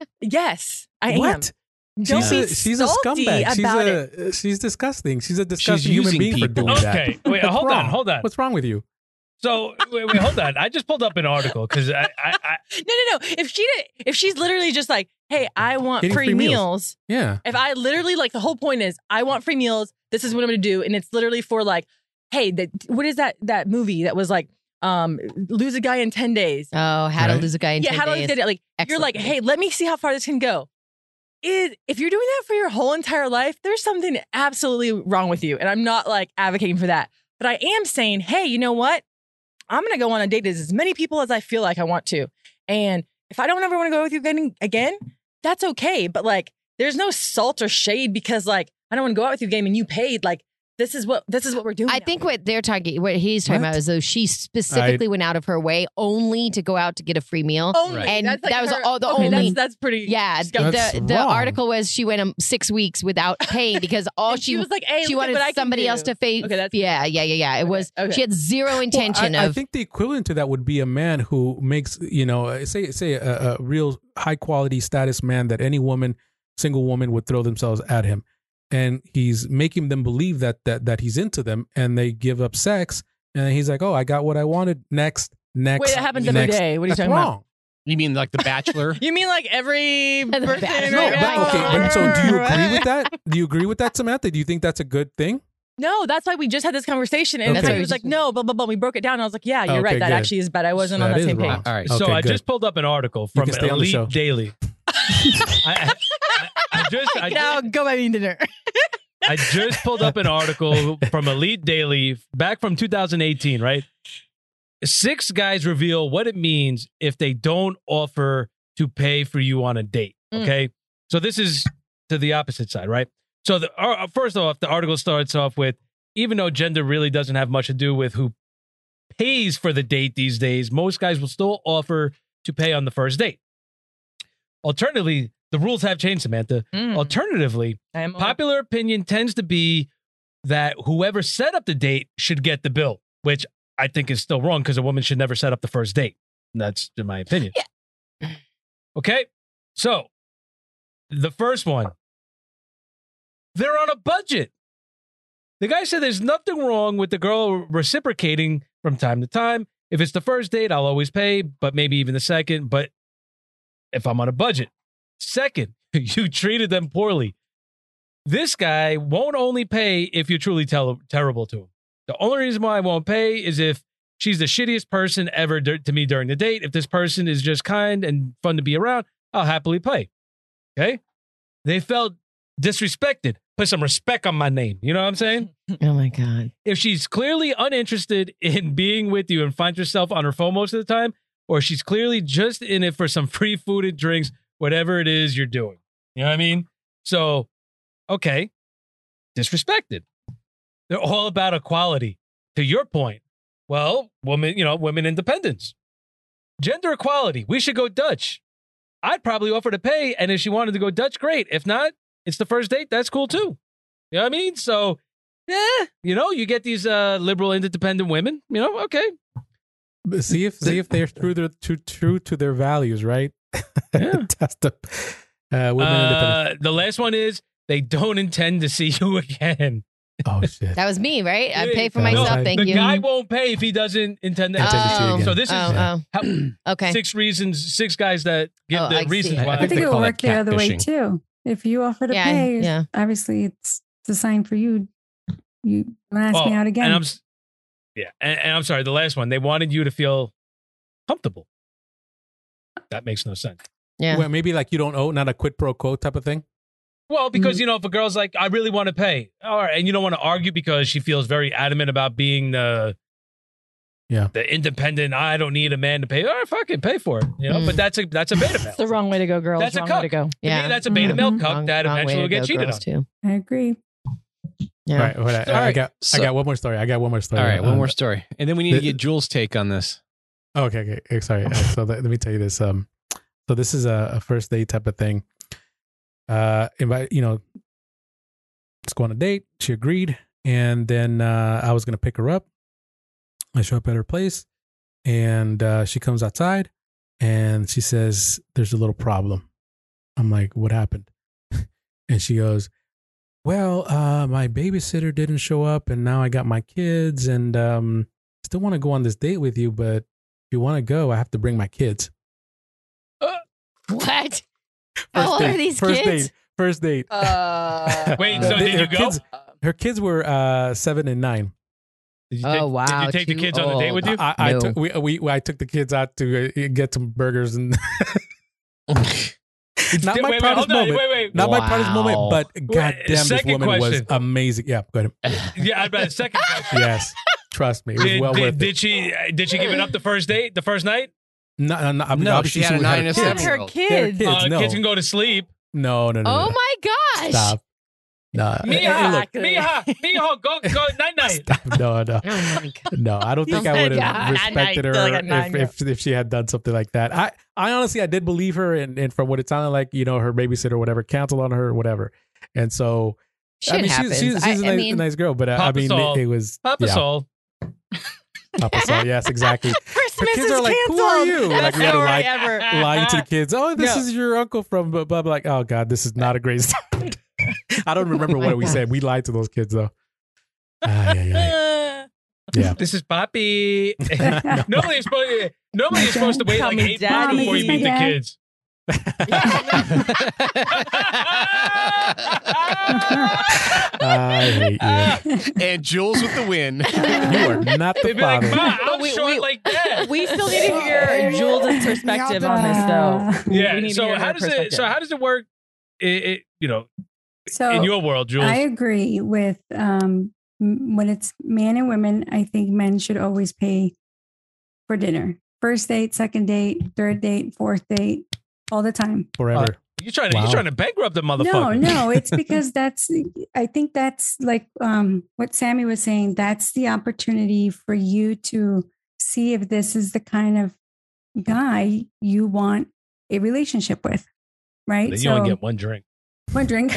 Speaker 3: yes, I am.
Speaker 6: What?
Speaker 3: Don't
Speaker 6: she's
Speaker 3: be
Speaker 6: a, she's a
Speaker 3: salty
Speaker 6: scumbag. She's
Speaker 3: about
Speaker 6: a
Speaker 3: it.
Speaker 6: she's disgusting. She's a disgusting
Speaker 5: using
Speaker 6: human being
Speaker 5: people.
Speaker 6: for doing that.
Speaker 1: Okay, wait,
Speaker 6: What's
Speaker 1: hold on,
Speaker 6: wrong?
Speaker 1: hold on.
Speaker 6: What's wrong with you?
Speaker 1: So wait, wait, hold on. I just pulled up an article because I, I, I,
Speaker 3: No, no, no. If she did, if she's literally just like, hey, I want
Speaker 6: Getting
Speaker 3: free,
Speaker 6: free meals.
Speaker 3: meals.
Speaker 6: Yeah.
Speaker 3: If I literally like the whole point is I want free meals. This is what I'm going to do, and it's literally for like, hey, that what is that that movie that was like, um, lose a guy in ten days.
Speaker 2: Oh, how to
Speaker 6: Right.
Speaker 2: lose a guy in
Speaker 3: yeah,
Speaker 2: ten
Speaker 3: how do I
Speaker 2: days.
Speaker 3: get it? Like you're
Speaker 2: Excellent
Speaker 3: like,
Speaker 2: movie.
Speaker 3: hey, let me see how far this can go. Is if you're doing that for your whole entire life, there's something absolutely wrong with you, and I'm not like advocating for that. But I am saying, hey, you know what? I'm going to go on a date with as many people as I feel like I want to. And if I don't ever want to go with you again, again, that's okay. But like, there's no salt or shade because like, I don't want to go out with you again and you paid. Like, this is what this is what we're doing.
Speaker 2: I
Speaker 3: now.
Speaker 2: think what they're talking, what he's talking
Speaker 6: What?
Speaker 2: about is though she specifically went out of her way only to go out to get a free meal.
Speaker 3: only.
Speaker 5: Right.
Speaker 2: And
Speaker 3: That's like
Speaker 2: that was
Speaker 3: her-
Speaker 2: all the
Speaker 3: okay,
Speaker 2: only-
Speaker 3: That's, that's pretty.
Speaker 2: Yeah,
Speaker 3: disgusting.
Speaker 6: That's
Speaker 2: the the
Speaker 6: wrong.
Speaker 2: article was she went um, six weeks without paying because all
Speaker 3: And
Speaker 2: she,
Speaker 3: she was like, hey,
Speaker 2: she
Speaker 3: look at
Speaker 2: wanted
Speaker 3: what I can
Speaker 2: somebody
Speaker 3: do.
Speaker 2: else to pay.
Speaker 3: Okay, that's-
Speaker 2: yeah, yeah, yeah, yeah. It
Speaker 3: Okay,
Speaker 2: was
Speaker 3: okay.
Speaker 2: she had zero intention
Speaker 6: Well, I,
Speaker 2: of.
Speaker 6: I think the equivalent to that would be a man who makes, you know, say say a, a real high quality status man that any woman, single woman, would throw themselves at him, and he's making them believe that that that he's into them, and they give up sex, and he's like, oh, I got what I wanted. Next, next.
Speaker 3: Wait, it happens every
Speaker 6: next.
Speaker 3: day. What are you
Speaker 6: That's
Speaker 3: talking
Speaker 6: wrong.
Speaker 3: about?
Speaker 5: You mean like The Bachelor?
Speaker 3: You mean like every
Speaker 2: The
Speaker 3: person?
Speaker 2: Bachelor.
Speaker 6: No,
Speaker 3: right
Speaker 6: but,
Speaker 3: now?
Speaker 6: okay. But, so do you agree with that? Do you agree with that, Samantha? Do you think that's a good thing?
Speaker 3: No, that's why we just had this conversation, and
Speaker 6: Okay.
Speaker 3: he was like, "No, blah blah blah." We broke it down. And I was like, "Yeah, you're
Speaker 6: Okay,
Speaker 3: right. That
Speaker 6: good.
Speaker 3: actually is bad. I wasn't on
Speaker 6: That
Speaker 3: that
Speaker 6: is
Speaker 3: same
Speaker 6: wrong.
Speaker 3: page."
Speaker 5: All right.
Speaker 1: so
Speaker 6: Okay,
Speaker 1: I
Speaker 6: good.
Speaker 1: just pulled up an article from
Speaker 6: can stay on the
Speaker 1: Elite
Speaker 6: show.
Speaker 1: Daily. I, I, I just, I,
Speaker 3: Now go buy me dinner.
Speaker 1: I just pulled up an article from Elite Daily back from two thousand eighteen, right? Six guys reveal what it means if they don't offer to pay for you on a date.
Speaker 3: Mm.
Speaker 1: Okay. So this is to the opposite side, right? So the uh, first off, the article starts off with, even though gender really doesn't have much to do with who pays for the date these days, most guys will still offer to pay on the first date. Alternatively, the rules have changed, Samantha.
Speaker 3: Mm.
Speaker 1: Alternatively,
Speaker 3: I am
Speaker 1: popular opinion tends to be that whoever set up the date should get the bill, which I think is still wrong because a woman should never set up the first date. That's in my opinion. Okay, so the first one, they're on a budget. The guy said there's nothing wrong with the girl reciprocating from time to time. If it's the first date, I'll always pay, but maybe even the second. But if I'm on a budget, second, you treated them poorly. This guy won't only pay if you're truly tel- terrible to him. The only reason why I won't pay is if she's the shittiest person ever dur- to me during the date. If this person is just kind and fun to be around, I'll happily pay. Okay? They felt disrespected. Put some respect on my name. You know what I'm saying?
Speaker 2: Oh my God.
Speaker 1: If she's clearly uninterested in being with you and finds herself on her phone most of the time, or she's clearly just in it for some free food and drinks, whatever it is you're doing. You know what I mean? So, okay, disrespected. They're all about equality. To your point, well, woman, you know, women independence. Gender equality. We should go Dutch. I'd probably offer to pay, and if she wanted to go Dutch, great. If not, it's the first date. That's cool too. You know what I mean? So, yeah, you know, you get these uh, liberal, independent women. You know, okay.
Speaker 6: But see if see if they're true to true, true to their values, right?
Speaker 1: Yeah.
Speaker 6: Test the uh, women independent.
Speaker 1: Uh, the last one is they don't intend to see you again.
Speaker 6: Oh shit!
Speaker 2: That was me, right? I pay for
Speaker 6: That was
Speaker 2: myself.
Speaker 6: I-
Speaker 2: Thank
Speaker 1: the
Speaker 2: you.
Speaker 1: guy won't pay if he doesn't intend to.
Speaker 6: Intend to see you
Speaker 2: Oh.
Speaker 6: again.
Speaker 1: So this is
Speaker 2: Oh,
Speaker 1: how,
Speaker 2: oh. Okay.
Speaker 1: six reasons, six guys that give
Speaker 2: Oh,
Speaker 1: the
Speaker 2: I see.
Speaker 1: reasons
Speaker 6: I-
Speaker 1: why.
Speaker 4: I think
Speaker 5: they
Speaker 4: it will
Speaker 5: call that
Speaker 4: work the other way
Speaker 5: catfishing.
Speaker 4: too. If you offer to
Speaker 2: Yeah,
Speaker 4: pay,
Speaker 2: yeah.
Speaker 4: obviously it's it's a sign for you. You don't ask
Speaker 1: Oh,
Speaker 4: me out again.
Speaker 1: And I'm, s- yeah, and, and I'm sorry. The last one, they wanted you to feel comfortable. That makes no sense.
Speaker 2: Yeah.
Speaker 6: Well, maybe like you don't owe, not a quid pro quo type of thing.
Speaker 1: Well, because,
Speaker 2: Mm-hmm.
Speaker 1: you know, if a girl's like, I really want to pay. All right. And you don't want to argue because she feels very adamant about being the
Speaker 6: Yeah.
Speaker 1: the independent, I don't need a man to pay. All right, fuck it, pay for it. You know,
Speaker 2: Mm.
Speaker 1: but that's a that's a beta male.
Speaker 3: It's the wrong way to go, girls.
Speaker 1: That's a
Speaker 3: wrong
Speaker 1: cuck.
Speaker 3: way to go.
Speaker 1: To
Speaker 2: Yeah.
Speaker 1: me, that's a beta male
Speaker 4: Mhm.
Speaker 1: cuck
Speaker 2: Wrong-
Speaker 1: that
Speaker 2: wrong way
Speaker 1: eventually
Speaker 2: to
Speaker 1: will get
Speaker 2: go,
Speaker 1: cheated
Speaker 2: girls,
Speaker 1: on.
Speaker 2: Too.
Speaker 4: I agree.
Speaker 2: Yeah.
Speaker 6: All right. hold on. I,
Speaker 5: All
Speaker 6: I
Speaker 5: right,
Speaker 6: got.
Speaker 5: so-
Speaker 6: I got one more story. I got one more story.
Speaker 5: All right, one
Speaker 6: Um,
Speaker 5: more story, and then we need to
Speaker 6: the-
Speaker 5: get Jules' take on this.
Speaker 6: Okay, okay. Eh, Sorry. Uh, so let, let me tell you this. Um, so this is a, a first date type of thing. Uh, invite you know, let's go on a date. She agreed, and then uh, I was gonna pick her up. I show up at her place, and uh, she comes outside, and she says, "There's a little problem." I'm like, "What happened?" And she goes, "Well, uh, my babysitter didn't show up, and now I got my kids, and um, still want to go on this date with you, but if you want to go, I have to bring my kids."
Speaker 2: What? How old
Speaker 6: date,
Speaker 2: are these
Speaker 6: first
Speaker 2: kids?
Speaker 6: Date, first date.
Speaker 3: Uh,
Speaker 1: Wait,
Speaker 6: Uh,
Speaker 1: so
Speaker 6: they-
Speaker 1: did
Speaker 6: her
Speaker 1: you go?
Speaker 6: kids- Her kids were uh, seven and nine.
Speaker 1: Did you
Speaker 2: Oh,
Speaker 1: take, Did
Speaker 2: wow,
Speaker 1: you take the
Speaker 2: too
Speaker 1: kids on the date
Speaker 2: old.
Speaker 1: with you?
Speaker 6: I, I
Speaker 2: No.
Speaker 6: took we, we I took the kids out to uh, get some burgers and not
Speaker 1: Wait,
Speaker 6: my
Speaker 1: wait,
Speaker 6: proudest
Speaker 1: hold on,
Speaker 6: moment.
Speaker 1: wait, wait.
Speaker 6: Not my proudest
Speaker 5: Wow.
Speaker 6: moment, but goddamn, this
Speaker 1: second
Speaker 6: woman was
Speaker 1: question.
Speaker 6: amazing. Yeah, go ahead.
Speaker 1: Yeah, I bet. Second question.
Speaker 6: Yes, trust me, it was
Speaker 1: Did,
Speaker 6: well
Speaker 1: did,
Speaker 6: worth it.
Speaker 1: did she uh, did she give it up the first date, the first night?
Speaker 6: No, no, no, I mean,
Speaker 5: No,
Speaker 6: obviously
Speaker 5: she had a
Speaker 6: was-
Speaker 5: nine
Speaker 6: her
Speaker 5: and a
Speaker 6: kids.
Speaker 5: seven.
Speaker 3: her
Speaker 5: They're
Speaker 3: kids.
Speaker 6: Kids,
Speaker 1: uh,
Speaker 6: no.
Speaker 1: Kids can go to sleep.
Speaker 6: No, no, no.
Speaker 2: Oh
Speaker 6: no.
Speaker 2: my gosh.
Speaker 6: Stop. No,
Speaker 1: Mia,
Speaker 6: hey, look,
Speaker 1: Mia, Mia, go, go, night, night.
Speaker 6: no, no.
Speaker 2: Oh my God.
Speaker 6: No, I don't think
Speaker 3: Oh
Speaker 6: I
Speaker 3: my
Speaker 6: would
Speaker 3: God,
Speaker 6: have
Speaker 3: I
Speaker 6: respected
Speaker 3: feel
Speaker 6: her
Speaker 3: like a nine
Speaker 6: if, if if she had done something like that. I, I honestly I did believe her, and, and from what it sounded like, you know, her babysitter or whatever canceled on her or whatever, and so
Speaker 2: Shit
Speaker 6: I mean
Speaker 2: happens.
Speaker 6: she's she's, she's
Speaker 2: I,
Speaker 6: a,
Speaker 2: I
Speaker 6: nice,
Speaker 2: mean,
Speaker 6: a nice girl, but uh, I
Speaker 1: Papa
Speaker 6: mean
Speaker 1: Saul.
Speaker 6: it, it was
Speaker 1: Papa
Speaker 6: yeah,
Speaker 1: Soul.
Speaker 6: Papa Saul, yes, exactly.
Speaker 3: Christmas
Speaker 6: kids
Speaker 3: is
Speaker 6: are like, "Who are
Speaker 3: canceled."
Speaker 6: you?" Like,
Speaker 3: Best
Speaker 6: we had to
Speaker 3: story
Speaker 6: lie-
Speaker 3: ever.
Speaker 6: Lying to the kids, oh, this
Speaker 3: No.
Speaker 6: is your uncle from blah blah. blah. Like, oh god, this is not a great start. I don't remember
Speaker 2: Oh my
Speaker 6: what we
Speaker 2: God.
Speaker 6: said. We lied to those kids though. Ah, yeah, yeah, yeah.
Speaker 1: This is Poppy. Normally, you're supposed, normally you're supposed to wait
Speaker 3: Call
Speaker 1: like
Speaker 3: me
Speaker 1: eight
Speaker 3: daddy.
Speaker 1: months before you meet the
Speaker 4: Yeah.
Speaker 1: kids.
Speaker 6: I hate you.
Speaker 5: And Jules with the win.
Speaker 6: You are not the
Speaker 1: They'd be like,
Speaker 6: father.
Speaker 1: Ma, I'm
Speaker 3: But we-
Speaker 1: short
Speaker 3: we-
Speaker 1: like that.
Speaker 3: We still need to hear Jules' perspective on this, though.
Speaker 1: Yeah.
Speaker 3: We need to
Speaker 1: So
Speaker 3: hear
Speaker 1: how
Speaker 3: her
Speaker 1: does it?
Speaker 3: perspective.
Speaker 1: So how does it work? It, it you know,
Speaker 4: So
Speaker 1: in your world, Jules.
Speaker 4: I agree with um, m- when it's man and women. I think men should always pay for dinner. First date, second date, third date, fourth date, all the time.
Speaker 6: Forever.
Speaker 1: you're trying to
Speaker 6: Wow.
Speaker 1: you're trying to bankrupt the motherfucker.
Speaker 4: No, no, it's because that's. I think that's like um, what Sammy was saying. That's the opportunity for you to see if this is the kind of guy you want a relationship with, right?
Speaker 1: Then you only get one drink.
Speaker 4: one drink.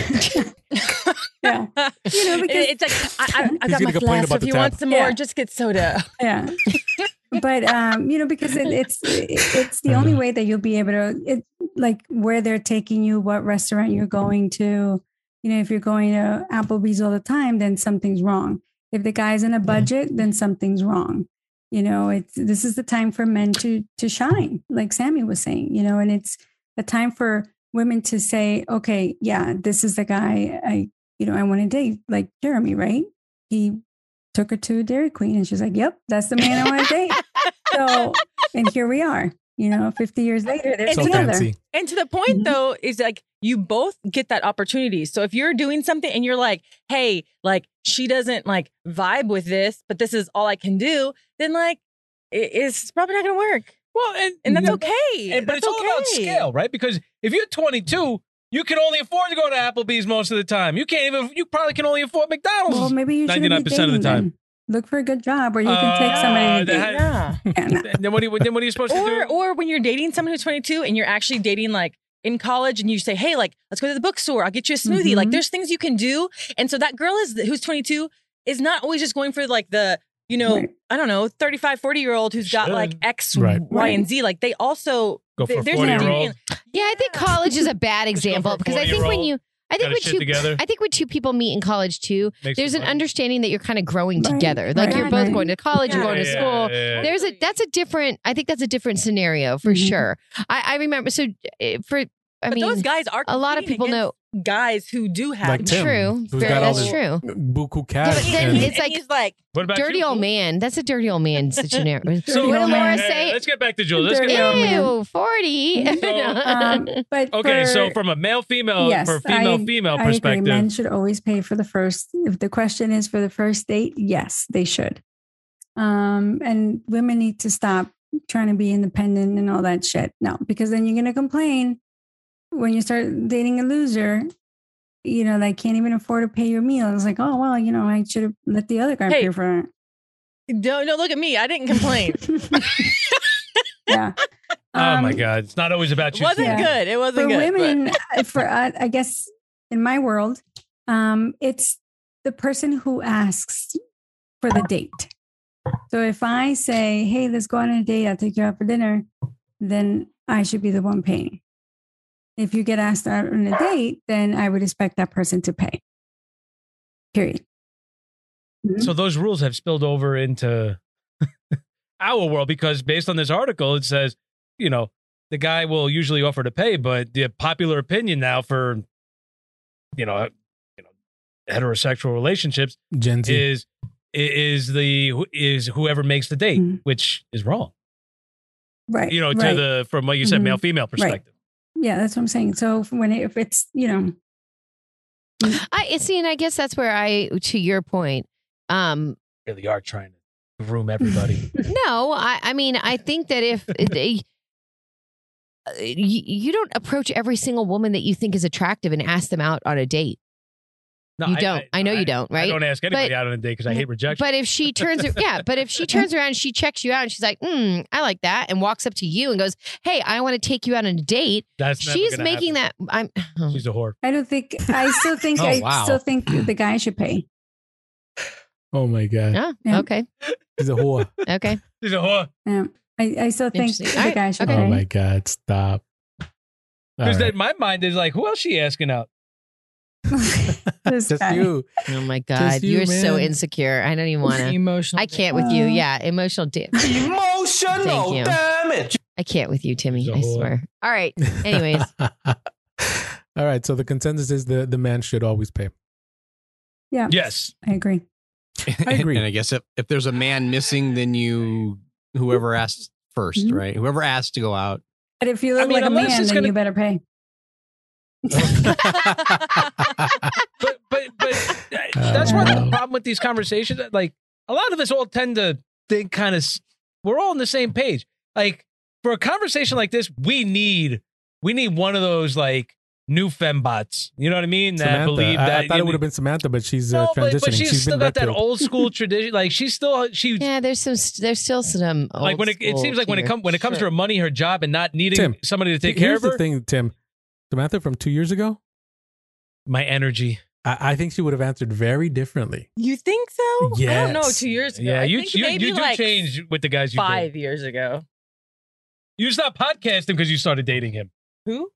Speaker 4: Yeah. You know, because-
Speaker 3: it's like I, I, I've
Speaker 6: He's
Speaker 3: got
Speaker 6: gonna
Speaker 3: my
Speaker 6: complain
Speaker 3: glass.
Speaker 6: about
Speaker 3: If
Speaker 6: the
Speaker 3: you
Speaker 6: tab.
Speaker 3: want some more,
Speaker 4: Yeah.
Speaker 3: just get soda.
Speaker 4: Yeah. But um, you know, because it, it's it's the only way that you'll be able to it, like where they're taking you, what restaurant you're going to. You know, if you're going to Applebee's all the time, then something's wrong. If the guy's in a budget, then something's wrong. You know, it's this is the time for men to to shine, like Sammy was saying. You know, and it's a time for women to say, okay, yeah, this is the guy I you know I want to date, like Jeremy, right? He took her to Dairy Queen and she's like, yep, that's the man I want to date. So, and here we are, you know, fifty years later, they're
Speaker 3: It's
Speaker 6: So
Speaker 3: together.
Speaker 6: fancy.
Speaker 3: And to the point
Speaker 4: Mhm.
Speaker 3: though, is like you both get that opportunity. So if you're doing something and you're like, hey, like she doesn't like vibe with this, but this is all I can do, then like it- it's probably not gonna work.
Speaker 1: Well, and
Speaker 3: And that's
Speaker 1: Yeah.
Speaker 3: okay.
Speaker 1: And, but
Speaker 3: That's
Speaker 1: it's all about
Speaker 3: okay.
Speaker 1: scale, right? Because if you're twenty-two, you can only afford to go to Applebee's most of the time. You can't even. You probably can only afford McDonald's.
Speaker 4: well, maybe you shouldn't be
Speaker 1: ninety-nine percent of the
Speaker 4: dating
Speaker 1: time.
Speaker 4: then. Look for a good job where you can
Speaker 1: Uh,
Speaker 4: take somebody to
Speaker 1: that-
Speaker 4: date.
Speaker 3: Yeah.
Speaker 4: Yeah, no.
Speaker 1: And then what? Are you, then what are you supposed to
Speaker 3: Or
Speaker 1: do?
Speaker 3: or when you're dating someone who's twenty-two and you're actually dating like in college and you say, hey, like let's go to the bookstore. I'll get you a smoothie. Like
Speaker 4: Mhm.
Speaker 3: there's things you can do. And so that girl is who's twenty-two is not always just going for like the, you know,
Speaker 4: Right.
Speaker 3: I don't know, thirty-five, forty year old who's got
Speaker 1: Should.
Speaker 3: like X,
Speaker 6: Right.
Speaker 3: Y, and
Speaker 4: Right.
Speaker 3: Z. Like they also
Speaker 1: Go for a
Speaker 3: there's
Speaker 1: forty-year-old.
Speaker 2: Yeah, I think college is a bad
Speaker 1: Let's go
Speaker 2: example
Speaker 1: for a
Speaker 2: because I think when
Speaker 1: forty-year-old.
Speaker 2: you, I think
Speaker 1: Got
Speaker 2: when
Speaker 1: his shit
Speaker 2: two,
Speaker 1: together.
Speaker 2: I think when two people meet in college too,
Speaker 1: Makes
Speaker 2: there's
Speaker 1: some
Speaker 2: an
Speaker 1: money.
Speaker 2: understanding that you're kind of growing
Speaker 4: Right,
Speaker 2: together. Like
Speaker 4: right,
Speaker 2: you're both
Speaker 4: right.
Speaker 2: going to college, you're
Speaker 3: Yeah,
Speaker 2: going to
Speaker 1: yeah,
Speaker 2: school.
Speaker 1: yeah, yeah.
Speaker 2: There's a that's a different. I think that's a different scenario for
Speaker 4: Mhm.
Speaker 2: sure. I, I remember so uh, for I
Speaker 3: but
Speaker 2: mean,
Speaker 3: those guys are
Speaker 2: a lot of
Speaker 3: competing
Speaker 2: people know.
Speaker 3: against guys who do have
Speaker 6: Like Tim,
Speaker 2: True.
Speaker 6: who's
Speaker 2: Very-
Speaker 6: got all
Speaker 2: that's
Speaker 6: this
Speaker 2: true.
Speaker 6: buku
Speaker 3: Yeah, but
Speaker 6: cash.
Speaker 3: he-
Speaker 2: then
Speaker 6: and-
Speaker 3: and
Speaker 2: it's like-
Speaker 3: he's like,
Speaker 1: What about
Speaker 2: Dirty
Speaker 1: you,
Speaker 2: old
Speaker 1: Jules?
Speaker 2: man. That's a dirty old man scenario.
Speaker 1: So
Speaker 4: Dirty
Speaker 1: wait,
Speaker 4: old
Speaker 1: wait,
Speaker 4: man.
Speaker 1: hey,
Speaker 2: say-
Speaker 1: let's get back to Jules. Let's get
Speaker 4: Dirty
Speaker 1: back
Speaker 4: old
Speaker 1: to
Speaker 4: man.
Speaker 2: Ew, forty.
Speaker 1: So-
Speaker 4: Um, but
Speaker 1: Okay,
Speaker 4: for-
Speaker 1: so from a male female
Speaker 4: yes,
Speaker 1: or female
Speaker 4: I-
Speaker 1: female
Speaker 4: I agree.
Speaker 1: perspective,
Speaker 4: Men should always pay for the first. If the question is for the first date, yes, they should. Um, and women need to stop trying to be independent and all that shit. No, because then you're gonna complain when you start dating a loser. You know, that can't even afford to pay your meal. It's like, oh well, you know, I should have let the other guy
Speaker 3: Hey.
Speaker 4: pay for it.
Speaker 3: don't, don't look at me. I didn't complain.
Speaker 4: Yeah.
Speaker 1: oh my
Speaker 4: Um,
Speaker 1: God, it's not always about
Speaker 3: It
Speaker 1: you.
Speaker 3: wasn't
Speaker 4: Yeah.
Speaker 3: good. It
Speaker 4: For
Speaker 3: wasn't good. but-
Speaker 4: women, uh, for uh, I guess in my world, um, it's the person who asks for the date. So if I say, "Hey, let's go on a date. I'll take you out for dinner," then I should be the one paying. If you get asked out on a date, then I would expect that person to pay. Period. Mhm.
Speaker 1: So those rules have spilled over into our world because based on this article, it says, you know, the guy will usually offer to pay, but the popular opinion now for, you know, you know, heterosexual relationships
Speaker 6: Gen Z.
Speaker 1: is is the is whoever makes the date,
Speaker 4: Mhm.
Speaker 1: which is wrong.
Speaker 4: Right.
Speaker 1: You know, to
Speaker 4: right.
Speaker 1: the from what you said,
Speaker 4: Mhm.
Speaker 1: male female perspective.
Speaker 4: Yeah, that's what I'm saying. So when it, if it's, you know,
Speaker 2: I see, and I guess that's where I, to your point, um,
Speaker 1: Really are trying to groom everybody.
Speaker 2: no, I, I mean, I think that if they, uh, you, you don't approach every single woman that you think is attractive and ask them out on a date.
Speaker 1: No,
Speaker 2: You don't. I know you don't,
Speaker 1: I
Speaker 2: right?
Speaker 1: don't ask anybody
Speaker 2: But-
Speaker 1: out on a date because I hate rejection.
Speaker 2: But if she turns, yeah, but if she turns around, and she checks you out, and she's like, "Hmm, I like that," and walks up to you and goes, "Hey, I want to take you out on a date."
Speaker 1: That's never
Speaker 2: She's
Speaker 1: gonna
Speaker 2: making
Speaker 1: happen.
Speaker 2: that. I'm.
Speaker 1: She's a whore.
Speaker 4: I don't think, I still think,
Speaker 5: Oh,
Speaker 4: I
Speaker 5: wow.
Speaker 4: still think the guy should pay.
Speaker 6: Oh my God.
Speaker 2: Oh,
Speaker 4: Yeah.
Speaker 2: okay,
Speaker 6: He's a whore.
Speaker 2: okay.
Speaker 1: She's a whore.
Speaker 4: Yeah. I, I still think
Speaker 2: Interesting.
Speaker 4: the
Speaker 2: All right.
Speaker 4: guy should
Speaker 2: Okay.
Speaker 6: Oh
Speaker 4: pay.
Speaker 6: my God. Stop. All
Speaker 1: Because
Speaker 6: right.
Speaker 1: in my mind is like, who else she asking out?
Speaker 4: This
Speaker 6: Just
Speaker 4: guy.
Speaker 6: you.
Speaker 2: Oh my God,
Speaker 6: you,
Speaker 2: you're so
Speaker 6: man.
Speaker 2: insecure. I don't even want to.
Speaker 3: Emotional.
Speaker 2: I can't with you.
Speaker 4: Uh,
Speaker 2: Yeah, emotional dip.
Speaker 7: Emotional
Speaker 2: Thank you.
Speaker 7: damage.
Speaker 2: I can't with you, Timmy.
Speaker 1: She's a
Speaker 2: I
Speaker 1: whore.
Speaker 2: swear. All right. Anyways,
Speaker 6: All right. So the consensus is the, the man should always pay.
Speaker 4: Yeah.
Speaker 1: Yes.
Speaker 4: I agree.
Speaker 6: I agree.
Speaker 5: And I guess if, if there's a man missing, then you, whoever asked 1st
Speaker 4: Mhm.
Speaker 5: right? Whoever asked to go out.
Speaker 4: But if you look
Speaker 1: I mean,
Speaker 4: like a
Speaker 1: unless
Speaker 4: man,
Speaker 1: it's
Speaker 4: then
Speaker 1: gonna-
Speaker 4: you better pay.
Speaker 1: But but but uh, that's one of the
Speaker 6: Oh.
Speaker 1: problem with these conversations. Like a lot of us all tend to think kind of we're all on the same page. Like for a conversation like this, we need we need one of those like new fembots. You know what I mean? That
Speaker 6: Samantha.
Speaker 1: believe
Speaker 6: I-
Speaker 1: that
Speaker 6: I, thought
Speaker 1: you
Speaker 6: it would have
Speaker 1: know-
Speaker 6: been Samantha, but she's
Speaker 1: No,
Speaker 6: uh,
Speaker 1: but,
Speaker 6: transitioning.
Speaker 1: but she's, still
Speaker 6: been
Speaker 1: got that
Speaker 6: red-pilled.
Speaker 1: old school tradition. Like she's still she
Speaker 2: yeah, there's some. There's still some. Old
Speaker 1: like when it, it
Speaker 2: school
Speaker 1: seems like when it
Speaker 2: here.
Speaker 1: comes when it comes to
Speaker 3: Sure.
Speaker 1: her money, her job, and not needing
Speaker 6: Tim,
Speaker 1: somebody to take
Speaker 6: Here's
Speaker 1: care of her.
Speaker 6: the thing, Tim. Samantha from two years ago,
Speaker 1: My energy.
Speaker 6: I, I think she would have answered very differently.
Speaker 3: You think so? I don't know.
Speaker 6: Yes.
Speaker 3: Two years ago.
Speaker 1: Yeah,
Speaker 3: I
Speaker 1: you
Speaker 3: think
Speaker 1: you,
Speaker 3: maybe
Speaker 1: you do
Speaker 3: like
Speaker 1: change with the guys you date.
Speaker 3: five years ago.
Speaker 1: You stopped podcasting because you started dating him.
Speaker 3: Who?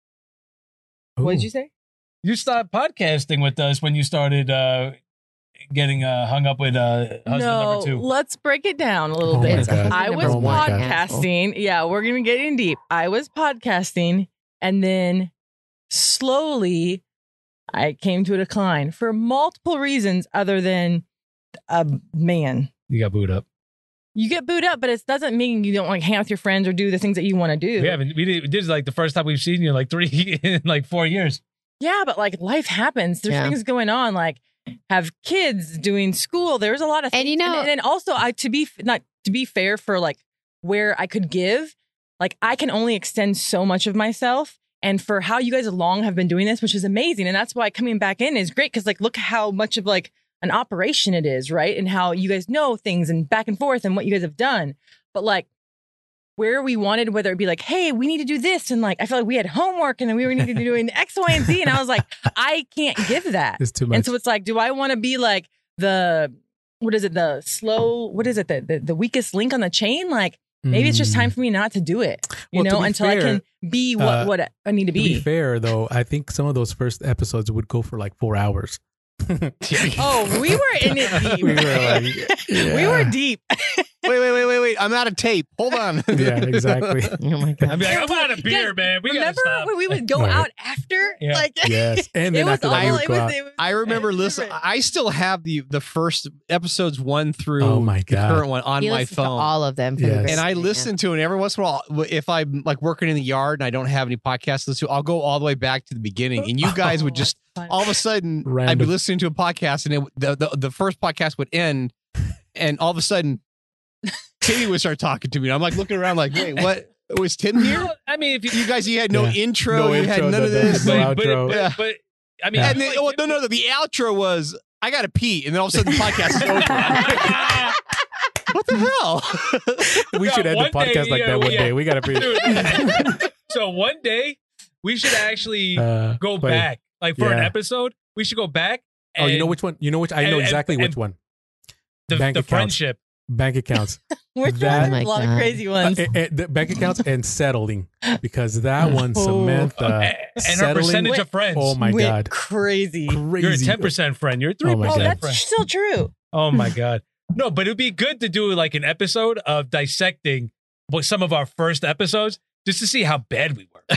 Speaker 6: Ooh.
Speaker 3: What did you say?
Speaker 1: You stopped podcasting with us when you started uh, getting uh, hung up with uh, husband
Speaker 3: no,
Speaker 1: number two.
Speaker 3: let's break it down a little
Speaker 6: Oh
Speaker 3: bit.
Speaker 6: my God.
Speaker 3: I was
Speaker 6: Oh my God.
Speaker 3: podcasting. Yeah, we're gonna get in deep. I was podcasting, and then slowly, I came to a decline for multiple reasons, other than a man.
Speaker 1: You got booed up.
Speaker 3: You get booed up, but it doesn't mean you don't like hang out with your friends or do the things that you want to do.
Speaker 1: We haven't. We did. This is like the first time we've seen you in like three, in like four years.
Speaker 3: Yeah, but like life happens. There's
Speaker 2: Yeah.
Speaker 3: things going on. Like have kids, doing school. There's a lot of things.
Speaker 2: And you know-
Speaker 3: and, then also I to be not to be fair for like where I could give, like I can only extend so much of myself. And for how you guys long have been doing this, which is amazing, and that's why coming back in is great because like look how much of like an operation it is, right? And how you guys know things and back and forth and what you guys have done. But like where we wanted, whether it be like, hey, we need to do this. And like, I felt like we had homework and then we were needing to be doing X, Y, and Z. And I was like, I can't give that.
Speaker 6: It's too much.
Speaker 3: And so it's like, do I want to be like the, what is it? The slow, what is it? The, the, the weakest link on the chain? Like maybe it's just time for me not to do it, you
Speaker 6: Well, to
Speaker 3: know,
Speaker 6: be
Speaker 3: until I
Speaker 6: fair,
Speaker 3: can be what,
Speaker 6: uh,
Speaker 3: what I need to
Speaker 6: To be
Speaker 3: be.
Speaker 6: fair, though, I think some of those first episodes would go for like four hours.
Speaker 3: Oh, we were in it deep.
Speaker 6: We were like,
Speaker 3: We
Speaker 6: yeah.
Speaker 3: were deep.
Speaker 5: Wait, wait, wait, wait, wait. wait, I'm out of tape. Hold on.
Speaker 6: Yeah, exactly.
Speaker 2: Oh my god.
Speaker 1: I'd be like, I'm out of beer,
Speaker 3: Guys,
Speaker 1: man. We gotta
Speaker 3: Remember
Speaker 1: stop.
Speaker 3: when we would go
Speaker 6: Right.
Speaker 3: out after?
Speaker 1: Yeah.
Speaker 3: Like,
Speaker 6: Yes. And then
Speaker 3: it was
Speaker 6: after that, we
Speaker 3: all-
Speaker 6: would
Speaker 3: it
Speaker 6: go
Speaker 3: was-
Speaker 6: out.
Speaker 3: it was-
Speaker 5: I remember
Speaker 3: it was
Speaker 5: listen.
Speaker 3: different.
Speaker 5: I still have the the first episodes one through
Speaker 6: Oh my
Speaker 5: the
Speaker 6: God.
Speaker 5: current one on
Speaker 2: He
Speaker 5: my
Speaker 2: listens to
Speaker 5: phone.
Speaker 2: all of them. For the
Speaker 6: Yes.
Speaker 2: very
Speaker 5: And I
Speaker 2: beginning,
Speaker 5: listen to it and every once in a while, if I'm like working in the yard and I don't have any podcasts to listen to, I'll go all the way back to the beginning. And you guys would just
Speaker 3: Fun.
Speaker 5: all of a sudden, I'd be
Speaker 6: Random.
Speaker 5: listening to a podcast and it, the, the the first podcast would end, and all of a sudden, Katie would start talking to me. And I'm like looking around, like, wait, what? Was Tim here?
Speaker 1: Well, I mean, if you,
Speaker 5: You guys, you had no
Speaker 6: Yeah.
Speaker 5: intro,
Speaker 6: No
Speaker 5: you had
Speaker 6: intro,
Speaker 5: none
Speaker 6: no-
Speaker 5: of this.
Speaker 6: no
Speaker 1: but, but,
Speaker 6: outro.
Speaker 1: but,
Speaker 5: Yeah.
Speaker 1: but I mean,
Speaker 6: Yeah.
Speaker 5: And then, oh, no, no, no. The outro was, I got to pee. And then all of a sudden the podcast is over. What the hell?
Speaker 6: We should
Speaker 1: No,
Speaker 6: end the
Speaker 1: one day,
Speaker 6: podcast like
Speaker 1: yeah,
Speaker 6: that one
Speaker 1: yeah.
Speaker 6: day. We got to be.
Speaker 1: Dude. So one day we should actually
Speaker 6: Uh,
Speaker 1: go
Speaker 6: but-
Speaker 1: back, like for an
Speaker 6: yeah.
Speaker 1: episode. We should go back.
Speaker 6: Oh, you know
Speaker 1: and
Speaker 6: which one? You know which? I
Speaker 1: and-
Speaker 6: know
Speaker 1: and-
Speaker 6: exactly
Speaker 1: and-
Speaker 6: which one.
Speaker 1: the,
Speaker 6: bank
Speaker 1: the
Speaker 6: accounts.
Speaker 1: friendship.
Speaker 6: Bank accounts.
Speaker 3: Which
Speaker 6: That-
Speaker 3: one?
Speaker 2: Oh
Speaker 3: A
Speaker 2: my
Speaker 3: lot of
Speaker 2: God.
Speaker 3: crazy
Speaker 6: Uh,
Speaker 3: ones.
Speaker 6: eh, eh, the bank accounts and settling, because that one,
Speaker 3: Oh.
Speaker 6: Samantha.
Speaker 1: and her
Speaker 6: settling-
Speaker 1: percentage of friends.
Speaker 6: Oh my
Speaker 3: Went
Speaker 6: god,
Speaker 3: crazy.
Speaker 6: crazy!
Speaker 1: You're a ten percent friend. You're a three
Speaker 6: Oh my
Speaker 3: Oh,
Speaker 1: percent
Speaker 6: God.
Speaker 3: that's
Speaker 1: friend.
Speaker 3: still true.
Speaker 1: Oh my god. No, but it'd be good to do like an episode of dissecting what some of our first episodes, just to see how bad we were.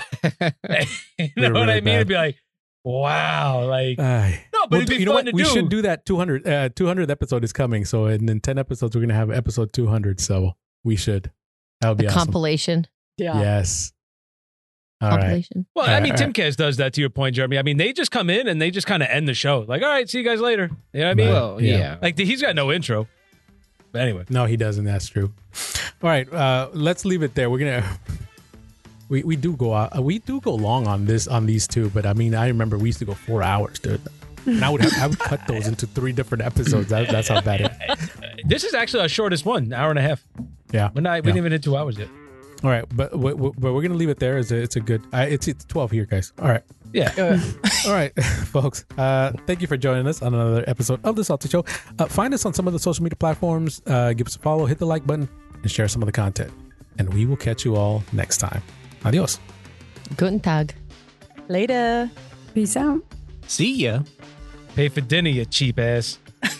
Speaker 1: You know
Speaker 6: We're
Speaker 1: what
Speaker 6: really
Speaker 1: I mean?
Speaker 6: bad.
Speaker 1: It'd be like, wow, like
Speaker 6: Aye.
Speaker 1: no, but
Speaker 6: Well,
Speaker 1: it'd be
Speaker 6: you know
Speaker 1: fun
Speaker 6: what?
Speaker 1: to
Speaker 6: We
Speaker 1: do.
Speaker 6: should do that. two hundred, uh, two hundredth episode is coming. So in, in ten episodes, we're gonna have episode two hundred. So we should. That would
Speaker 2: A
Speaker 6: be awesome.
Speaker 2: compilation.
Speaker 3: Yeah.
Speaker 6: Yes. All right.
Speaker 2: compilation.
Speaker 1: Well, I
Speaker 6: All
Speaker 1: mean,
Speaker 6: right, all
Speaker 1: Timcast does that to your point, Jeremy. I mean, they just come in and they just kind of end the show. Like, all right, see you guys later. You know what I mean?
Speaker 6: Right.
Speaker 5: Well,
Speaker 6: Yeah.
Speaker 5: yeah.
Speaker 1: Like, he's got no intro. But anyway.
Speaker 6: No, he doesn't. That's true. All right. Uh, let's leave it there. We're gonna. We, we do go out. We do go long on this on these two, but I mean, I remember we used to go four hours, dude. And I would have, I would cut those into three different episodes. That, that's how bad it.
Speaker 1: This is actually our shortest one, hour and a half.
Speaker 6: Yeah.
Speaker 1: We're not, we
Speaker 6: Yeah.
Speaker 1: didn't even hit two hours yet.
Speaker 6: All right, but but, but we're gonna leave it there. It's a, it's a good. Uh, it's it's twelve here, guys. All right.
Speaker 1: Yeah.
Speaker 6: All right, folks. Uh, thank you for joining us on another episode of The Salty Show. Uh, find us on some of the social media platforms. Uh, give us a follow, hit the like button, and share some of the content. And we will catch you all next time. Adios.
Speaker 2: Guten Tag.
Speaker 3: Later.
Speaker 4: Peace out.
Speaker 5: See ya.
Speaker 1: Pay for dinner, you cheap ass.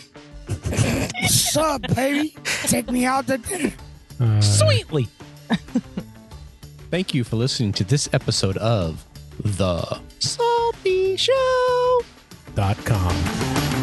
Speaker 7: What's up, baby? Take me out to dinner.
Speaker 6: Uh,
Speaker 1: Sweetly.
Speaker 5: Thank you for listening to this episode of The Salty Show.
Speaker 6: dot com.